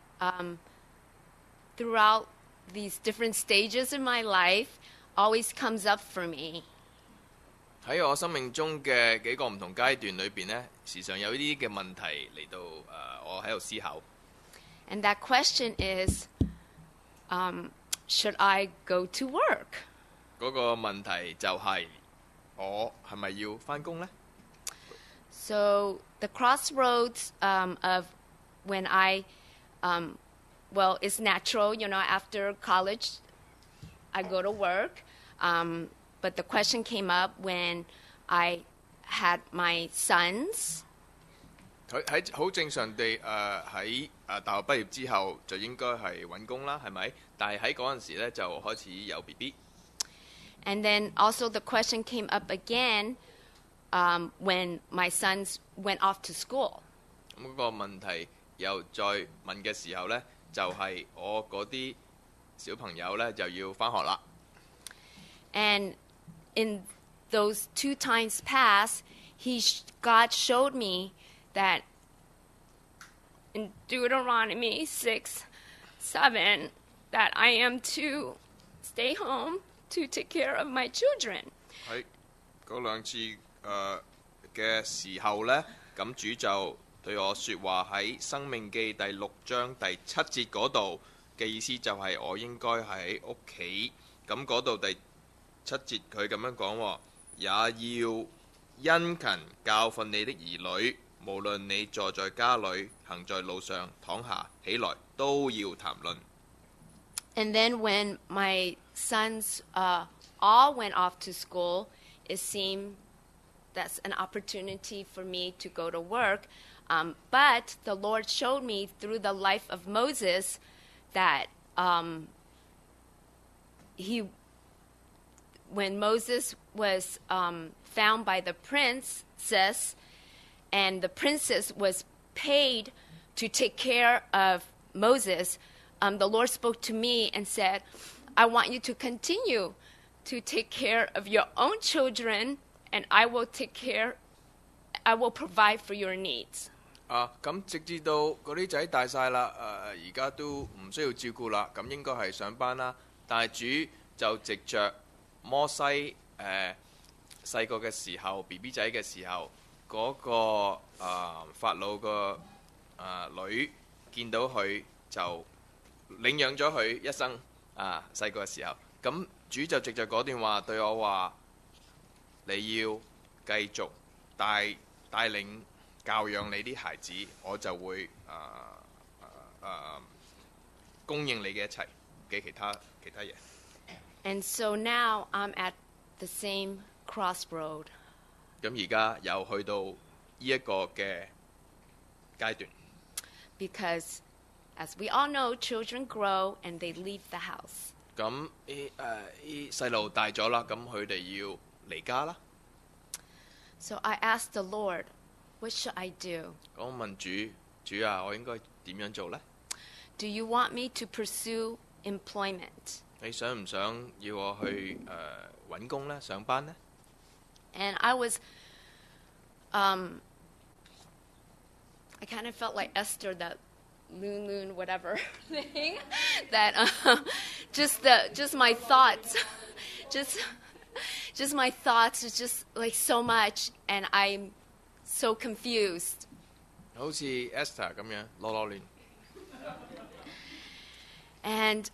throughout these different stages in my life always comes up for me. 喺我生命中嘅幾個唔同階段裏邊呢，時常有呢啲嘅問題嚟到我喺度思考。 And that question is, should I go to work? 嗰個問題就係我係咪要返工呢？ So the crossroads of when I, well, it's natural, after college, I go to work. But the question came up when I had my sons. 喺好正常地喺大學畢業之後就應該係揾工啦，係咪？但係喺嗰陣時咧就開始有 BB。 And then also the question came up again when my sons went off to school. 咁嗰個問題又再問嘅時候咧，就係我嗰啲小朋友咧就要返學啦。 And in those 2 times past, God showed me that in Deuteronomy 6:7, that I am to stay home to take care of my children. 喺嗰兩次嘅時候咧，咁主就對我説話喺《申命記》第6章第7節嗰度嘅意思就係我應該喺屋企。咁嗰度第7節佢咁樣講喎，也要殷勤教訓你的兒女，無論你坐在家裏，行在路上，躺下起來，都要談論。 And then when my sons all went off to school, it seemed that's an opportunity for me to go to work. But the Lord showed me through the life of Moses that when Moses was found by the princess, and the princess was paid to take care of Moses, the Lord spoke to me and said, I want you to continue to take care of your own children, and I will provide for your needs. 咁直至到嗰啲仔大晒啦，而家都唔需要照顧啦，咁應該係上班啦。但係主就藉着摩西細個嘅時候 BB 仔嘅時候，嗰個法老個女見到佢就領養咗佢一生細個嘅時候，咁主就藉着嗰段話對我話：你要繼續帶領教養你啲孩子，我就會供應你嘅一切嘅其他嘢。 And so now I'm at the same crossroad. 咁而家又去到呢一個嘅階段。 Because as we all know, children grow and they leave the house. 咁細路大咗啦，咁佢哋要離家啦。 So I asked the Lord, what should I do? 我問主啊，我應該點樣做呢？ Do you want me to pursue employment? 你想唔想要我去揾工呢？上班呢？ And I was, I kind of felt like Esther, that loon, whatever thing, that just my thoughts, just my thoughts is just like so much, and I'm so confused. 好似 Esther 咁樣囉亂。 And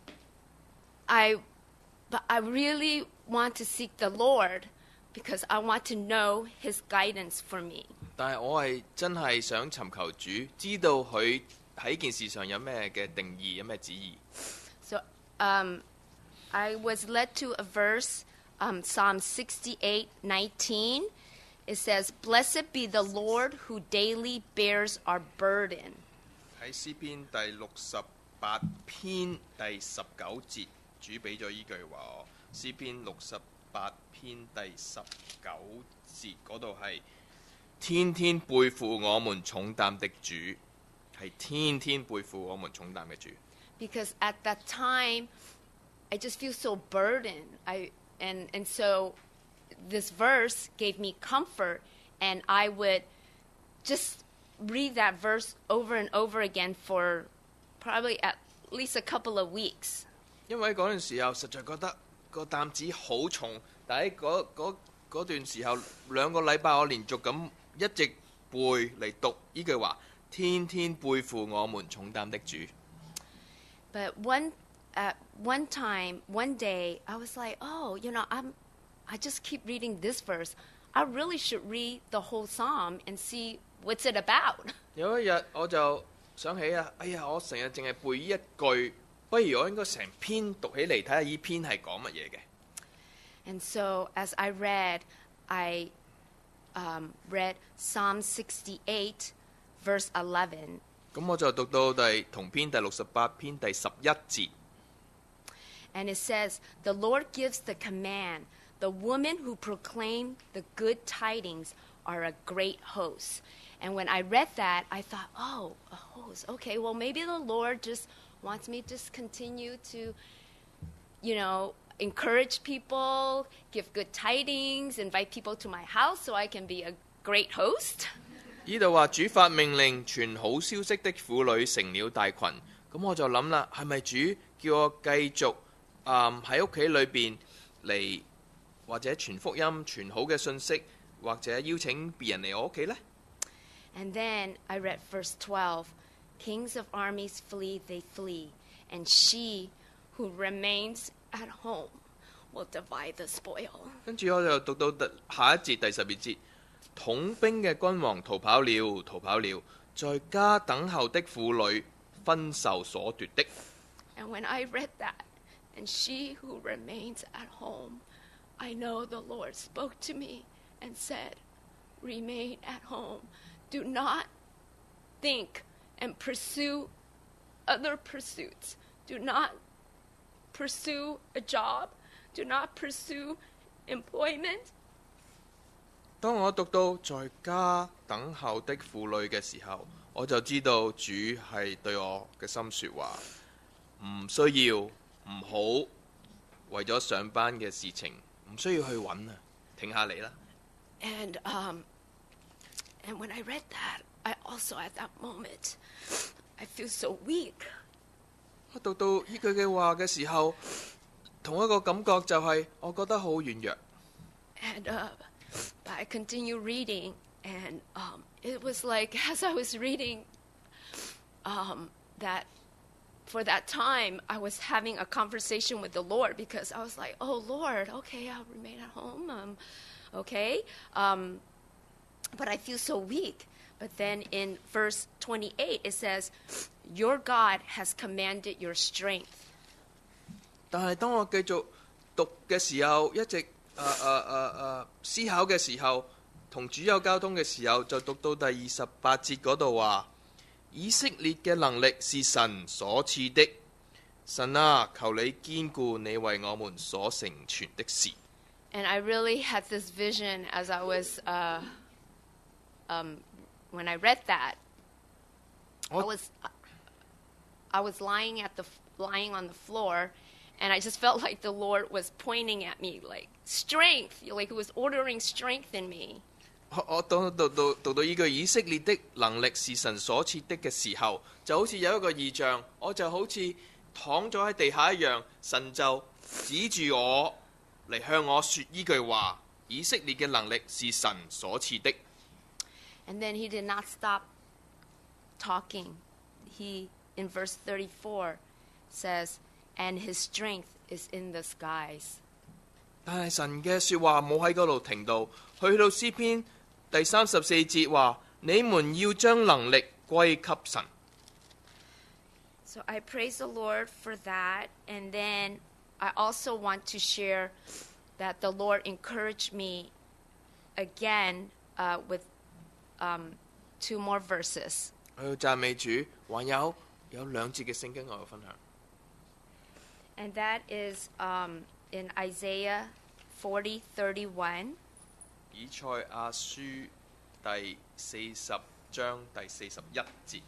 but I really want to seek the Lord because I want to know His guidance for me. 但係我係真係想尋求主，知道佢喺件事上有咩嘅定義，有咩旨意。 So I was led to a verse, Psalm 68:19. It says, "Blessed be the Lord who daily bears our burden." 喺詩篇第68篇第19節，主俾咗依句話我。詩篇68篇第19節嗰度係天天背負我們重擔的主，係天天背負我們重擔嘅主。 Because at that time, I just feel so burdened. And so this verse gave me comfort, and I would just read that verse over and over again for probably at least a couple of weeks. 因為嗰陣時候實在覺得個擔子好重，但喺嗰段時候2個禮拜我連續咁一直背嚟讀呢句話，天天背負我們重擔的主。 But one time, one day, I was like, oh, I just keep reading this verse. I really should read the whole psalm and see what's it about. 有一日我就想起啊，哎呀，我成日淨係背呢一句，不如我應該成篇讀起嚟睇下呢篇係講乜嘢嘅。 And so as I read Psalm 68, verse 11. 咁我就讀到同篇第68篇第11節。 And it says, the Lord gives the command. The women who proclaim the good tidings are a great host. And when I read that, I thought, oh, a host. Okay, well, maybe the Lord just wants me to just continue to, encourage people, give good tidings, invite people to my house so I can be a great host. 呢度話主發命令，傳好消息的婦女成了大群。咁我就諗啦，係咪主叫我繼續喺屋企裏邊嚟，或者傳福音、傳好嘅信息，或者邀請別人嚟我屋企呢？ And then I read verse 12. Kings of armies flee, they flee, and she who remains at home will divide the spoil. 跟住我就讀到下一節第12節，統兵嘅君王逃跑了，逃跑了，在家等候的婦女分受所奪的。 And when I read that, and she who remains at home, I know the Lord spoke to me and said, remain at home. Do not think and pursue other pursuits. Do not pursue a job. Do not pursue employment. 當我讀到在家等候的婦女嘅時候，我就知道主係對我嘅心説話，唔需要唔好為咗上班嘅事情，唔需要去揾啊，停下嚟啦。 And when I read that, I also at that moment, I feel so weak. 我讀到呢句嘅話嘅時候，同一個感覺就係我覺得好軟弱。 And I continue reading, and it was like as I was reading, that for that time I was having a conversation with the Lord because I was like, "Oh Lord, okay, I'll remain at home, okay." But I feel so weak. But then in verse 28, it says, your God has commanded your strength. 但係當我繼續讀嘅時候，一直思考嘅時候，同主有交通嘅時候，就讀到第28節嗰度話，以色列嘅能力是神所賜的，神啊，求你堅固你為我們所成全的事。 And I really had this vision as I was when I read that, I was lying on the floor, and I just felt like the Lord was pointing at me, like strength, like He was ordering strength in me. 我讀到呢句以色列的能力是神所賜的嘅時候，就好似有一個異象，我就好似躺咗喺地下一樣，神就指住我嚟向我說呢句話：以色列嘅能力是神所賜的。 And then He did not stop talking. He, in verse 34, says, and His strength is in the skies. 但係神嘅說話冇喺嗰度停到，去到詩篇第34節話：你們要將能力歸給神。 So I praise the Lord for that, and then I also want to share that the Lord encouraged me again with 2 more verses. 我要讚美主，還有2節嘅聖經我要分享。 And that is in Isaiah 40:31. 以賽亞書第40章第41節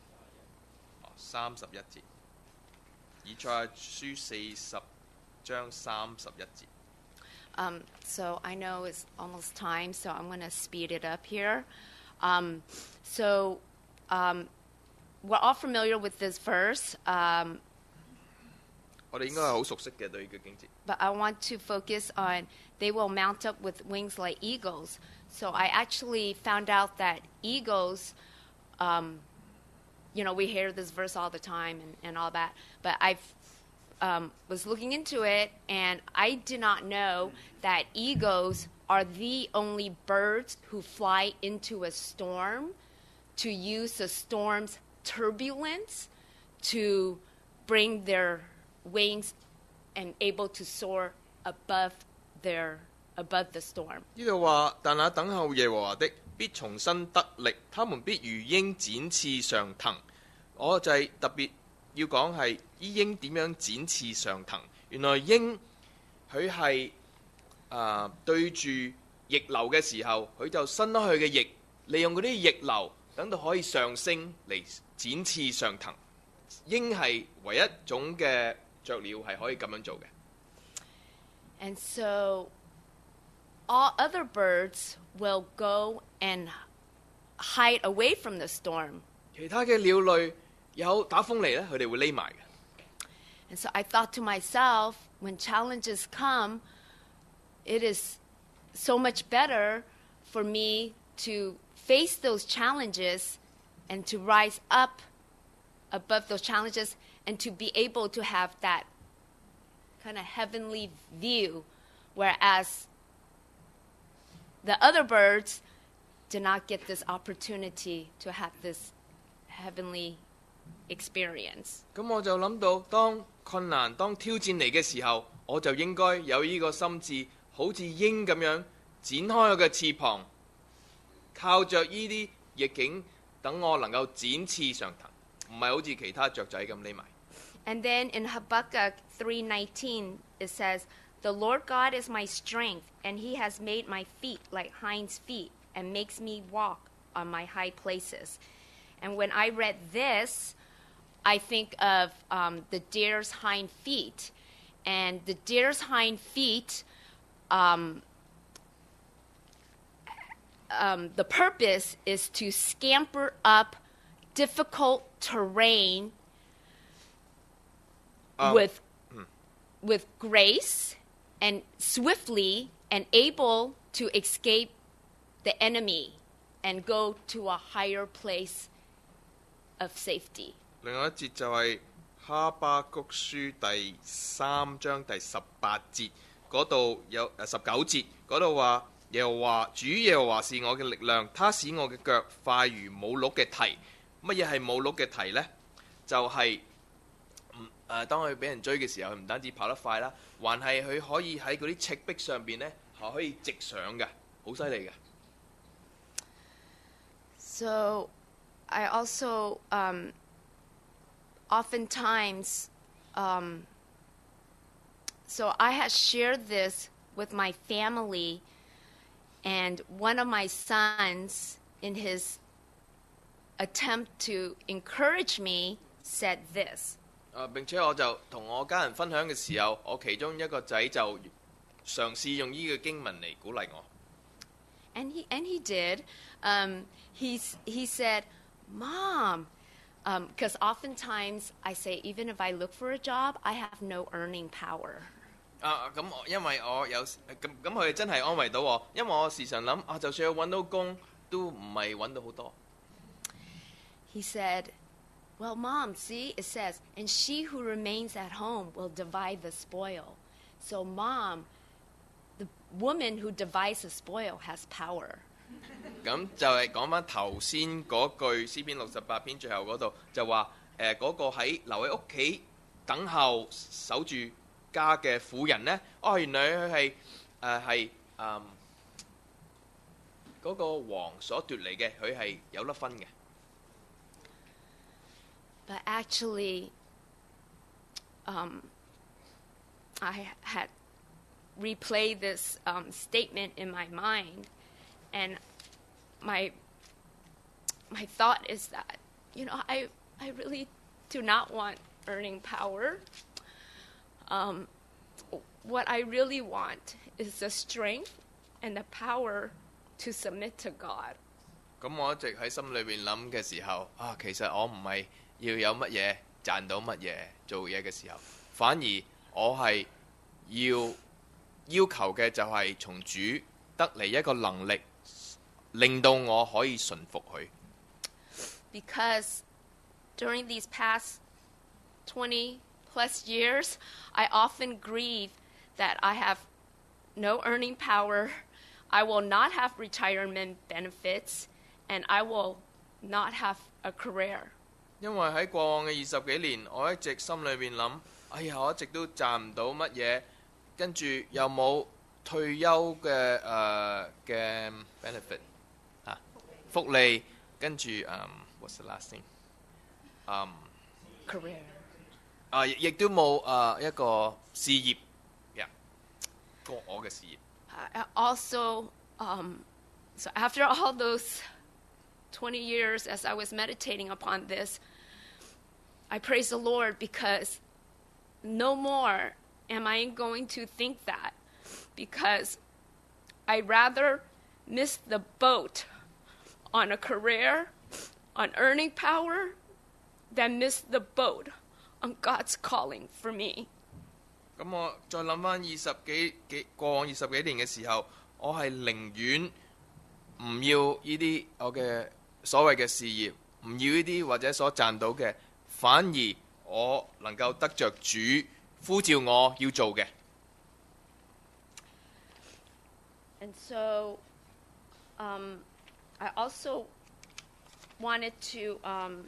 ，31節。以賽亞書40章31節。 So I know it's almost time, so I'm going to speed it up here. So we're all familiar with this verse, 我哋應該係好熟悉嘅對呢個經節。 but I want to focus on they will mount up with wings like eagles. So I actually found out that eagles, we hear this verse all the time and all that, but I was looking into it, and I did not know that eagles are the only birds who fly into a storm to use the storm's turbulence to bring their wings and able to soar above the storm. 呢度話，但那等候耶和華的必重新得力，他們必如鷹展翅上騰。我就係特別要講係鷹點樣展翅上騰。原來鷹佢係對住翼流嘅時候，佢就伸開佢嘅翼，利用嗰啲翼流，等到可以上升嚟展翅上騰。鷹係唯一種嘅雀鳥係可以咁樣做嘅。 And so all other birds will go and hide away from the storm. 其他嘅鳥類有打風嚟咧，佢哋會匿埋嘅。 And so I thought to myself, when challenges come, it is so much better for me to face those challenges and to rise up above those challenges and to be able to have that kind of heavenly view, whereas the other birds did not get this opportunity to have this heavenly experience. 咁我就諗到，當困難、當挑戰嚟嘅時候，我就應該有呢個心志，好似鷹咁樣展開我嘅翅膀，靠着呢啲逆境，等我能夠展翅上騰，唔係好似其他雀仔咁匿埋。 And then in Habakkuk 3:19 it says, "The Lord God is my strength, and He has made my feet like hinds' feet, and makes me walk on my high places." And when I read this, I think of the deer's hind feet, and the deer's hind feet. The purpose is to scamper up difficult terrain with grace and swiftly and able to escape the enemy and go to a higher place of safety. 另外一節就係哈巴谷書第3章第18節嗰度有19節嗰度話耶和華主耶和華是我嘅力量，他使我嘅腳快如母鹿嘅蹄。乜嘢係母鹿嘅蹄呢？就係、當佢俾人追嘅時候，佢唔單止跑得快啦，還係佢可以喺嗰啲赤壁上邊呢，係可以直上嘅，好犀利嘅。 So I also oftentimes, so I had shared this with my family, and one of my sons, in his attempt to encourage me, said this. 並且我就同我家人分享嘅時候，我其中一個仔就嘗試用呢個經文嚟鼓勵我。 And he did. He said, "Mom," because oftentimes I say, even if I look for a job, I have no earning power. 因為我有咁佢真係安慰到我，因為我時常諗就算我揾到工，都唔係揾到好多。 He said, "Well, Mom, see, it says, and she who remains at home will divide the spoil. So, Mom, the woman who divides the spoil has power." 咁就係講翻頭先嗰句詩篇68篇最後嗰度就話嗰個留喺屋企等候守住家嘅婦人呢，原來佢係嗰個王所奪嚟嘅，佢係有得分嘅。 But actually, I had replayed this statement in my mind, and my thought is that, I really do not want earning power. What I really want is the strength and the power to submit to God. 咁我一直喺心裏邊諗嘅時候，其實我唔係要有乜嘢賺到乜嘢做嘢嘅時候，反而我係要求嘅就係從主得嚟一個能力，令到我可以順服佢。 Because during these past 20 plus years, I often grieve that I have no earning power, I will not have retirement benefits, and I will not have a career. 因為喺過往嘅20幾年，我一直心裏邊諗，我一直都賺唔到乜嘢，跟住又冇退休嘅benefit 福利，跟住what's the last thing？ Career. 亦都冇一個事業，過我嘅事業。 Also, so after all those 20 years, as I was meditating upon this, I praise the Lord because no more am I going to think that, because I rather miss the boat on a career, on earning power, than miss the boat on God's calling for me. 咁我再諗翻過往20幾年嘅時候，我係寧願唔要呢啲我嘅所謂嘅事業，唔要呢啲或者所賺到嘅，反而我能夠得着主呼召我要做嘅。 And so, I also wanted to,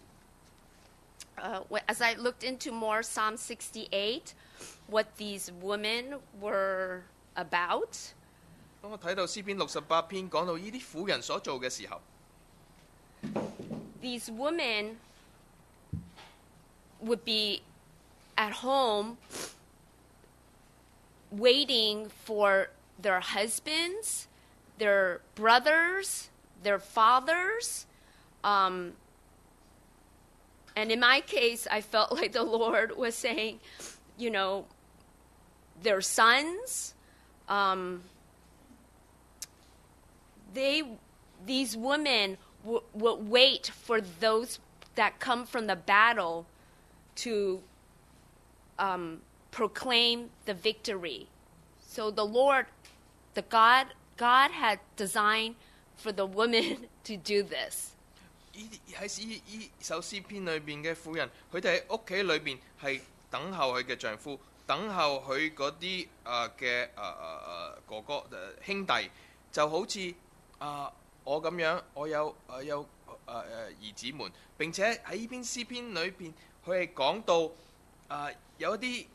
as I looked into more Psalm 68, what these women were about. 當我睇到詩篇68篇講到呢啲婦人所做嘅時候， These women would be at home waiting for their husbands, their brothers, their fathers. And in my case, I felt like the Lord was saying, you know, their sons. These women would wait for those that come from the battle to proclaim the victory. So the Lord, God had designed for the women to do this. 喺呢首詩篇裏邊嘅婦人，佢哋喺屋企裏邊係等候佢嘅丈夫，等候佢嗰啲嘅哥哥兄弟，就好似我咁樣，我有兒子們。並且喺呢篇詩篇裏邊，佢係講到有一啲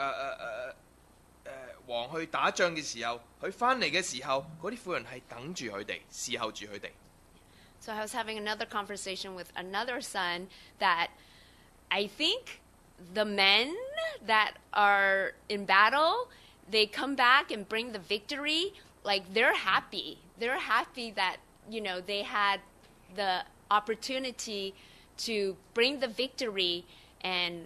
王去打仗嘅時候，佢翻嚟嘅時候，嗰啲婦人係等住佢哋，侍候住佢哋。 So I was having another conversation with another son that I think the men that are in battle, they come back and bring the victory, like they're happy. They're happy that, you know, they had the opportunity to bring the victory, and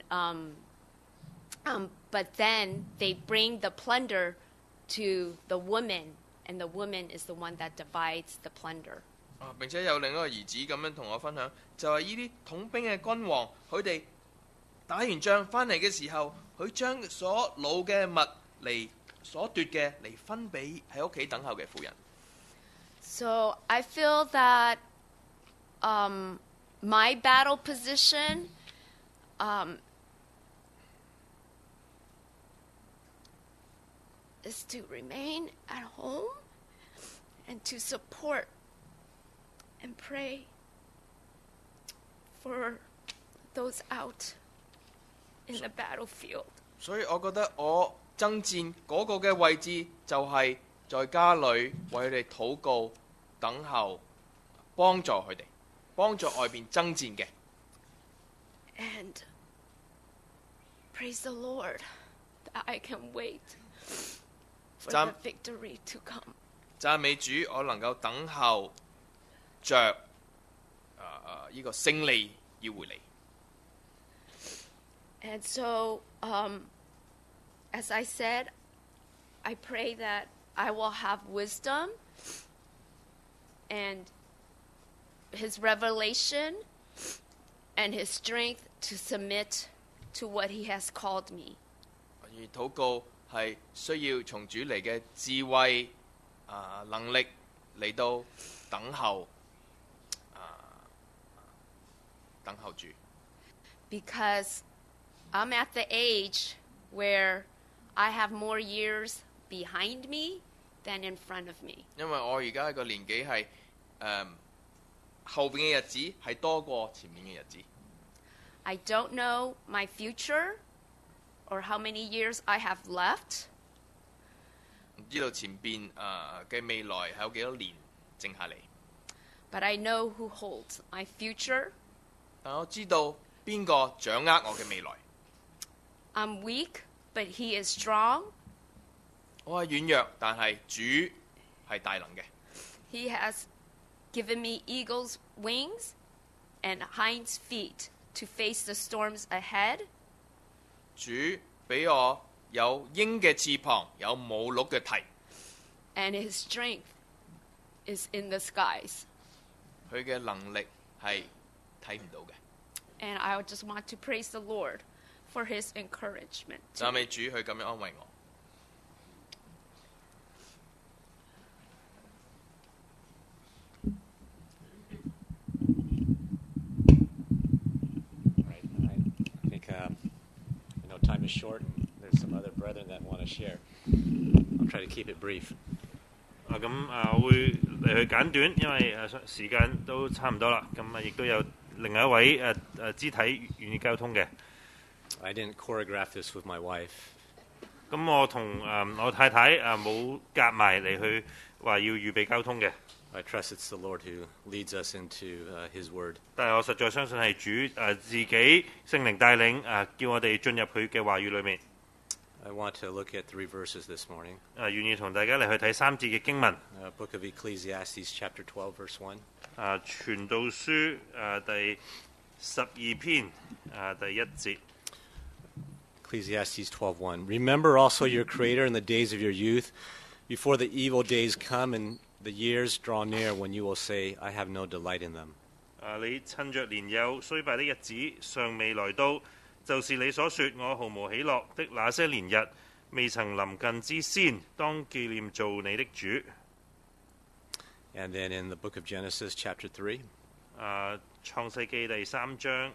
but then they bring the plunder to the woman, and the woman is the one that divides the plunder. 並且有另一個兒子咁樣同我分享，就係呢啲統兵嘅君王，佢哋打完仗翻嚟嘅時候，佢將所擄嘅物嚟所奪嘅嚟分俾喺屋企等候嘅婦人。 So I feel that my battle position is to remain at home and to support and pray for those out in the battlefield. 所以我覺得我爭戰嗰個嘅位置就係在家裏為佢哋禱告、等候、幫助佢哋，幫助外邊爭戰嘅。 And praise the Lord that I can wait for the victory to come. 讚美主，我能夠等候着呢個勝利要回嚟。 And so, as I said, I pray that I will have wisdom and his revelation and his strength to submit to what he has called me. 而禱告係需要從主嚟嘅智慧能力嚟到等候主。 Because I'm at the age where I have more years behind me than in front of me. 因為我而家個年紀係後邊嘅日子係多過前面嘅日子。 I don't know my future or how many years I have left. 唔知道前邊嘅未來係有幾多年剩下嚟。 But I know who holds my future. 但我知道邊個掌握我嘅未來。 I'm weak, but he is strong. 我係軟弱，但係主係大能嘅。 He has given me eagle's wings and hinds feet to face the storms ahead. 主俾我有鷹嘅翅膀，有母鹿嘅蹄。 And his strength is in the skies. 佢嘅能力係睇唔到嘅。 And I just want to praise the Lord for his encouragement. 讚美主，佢咁樣安慰我。 Time is short, and there's some other brethren that want to share. I'll try to keep it brief. 咁我會嚟去簡短，因為時間都差唔多啦。咁亦都有另外一位肢體願意交通嘅。 I didn't choreograph this with my wife. 咁我同我太太冇夾埋嚟去話要預備交通嘅。 I trust it's the Lord who leads us into His Word. 但係我實在相信係主自己聖靈帶領叫我哋進入佢嘅話語裏面。 I want to look at 3 verses this morning. 願意同大家嚟去睇3節嘅經文。 Book of Ecclesiastes, chapter 12, verse 1. 傳道書第12篇第1節。 Ecclesiastes 12:1. Remember also your Creator in the days of your youth, before the evil days come and the years draw near when you will say, I have no delight in them. 你趁着年幼衰敗的日子尚未來到，就是你所說我毫無喜樂的那些年日未曾臨近之先，當紀念造你的主。 And then in the book of Genesis, chapter 3. 創世記第3章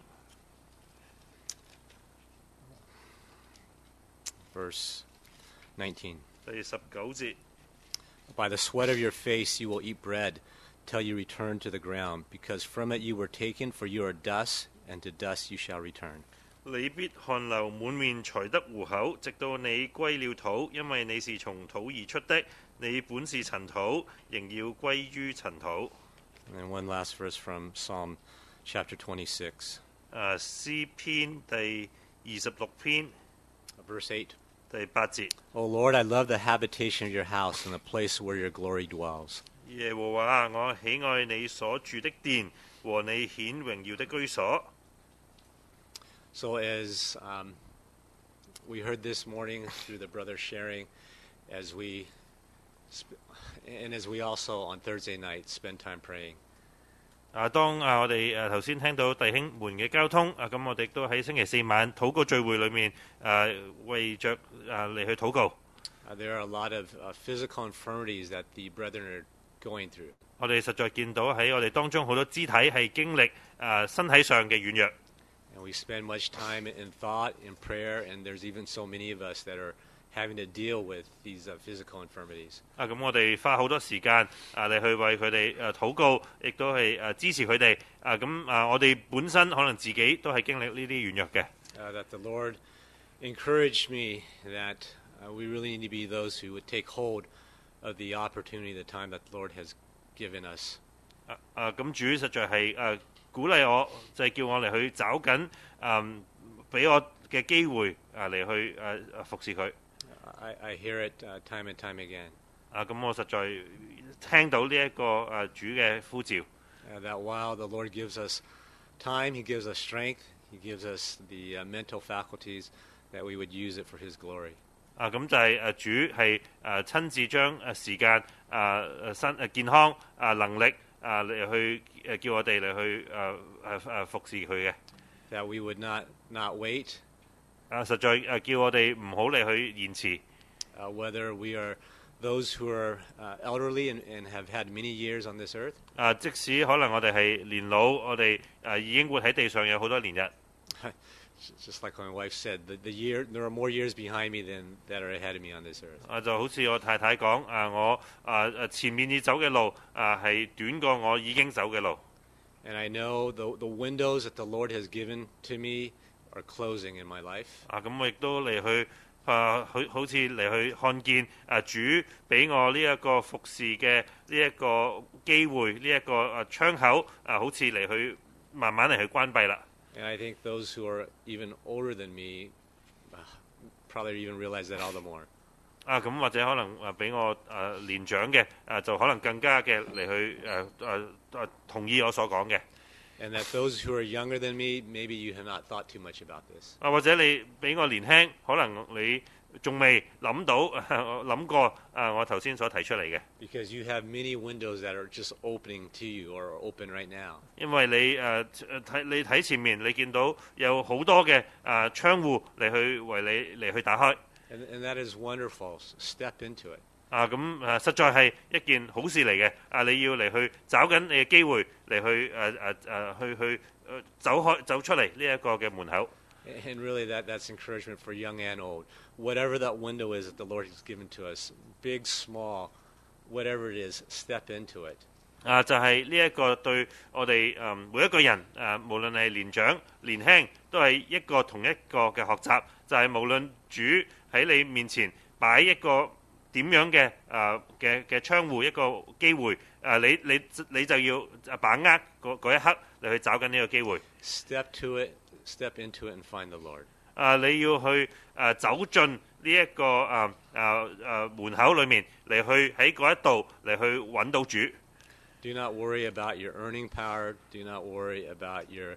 verse 19. 第19節。 By the sweat of your face you will eat bread till you return to the ground, because from it you were taken, for you are dust, and to dust you shall return. 你必汗流滿面才得糊口，直到你歸了土，因為你是從土而出的，你本是塵土，仍要歸於塵土。 And one last verse from Psalm chapter 26. 詩篇第26篇 verse 8. 第8節。 O Lord, I love the habitation of your house and the place where your glory dwells. 耶和華，我喜愛你所住的殿和你顯榮耀的居所。 So as we heard this morning through the brother sharing, as we also on Thursday night spend time praying. 當我哋頭先聽到弟兄們嘅交通咁我哋都喺星期4晚禱告聚會裏面為着嚟去禱告。 There are a lot of physical infirmities that the brethren are going through. 我哋實在見到喺我哋當中好多肢體係經歷身體上嘅軟弱。 And we spend much time in thought, in prayer, and there's even so many of us that are having to deal with these physical infirmities. 咁我哋花好多時間嚟去為佢哋禱告，亦都係支持佢哋。我哋本身可能自己都係經歷呢啲軟弱嘅。 That the Lord encouraged me that we really need to be those who would take hold of the opportunity, the time that the Lord has given us. 咁主實在係鼓勵我，就係叫我嚟去找緊俾我嘅機會嚟去服侍佢。 I hear it time and time again. 咁我實在聽到呢一個主嘅呼召。 That while the Lord gives us time, He gives us strength, He gives us the mental faculties, that we would use it for His glory. 咁就係主係親自將時間、健康、能力嚟去叫我哋嚟去服侍佢嘅。 That we would not wait. 實在叫我哋唔好嚟去延遲。 Whether we are those who are elderly and have had many years on this earth. 即使可能我哋係年老，我哋已經活喺地上有好多年日。 Just like my wife said, there are more years behind me than that are ahead of me on this earth. 就好似我太太講，我前面要走嘅路係短過我已經走嘅路。 And I know the windows that the Lord has given to me are closing in my life. 咁我亦都嚟去好似嚟去看見主俾我呢一個服侍嘅呢一個機會，呢一個窗口好似嚟去慢慢嚟去關閉啦。 And I think those who are even older than me probably even realize that all the more. 咁或者可能比我年長嘅就可能更加嘅嚟去同意我所講嘅。 And that those who are younger than me, maybe you have not thought too much about this. 或者你比我年輕，可能你仲未諗到諗過我頭先所提出嚟嘅。 Because you have many windows that are just opening to you or are open right now. 因為你睇前面，你見到有好多嘅窗戶嚟去為你嚟去打開。 And that is wonderful. Step into it. 咁實在係一件好事嚟嘅。你要嚟去找緊你嘅機會嚟去走出嚟呢一個嘅門口。 And really that's encouragement for young and old. Whatever that window is that the Lord has given to us, big, small, whatever it is, step into it. 就係呢一個對我哋每一個人無論係年長年輕，都係一個同一個嘅學習，就係無論主喺你面前擺一個點樣嘅窗戶一個機會，你就要把握嗰一刻嚟去找緊呢個機會。 Step into it and find the Lord. 你要去走進呢一個門口裏面嚟去喺嗰一度嚟去揾到主。 Do not worry about your earning power. Do not worry about your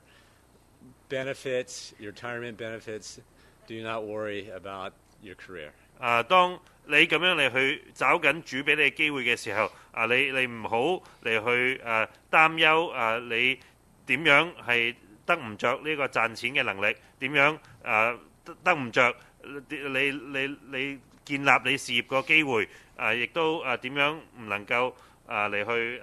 benefits, your retirement benefits. Do not worry about your career. 當你咁樣嚟去找緊主俾你嘅機會嘅時候，你唔好嚟去擔憂你點樣係得唔着呢個賺錢嘅能力，點樣得唔着你建立你事業個機會，亦都點樣唔能夠嚟去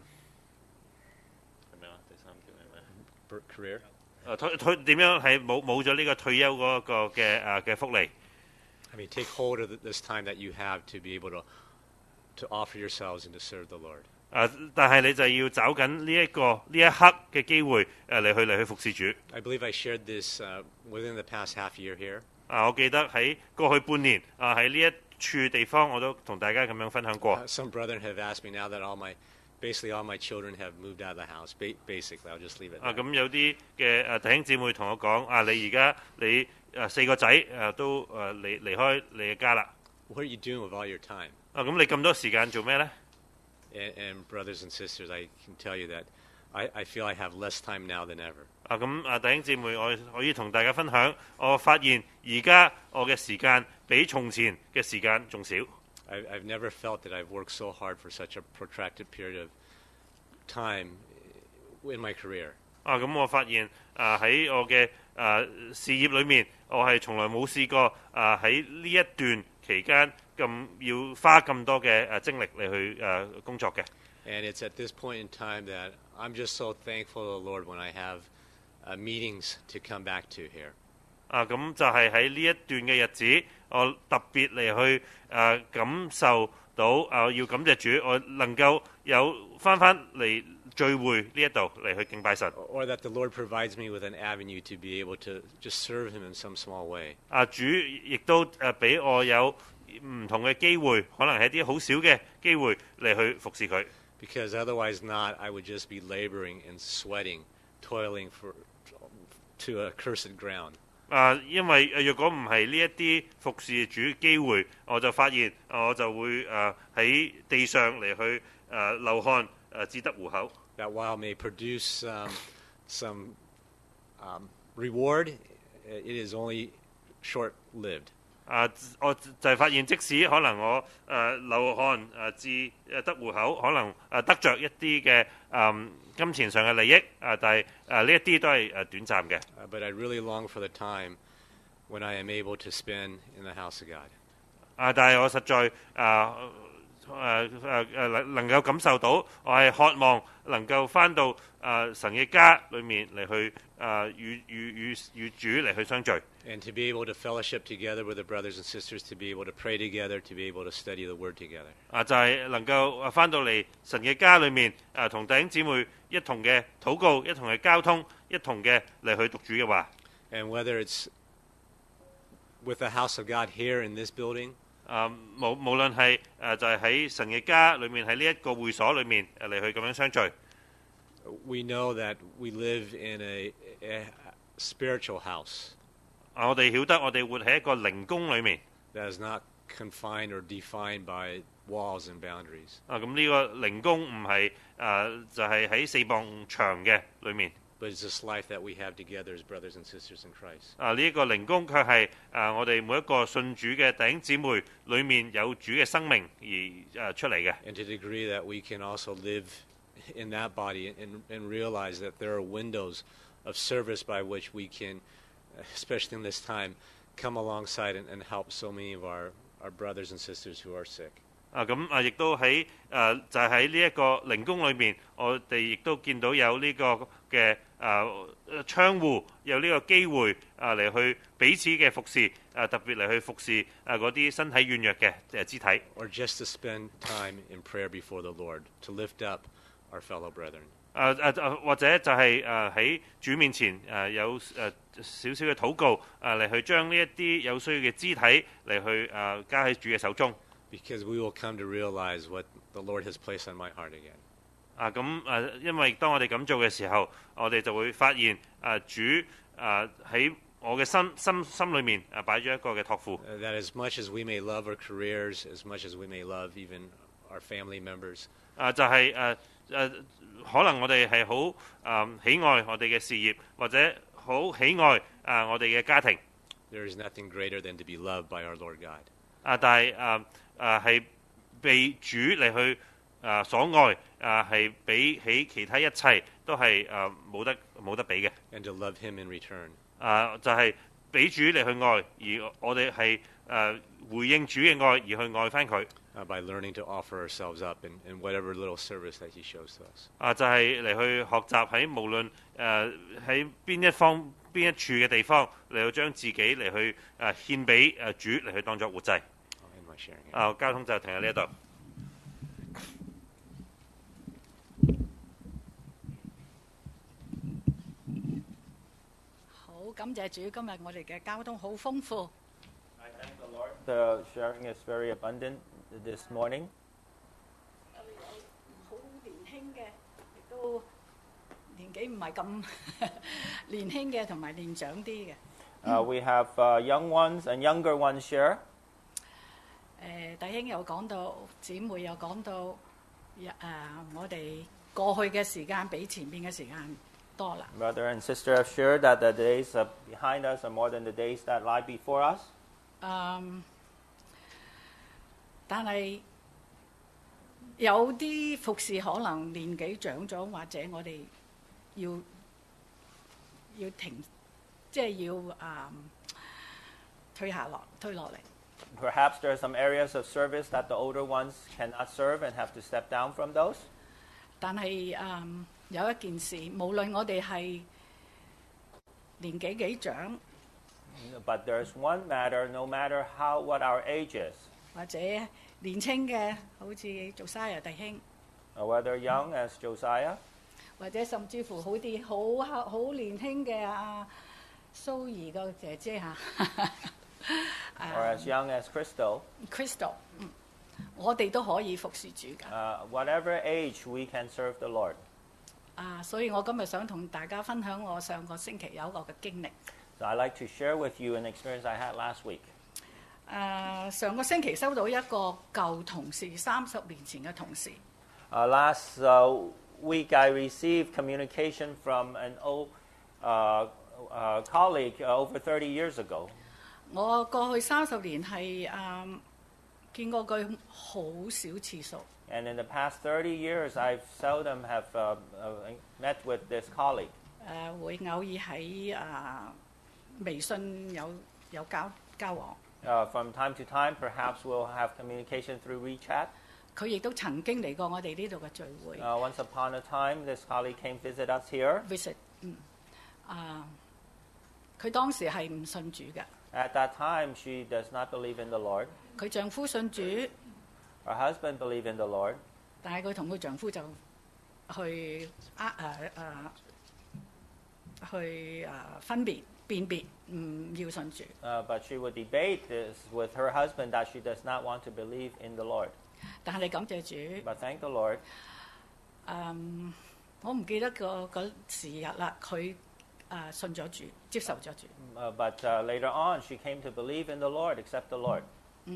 係咪啊？第三條係咩 ？career 點樣係冇咗呢個退休嗰個嘅福利？ I mean, take hold of this time that you have to be able to offer yourselves and to serve the Lord. 但係你就要找緊呢一刻嘅機會嚟去服侍主。 I believe I shared this within the past half year here. 我記得喺過去半年喺呢一處地方，我都同大家咁樣分享過。 Some brethren have asked me now that basically all my children have moved out of the house. Basically, I'll just leave it. 咁有啲嘅弟兄姊妹同我講你而家你4個仔都離開你嘅家啦。 What are you doing with all your time? 咁你咁多時間做咩呢？ And brothers and sisters, I can tell you that I feel I have less time now than ever. 咁弟兄姊妹，我可以同大家分享，我發現而家我嘅時間比從前嘅時間仲少。 I've never felt that I've worked so hard for such a protracted period of time in my career. 咁我發現喺我嘅事業裏面，我係從來冇試過喺呢一段期間咁要花咁多嘅精力嚟去工作嘅。 And it's at this point in time that I'm just so thankful to the Lord when I have meetings to come back to here. 咁就係喺呢一段嘅日子，我特別嚟去感受到要感謝主，我能夠有翻嚟聚會呢一度嚟去敬拜神。 Or that the Lord provides me with an avenue to be able to just serve Him in some small way. 主亦都俾我有唔同嘅機會，可能係一啲好少嘅機會嚟去服侍佢。 Because otherwise not, I would just be laboring and sweating, toiling to a cursed ground. 因為若果唔係呢一啲服侍主機會，我就發現我就會喺地上嚟去流汗，只得糊口。 That while may produce some reward, it is only short-lived. 我就係發現，即使可能我流汗至得糊口，可能得着一啲嘅金錢上嘅利益但係呢一啲都係短暫嘅。 But I really long for the time when I am able to spend in the house of God. 但係我實在能夠感受到，我係渴望能夠翻到神嘅家裏面嚟去與主嚟去相聚。 And to be able to fellowship together with the brothers and sisters, to be able to pray together, to be able to study the Word together. 就係能夠翻到嚟神嘅家裏面同弟兄姊妹一同嘅禱告，一同嘅交通，一同嘅嚟去讀主嘅話。 And whether it's with the house of God here in this building, 無論係就係喺神嘅家裏面，喺呢一個會所裏面嚟去咁樣相聚。 we know that we live in a spiritual house. 我哋曉得我哋活喺一個靈宮裏面。 That is not confined or defined by walls and boundaries. 咁呢個靈宮唔係就係喺4埲牆嘅裏面。 But it's this life that we have together as brothers and sisters in Christ. 呢一個靈宮卻係我哋每一個信主嘅弟兄姊妹裏面有主嘅生命而出嚟嘅。 And to the degree that we can also live in that body and realize that there are windows of service by which we can, especially in this time, come alongside and help so many of our brothers and sisters who are sick. 亦都喺就喺呢一個靈宮裏面，我哋亦都見到有呢個嘅窗戶，有呢個機會嚟去彼此嘅服侍，特別嚟去服侍嗰啲身體軟弱嘅肢體。 Or just to spend time in prayer before the Lord, to lift up our fellow brethren. 或者就係喺主面前有少少嘅禱告嚟去將呢一啲有需要嘅肢體嚟去交喺主嘅手中。 Because we will come to realize what the Lord has placed on my heart again. 因為當我哋咁做嘅時候，我哋就會發現主喺我嘅心裏面擺咗一個嘅託付。 That as much as we may love our careers, as much as we may love even our family members. 就係可能我哋係好喜愛我哋嘅事業，或者好喜愛我哋嘅家庭。 There is nothing greater than to be loved by our Lord God. 但係係被主嚟去所愛係比起其他一切都係冇得比嘅。 And to love Him in return. 就係俾主嚟去愛，而我哋係回應主嘅愛而去愛翻佢。 By learning to offer ourselves up in whatever little service that He shows to us. 就係嚟去學習喺無論喺邊一處嘅地方嚟到將自己嚟去獻俾主嚟去當作活祭。交通就停喺呢一度。 好，感謝主，今日我哋嘅交通好豐富。 I thank the Lord. The sharing is very abundant this morning. 好年輕嘅，亦都年紀唔係咁年輕嘅，同埋年長啲嘅。 We have young ones and younger ones share. 弟兄又講到，姊妹又講到，我哋過去嘅時間比前面嘅時間多啦。 Brother and sister have shared that the days behind us are more than the days that lie before us. 但係有啲服侍可能年紀長咗，或者我哋要停，即係要推落嚟。 Perhaps there are some areas of service that the older ones cannot serve and have to step down from those. 但係有一件事，無論我哋係年紀幾長， But there's one matter, no matter what our age is. 或者年輕嘅，好似Josiah弟兄， Whether young as Josiah. 或者甚至乎好啲好年輕嘅蘇怡個姐姐嚇。 Or as young as Crystal. 我哋都可以服侍主㗎。 Whatever age we can serve the Lord. 所以我今日想同大家分享我上個星期有一個嘅經歷。 So I'd like to share with you an experience I had last week. 上個星期收到一個舊同事，30年前嘅同事。 Last week I received communication from an old colleague over 30 years ago. 我過去30年係見過佢好少次數。 And in the past 30 years, I seldom have met with this colleague. 會偶爾喺微信有交往。 From time to time, perhaps we'll have communication through WeChat. 佢亦都曾經嚟過我哋呢度嘅聚會。 Once upon a time, this colleague came visit us here. Visit，佢當時係唔信主嘅。 At that time, she does not believe in the Lord. 佢丈夫信主。 Her husband believed in the Lord. 但係佢同佢丈夫就去分別辨別唔要信主。 But she would debate this with her husband that she does not want to believe in the Lord. 但係你感謝主。 But thank the Lord. 我唔記得個時日啦，佢信咗主，接受咗主。 But later on, she came to believe in the Lord, accept the Lord.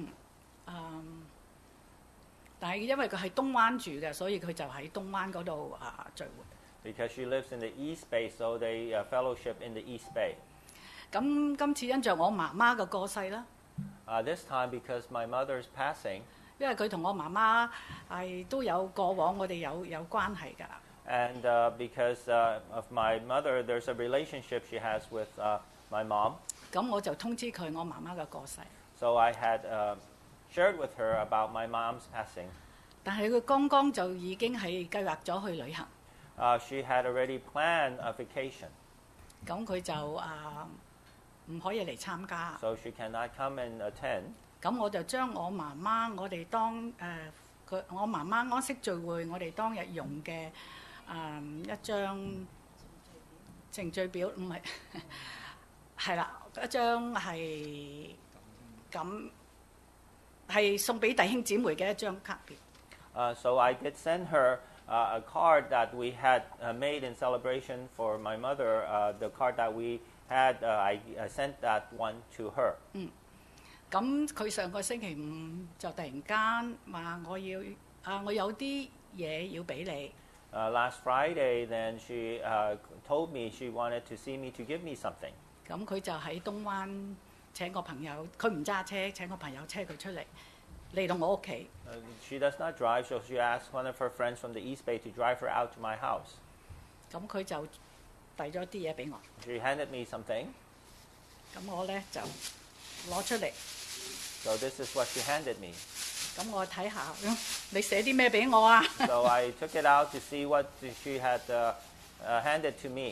但係因為佢喺東灣住嘅，所以佢就喺東灣嗰度聚會。 Because she lives in the East Bay, so they fellowship in the East Bay. 咁今次因着我媽媽嘅過世啦。 This time because my mother's passing. 因為佢同我媽媽係都有過往，我哋有關係㗎。 And because of my mother, there's a relationship she has with my mom. 咁我就通知佢我媽媽嘅過世。 So I had shared with her about my mom's passing. 但係佢剛剛就已經係計劃咗去旅行。 She had already planned a vacation. 咁佢就唔可以嚟參加。 So she cannot come and attend. 咁我就將我媽媽我哋我媽媽安息聚會我哋當日用嘅一張程序表，唔係係啦，一張係咁係送俾弟兄姊妹嘅一張卡片。 So I did send her a card that we had made in celebration for my mother. The card that we had, I sent that one to her. 咁佢上個星期五就突然間話我有啲嘢要俾你。 Last Friday, then she told me she wanted to see me to give me something. 咁佢就喺東灣請個朋友，佢唔揸車，請個朋友車佢出嚟到我屋企。 She does not drive, so she asked one of her friends from the East Bay to drive her out to my house. 咁佢就遞咗啲嘢俾我。 She handed me something. 咁我咧就攞出嚟。 So this is what she handed me. 咁我睇下，你寫啲咩俾我啊 So I took it out to see what she had handed to me.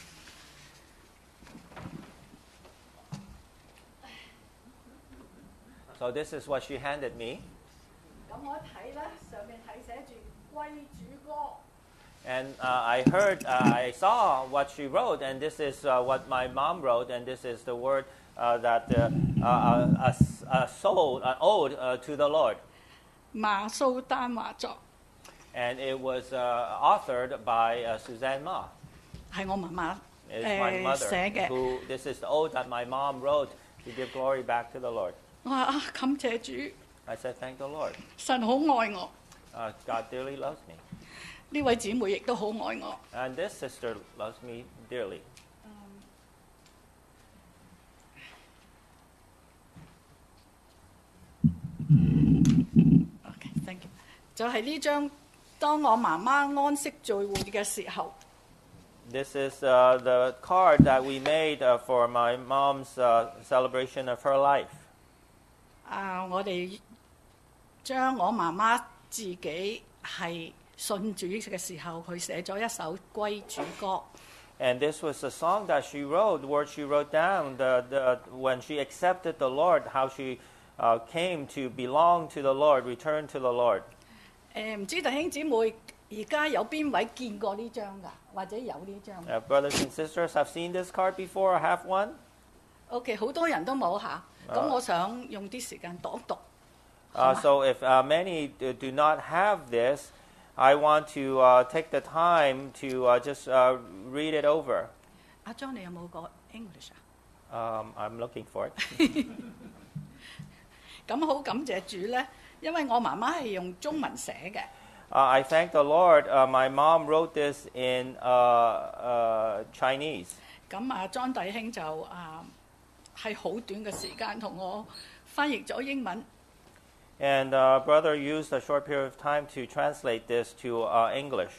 So this is what she handed me. 咁我睇咧，上面係寫住歸主歌。 And I heard, I saw what she wrote, and this is what my mom wrote, and this is the word that a soul, an ode to the Lord. 馬蘇丹華作。 And it was authored by Suzanne Ma. 係我媽媽 It's my mother 寫嘅。 This is the ode that my mom wrote to give glory back to the Lord. 我話感謝主。 I said, thank the Lord. 神好愛我。 God dearly loves me. 呢位姊妹亦都好愛我。 And this sister loves me dearly. Okay, thank you. 就係呢張，當我媽媽安息聚會嘅時候。 This is the card that we made for my mom's celebration of her life. 我哋將我媽媽自己係信主嘅時候，佢寫咗一首歸主歌。 And this was a song that she wrote, the words she wrote down, when she accepted the Lord, how she came to belong to the Lord, return to the Lord. 唔知弟兄姊妹而家有邊位見過呢張㗎，或者有呢張 ？Brothers and sisters have seen this card before or have one? OK， 好多人都冇嚇。咁我想用啲時間讀一讀。 So if many do not have this, I want to take the time to just read it over. 阿John，你有冇個 English 啊 ？I'm looking for it. 咁好感謝主咧，因為我媽媽係用中文寫嘅。 I thank the Lord. My mom wrote this in Chinese. 咁John 弟兄就係好短嘅時間同我翻譯咗英文。 And brother used a short period of time to translate this to English.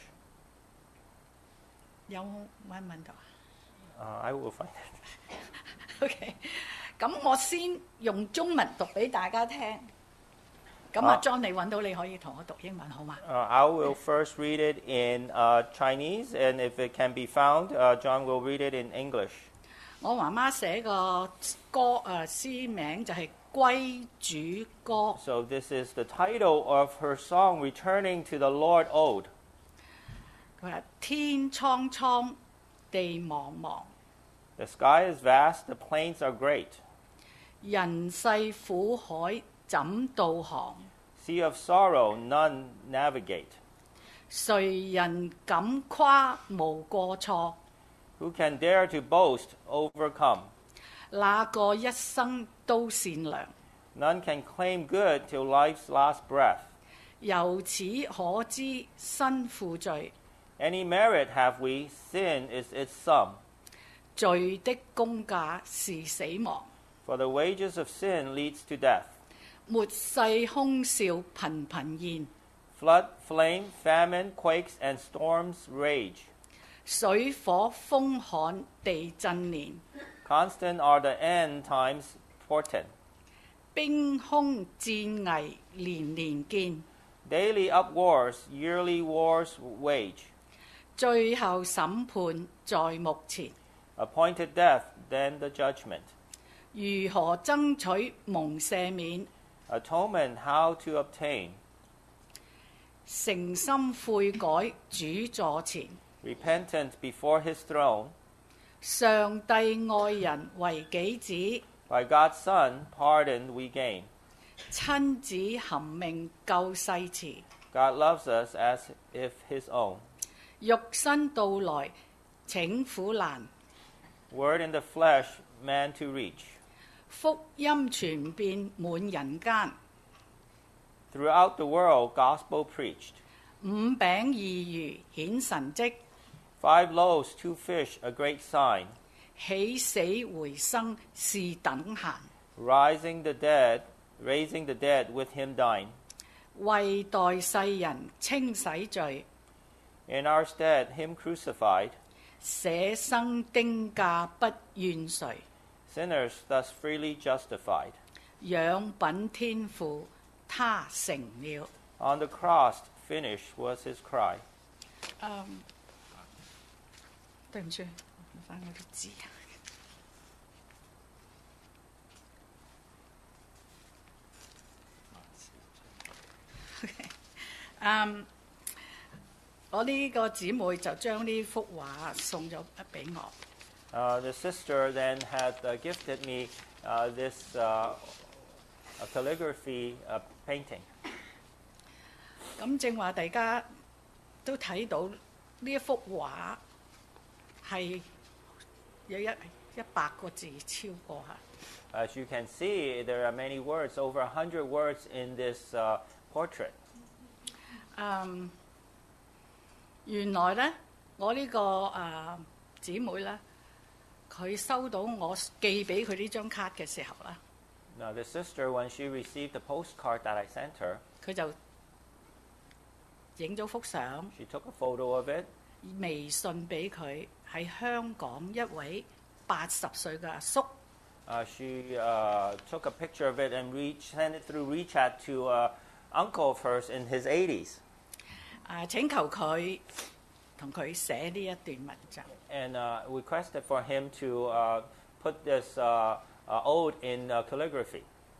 有揾唔揾到 I will find it. ？OK， 咁我先用中文讀俾大家聽。咁阿 John 你揾到你可以同我讀英文好嗎？ I will first read it in Chinese, and if it can be found, John will read it in English. 我媽媽寫個歌詩名就係《歸主歌》。 So this is the title of her song, Returning to the Lord Ode. 佢話：天蒼蒼，地茫茫， The sky is vast, the plains are great. 人世苦海怎導航？ Sea of sorrow, none navigate. 誰人敢誇無過錯？ Who can dare to boast, overcome? 那個一生都善良， None can claim good till life's last breath. 由此可知身負罪， Any merit have we, sin is its sum. 罪的工價是死亡。 For the wages of sin leads to death. 末世兇兆頻頻現， Flood, flame, famine, quakes, and storms rage. 水火風旱地震年， Constant are the end times portent. 兵凶戰危連連見， Daily up wars, yearly wars wage. 最後審判在目前。 Appointed death, then the judgment. 如何爭取蒙赦免？ Atonement, how to obtain. 誠心悔改主座前， Repentant before his throne. 上帝愛人為己子， By God's Son, pardon we gain. 親子含命救世慈， God loves us as if his own. 肉身到來請苦難， Word in the flesh, man to reach. 福音傳遍滿人間。 Throughout the world, gospel preached. 五餅二魚顯神蹟， 5 loaves, 2 fish, a great sign. 起死回生是等閒， Raising the dead with him dine. 為代世人清洗罪， In our stead, him crucified. 捨生釘價不怨誰， Sinners thus freely justified. 養品天父他成了。 On the cross, finished was his cry. 對唔住，唔翻我啲字。我呢個姊妹就將呢幅畫送咗俾我。 The sister then had gifted me this calligraphy painting. 咁正話大家都睇到呢一幅畫係有100個字超過嚇。 As you can see, there are many words, over 100 words in this portrait. 原來咧，我呢個姊妹咧，佢收到我寄俾佢呢張卡嘅時候咧， Now, the sister, when she received the postcard that I sent her, 佢就影咗幅相， she took a photo of it. 微信俾佢喺香港一位80歲嘅阿叔。 She took a picture of it and sent it through WeChat to an uncle of hers in his 80s. 請求佢同佢寫呢一段文章。 And requested for him to put this ode in calligraphy.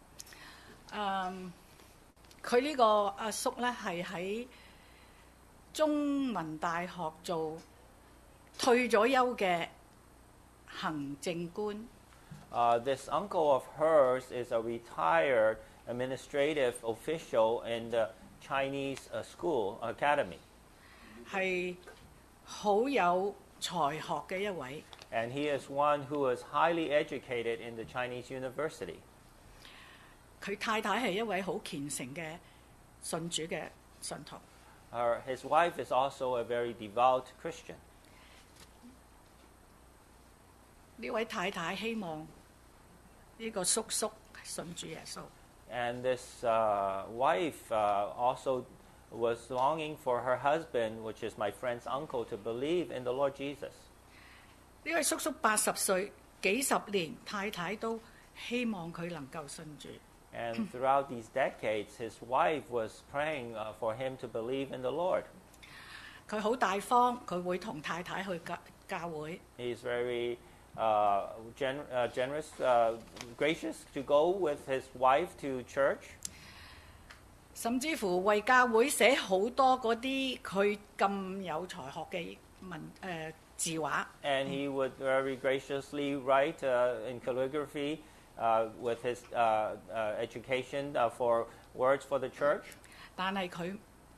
佢呢個阿叔咧係喺中文大學做退咗休嘅行政官。 This uncle of hers is a retired administrative official in the Chinese school academy. 係好有才學嘅一位。 And he is one who is highly educated in the Chinese university. 佢太太係一位好虔誠嘅信主嘅信徒。 His wife is also a very devout Christian. 呢位太太希望呢個叔叔信主耶穌。 And this wife also was longing for her husband, which is my friend's uncle, to believe in the Lord Jesus. 呢位叔叔80歲，幾十年，太太都希望佢能夠信主。 And throughout these decades, his wife was praying for him to believe in the Lord. 佢好大方，佢會同太太去教會。 He's very generous, gracious to go with his wife to church. 甚至乎為教會寫好多嗰啲佢咁有才學嘅字畫。 And he would very graciously write in calligraphy with his education for words for the church. 但係佢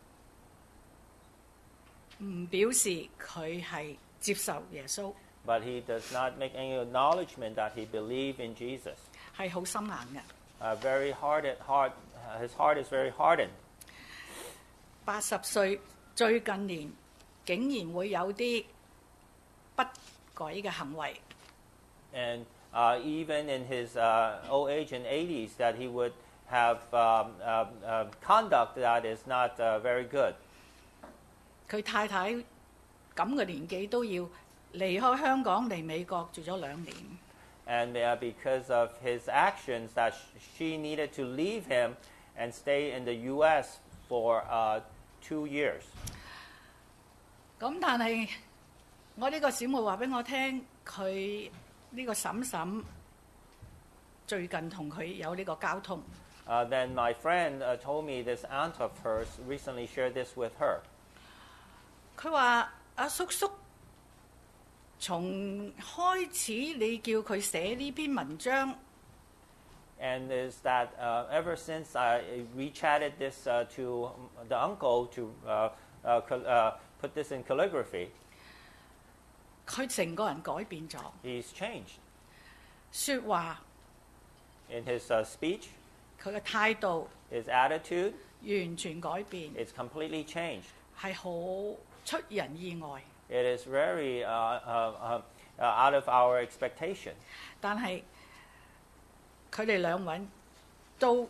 唔表示佢係接受耶穌。 But he does not make any acknowledgement that he believed in Jesus. 係好心硬嘅。 Very hard. His heart is very hardened. 80歲最近年竟然會有啲不軌嘅行為。 And even in his old age and 80s, that he would have conduct that is not very good. 佢太太咁嘅年紀都要離開香港嚟美國住咗2年。 And because of his actions, that she needed to leave him and stay in the U.S. for 2 years. 咁但係我呢個小妹話俾我聽，佢呢個嬸最近同佢有呢個交通。 Then my friend told me this aunt of hers recently shared this with her. 佢話：阿叔叔，從開始你叫佢寫呢篇文章。 And is that ever since I rechatted this to the uncle to put this in calligraphy, 佢成個人改變咗。 he's changed. 説話 In his speech, 佢嘅態度 his attitude, 完全改變， it's completely changed. 係好出人意外。 It is very out of our expectation. 但係佢哋兩位都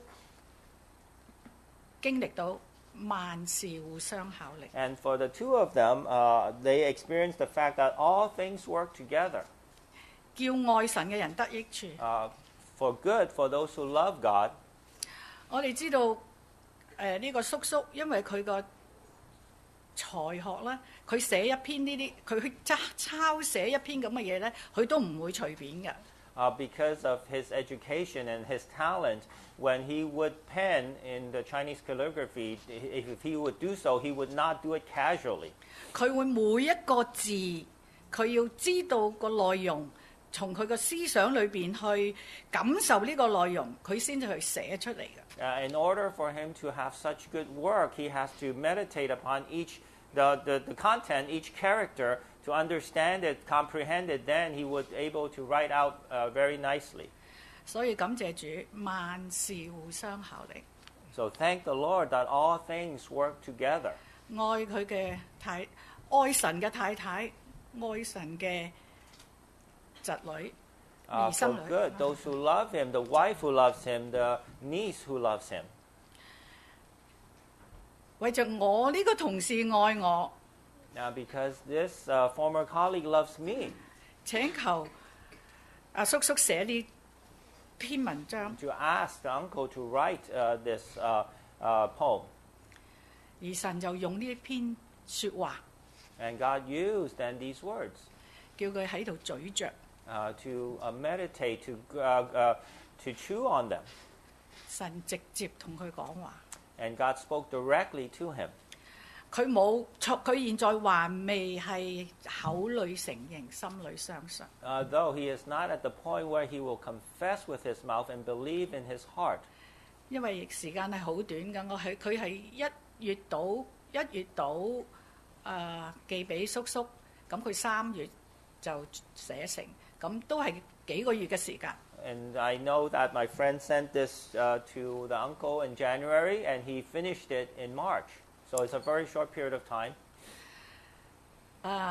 經歷到萬事互相效力。 And for the two of them, they experienced the fact that all things work together 叫愛神嘅人得益處。 for good for those who love God. 我哋知道呢個叔叔，因為佢個才學咧，佢寫一篇呢啲，佢抄寫一篇咁嘅嘢咧，佢都唔會隨便嘅。 Because of his education and his talent, when he would pen in the Chinese calligraphy, if he would do so, he would not do it casually. 佢會每一個字，佢要知道個內容，從佢個思想裏邊去感受呢個內容，佢先至去寫出嚟嘅。 In order for him to have such good work, he has to meditate upon the content, each character, to understand it, comprehend it. Then he would able to write out very nicely. 所以感謝主，萬事互相效力。 So thank the Lord that all things work together. 愛佢嘅愛神嘅太太，愛神嘅侄女、兒 For 生女。 good, those who love him, the wife who loves him, the niece who loves him. 為着我呢個同事愛我， Now, because this former colleague loves me, 請求阿叔叔寫呢篇文章， to ask the uncle to write this poem. 而神就用呢一篇説話， And God used then these words 叫佢喺度咀嚼。 to meditate, to chew on them. 神直接同佢講話， And God spoke directly to him. 佢現在還未係口裏承認，心裏相信。 Though he is not at the point where he will confess with his mouth and believe in his heart. 因為時間係好短㗎，佢係1月到寄俾叔叔，咁佢3月就寫成，咁都係幾個月嘅時間。 And I know that my friend sent this to the uncle in January, and he finished it in March. So it's a very short period of time.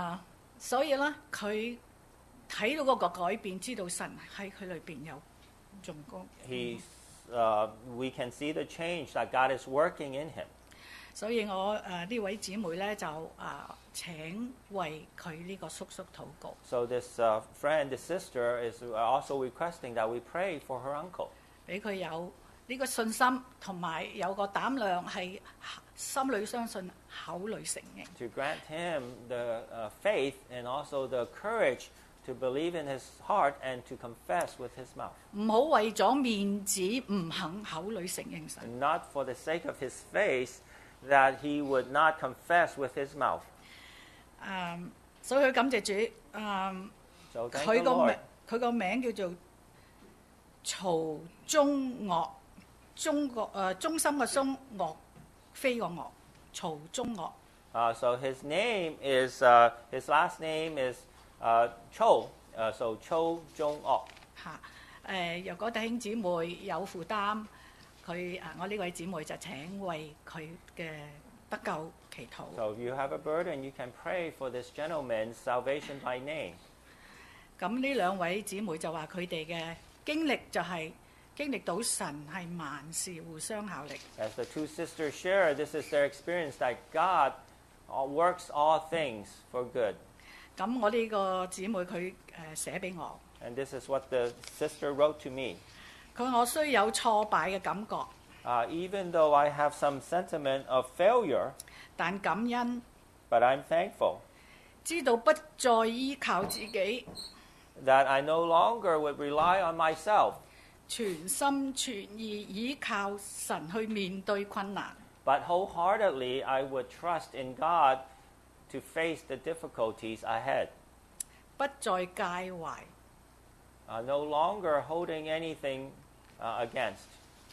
所以咧，佢睇到嗰個改變，知道神喺佢裏邊有仲高。 we can see the change that God is working in him. 所以我呢位姊妹咧就請為佢呢個叔叔禱告。 So this friend, this sister, is also requesting that we pray for her uncle. 俾佢有呢個信心，同埋有個膽量，係心裏相信，口裏承認。 To grant him the faith and also the courage to believe in his heart and to confess with his mouth. 唔好為咗面子唔肯口裏承認神。 And not for the sake of his face that he would not confess with his mouth. 所以佢感謝主。 So thank 佢 the 個名 Lord. 佢個名叫做曹中岳，中心嘅中，岳飛個岳，曹中岳。 So his name is, his last name is Cho, so Cho Jong-ok. 若果弟兄姊妹有負擔，我呢位姊妹就請為佢嘅得救祈禱。 So if you have a burden, you can pray for this gentleman's salvation by name. 咁呢兩位姊妹就話佢哋嘅經歷就係經歷到神係萬事互相效力。 As the two sisters share, this is their experience that God works all things for good. 咁我呢個姊妹佢寫俾我， And this is what the sister wrote to me. 佢話我雖有挫敗嘅感覺， Even though I have some sentiment of failure, 但感恩， but I'm thankful 知道不再依靠自己， that I no longer would rely on myself, 全心全意依靠神去面對困難。 but wholeheartedly I would trust in God to face the difficulties ahead. 不再介懷， No longer holding anything against.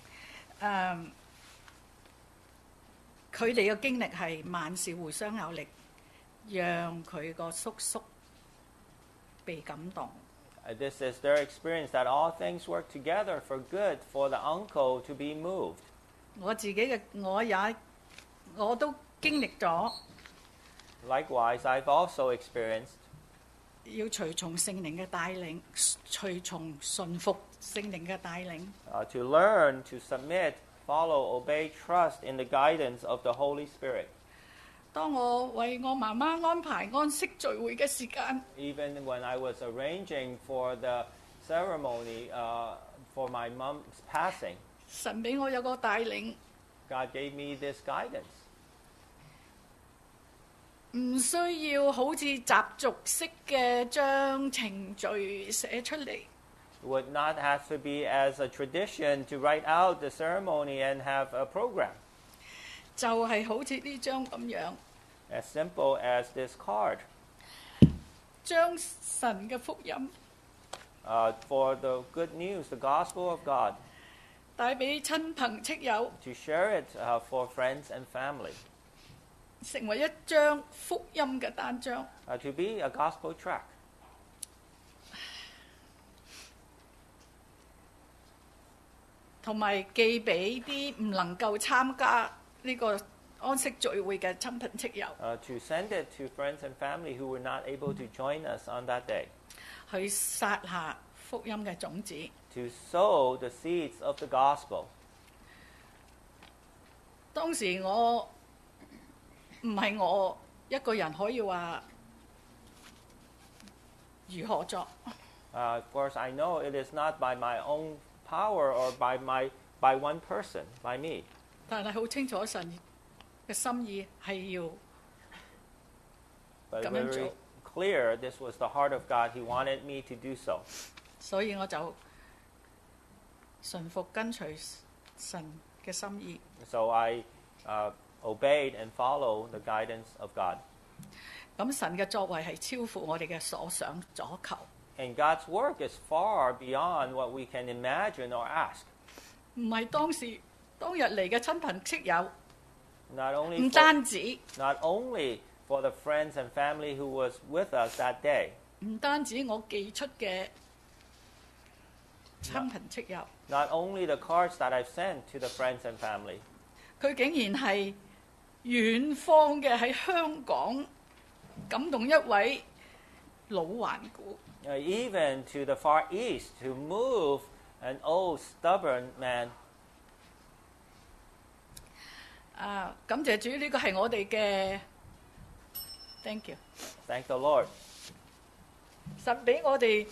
佢哋嘅經歷係萬事互相有力，讓佢個叔叔被感動。 This is their experience that all things work together for good for the uncle to be moved. 我自己嘅我都經歷咗， Likewise, I've also experienced 要隨從聖靈嘅帶領，隨從順服聖靈嘅帶領。 to learn, to submit, follow, obey, trust in the guidance of the Holy Spirit. 當我為我媽媽安排安息聚會嘅時間， Even when I was arranging for the ceremony for my mom's passing, 神俾我有個帶領， God gave me this guidance. 唔需要好似習俗式嘅將程序寫出嚟， It would not have to be as a tradition to write out the ceremony and have a program. 就係好似呢張咁樣， As simple as this card. 將神嘅福音 For the good news, the gospel of God, 帶俾親朋戚友， to share it for friends and family, 成為一張福音嘅單張。 to be a gospel tract. 同埋寄俾啲唔能夠參加呢個安息聚會嘅親朋戚友， To send it to friends and family who were not able to join us on that day. 去撒下福音嘅種子。 To sow the seeds of the gospel. 當時我唔係我一個人可以話如何作， Of course, I know it is not by my own power or by one person, by me. 但係好清楚神嘅心意係要 But 咁樣 very 做， clear, this was the heart of God. He wanted me to do so. 所以我就順服跟隨神嘅心意。 So I obeyed and followed the guidance of God. 咁神嘅作為係超乎我哋嘅所想所求。 And God's work is far beyond what we can imagine or ask. 唔係當日嚟嘅親朋戚友， Not only 唔單止 not only for the friends and family who was with us that day, 唔單止我寄出嘅親朋戚友， not only the cards that I've sent to the friends and family, 佢竟然係遠方嘅喺香港感動一位老頑固， even to the Far East, to move an old stubborn man. 感謝主，呢個係我哋嘅 ，thank you。 Thank the Lord. 神俾我哋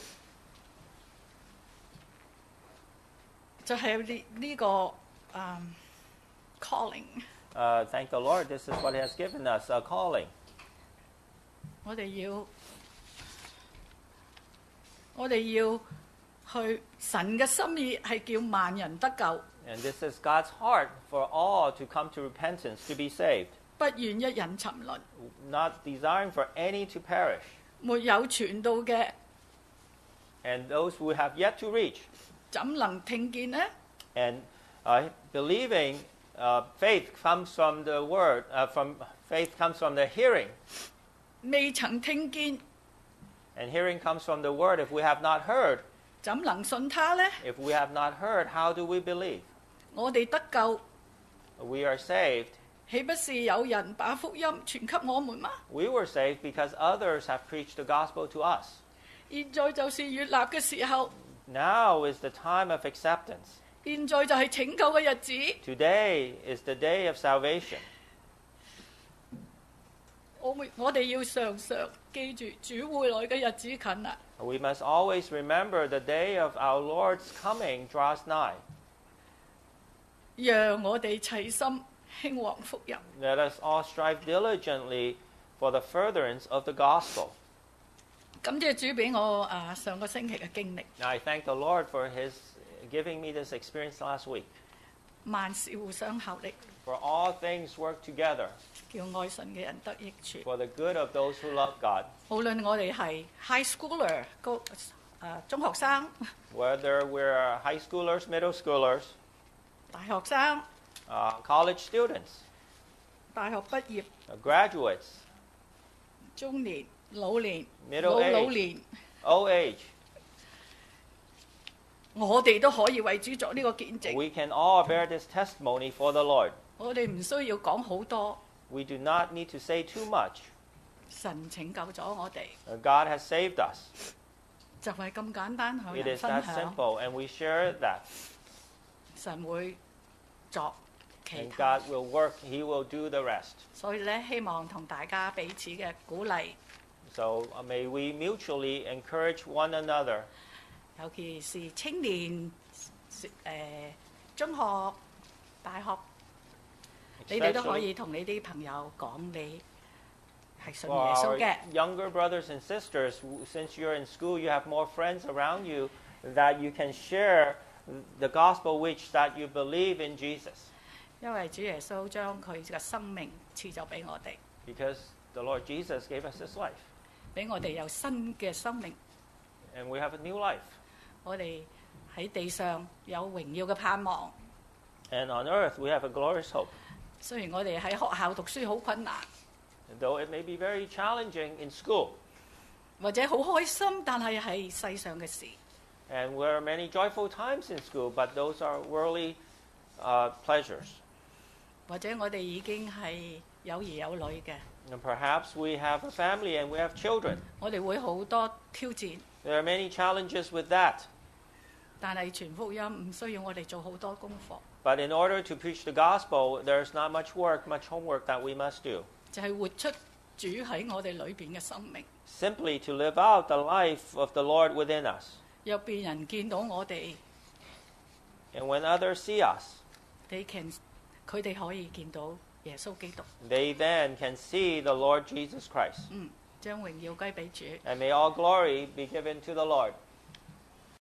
就係呢個calling。 Thank the Lord. This is what He has given us, a calling. 我哋要去神嘅心意係叫萬人得救， And this is God's heart for all to come to repentance, to be saved, 不願一人沉淪。 not desiring for any to perish. 沒有傳道嘅， And those who have yet to reach, 怎能聽見呢？ and believing, faith comes from the word. Faith comes from the hearing, 未曾聽見， and hearing comes from the word. If we have not heard, 怎能信他呢？ if we have not heard, how do we believe? 我哋得救， We are saved. 豈不是有人把福音傳給我們嗎？ We were saved because others have preached the gospel to us. 現在就是悅納嘅時候， Now is the time of acceptance. 現在就係拯救嘅日子。 Today is the day of salvation. 我哋要常常記住主會來嘅日子近啦。 We must always remember the day of our Lord's coming draws nigh. 讓我哋齊心興旺福音。 Let us all strive diligently for the furtherance of the gospel. 感謝主俾我上個星期嘅經歷。 Now I thank the Lord for His giving me this experience last week. 萬事互相效力， For all things work together 叫愛神嘅人得益處。 for the good of those who love God. 無論我哋係 high schooler 中學生、 Whether we're high schoolers, middle schoolers, 大學生、 college students, 大學畢業、 graduates, 中年、老年、 Middle 老 age 年， old age, 我哋都可以為主作呢個見證。 we can all bear this testimony for the Lord. 我哋唔需要講好多， We do not need to say too much. 神拯救咗我哋， God has saved us. 就係咁簡單向 It 人 is 分 that 享。 simple, and we share that. 神會作其 And 他， God will work, He will do the rest. 所以咧希望同大家彼此嘅鼓勵， So may we mutually encourage one another, 尤其是青年、中學、大學，你哋都可以同你啲朋友講你係信 for 耶穌 our 嘅。 younger brothers and sisters. Since you're in school, you have more friends around you that you can share the gospel which that you believe in Jesus. 因為主耶穌將佢嘅生命賜咗俾我哋， Because the Lord Jesus gave us His life, 俾我哋有新嘅生命。 and we have a new life. 我哋喺地上有榮耀嘅盼望。 And on earth, we have a glorious hope. 雖然我哋喺學校讀書好困難， And though it may be very challenging in school, 或者好開心，但係係世上嘅事。 and there are many joyful times in school, but those are worldly pleasures. 或者我哋已經係有兒有女嘅， And perhaps we have a family and we have children. 我哋會好多挑戰， There are many challenges with that. 但係傳福音唔需要我哋做好多功課， But in order to preach the gospel, there's not much work, much homework that we must do. 就係活出主喺我哋裏邊嘅生命， Simply to live out the life of the Lord within us. 讓別人見到我哋， And when others see us, 佢哋可以見到耶穌基督。 they then can see the Lord Jesus Christ. 將榮耀歸俾主。 And may all glory be given to the Lord.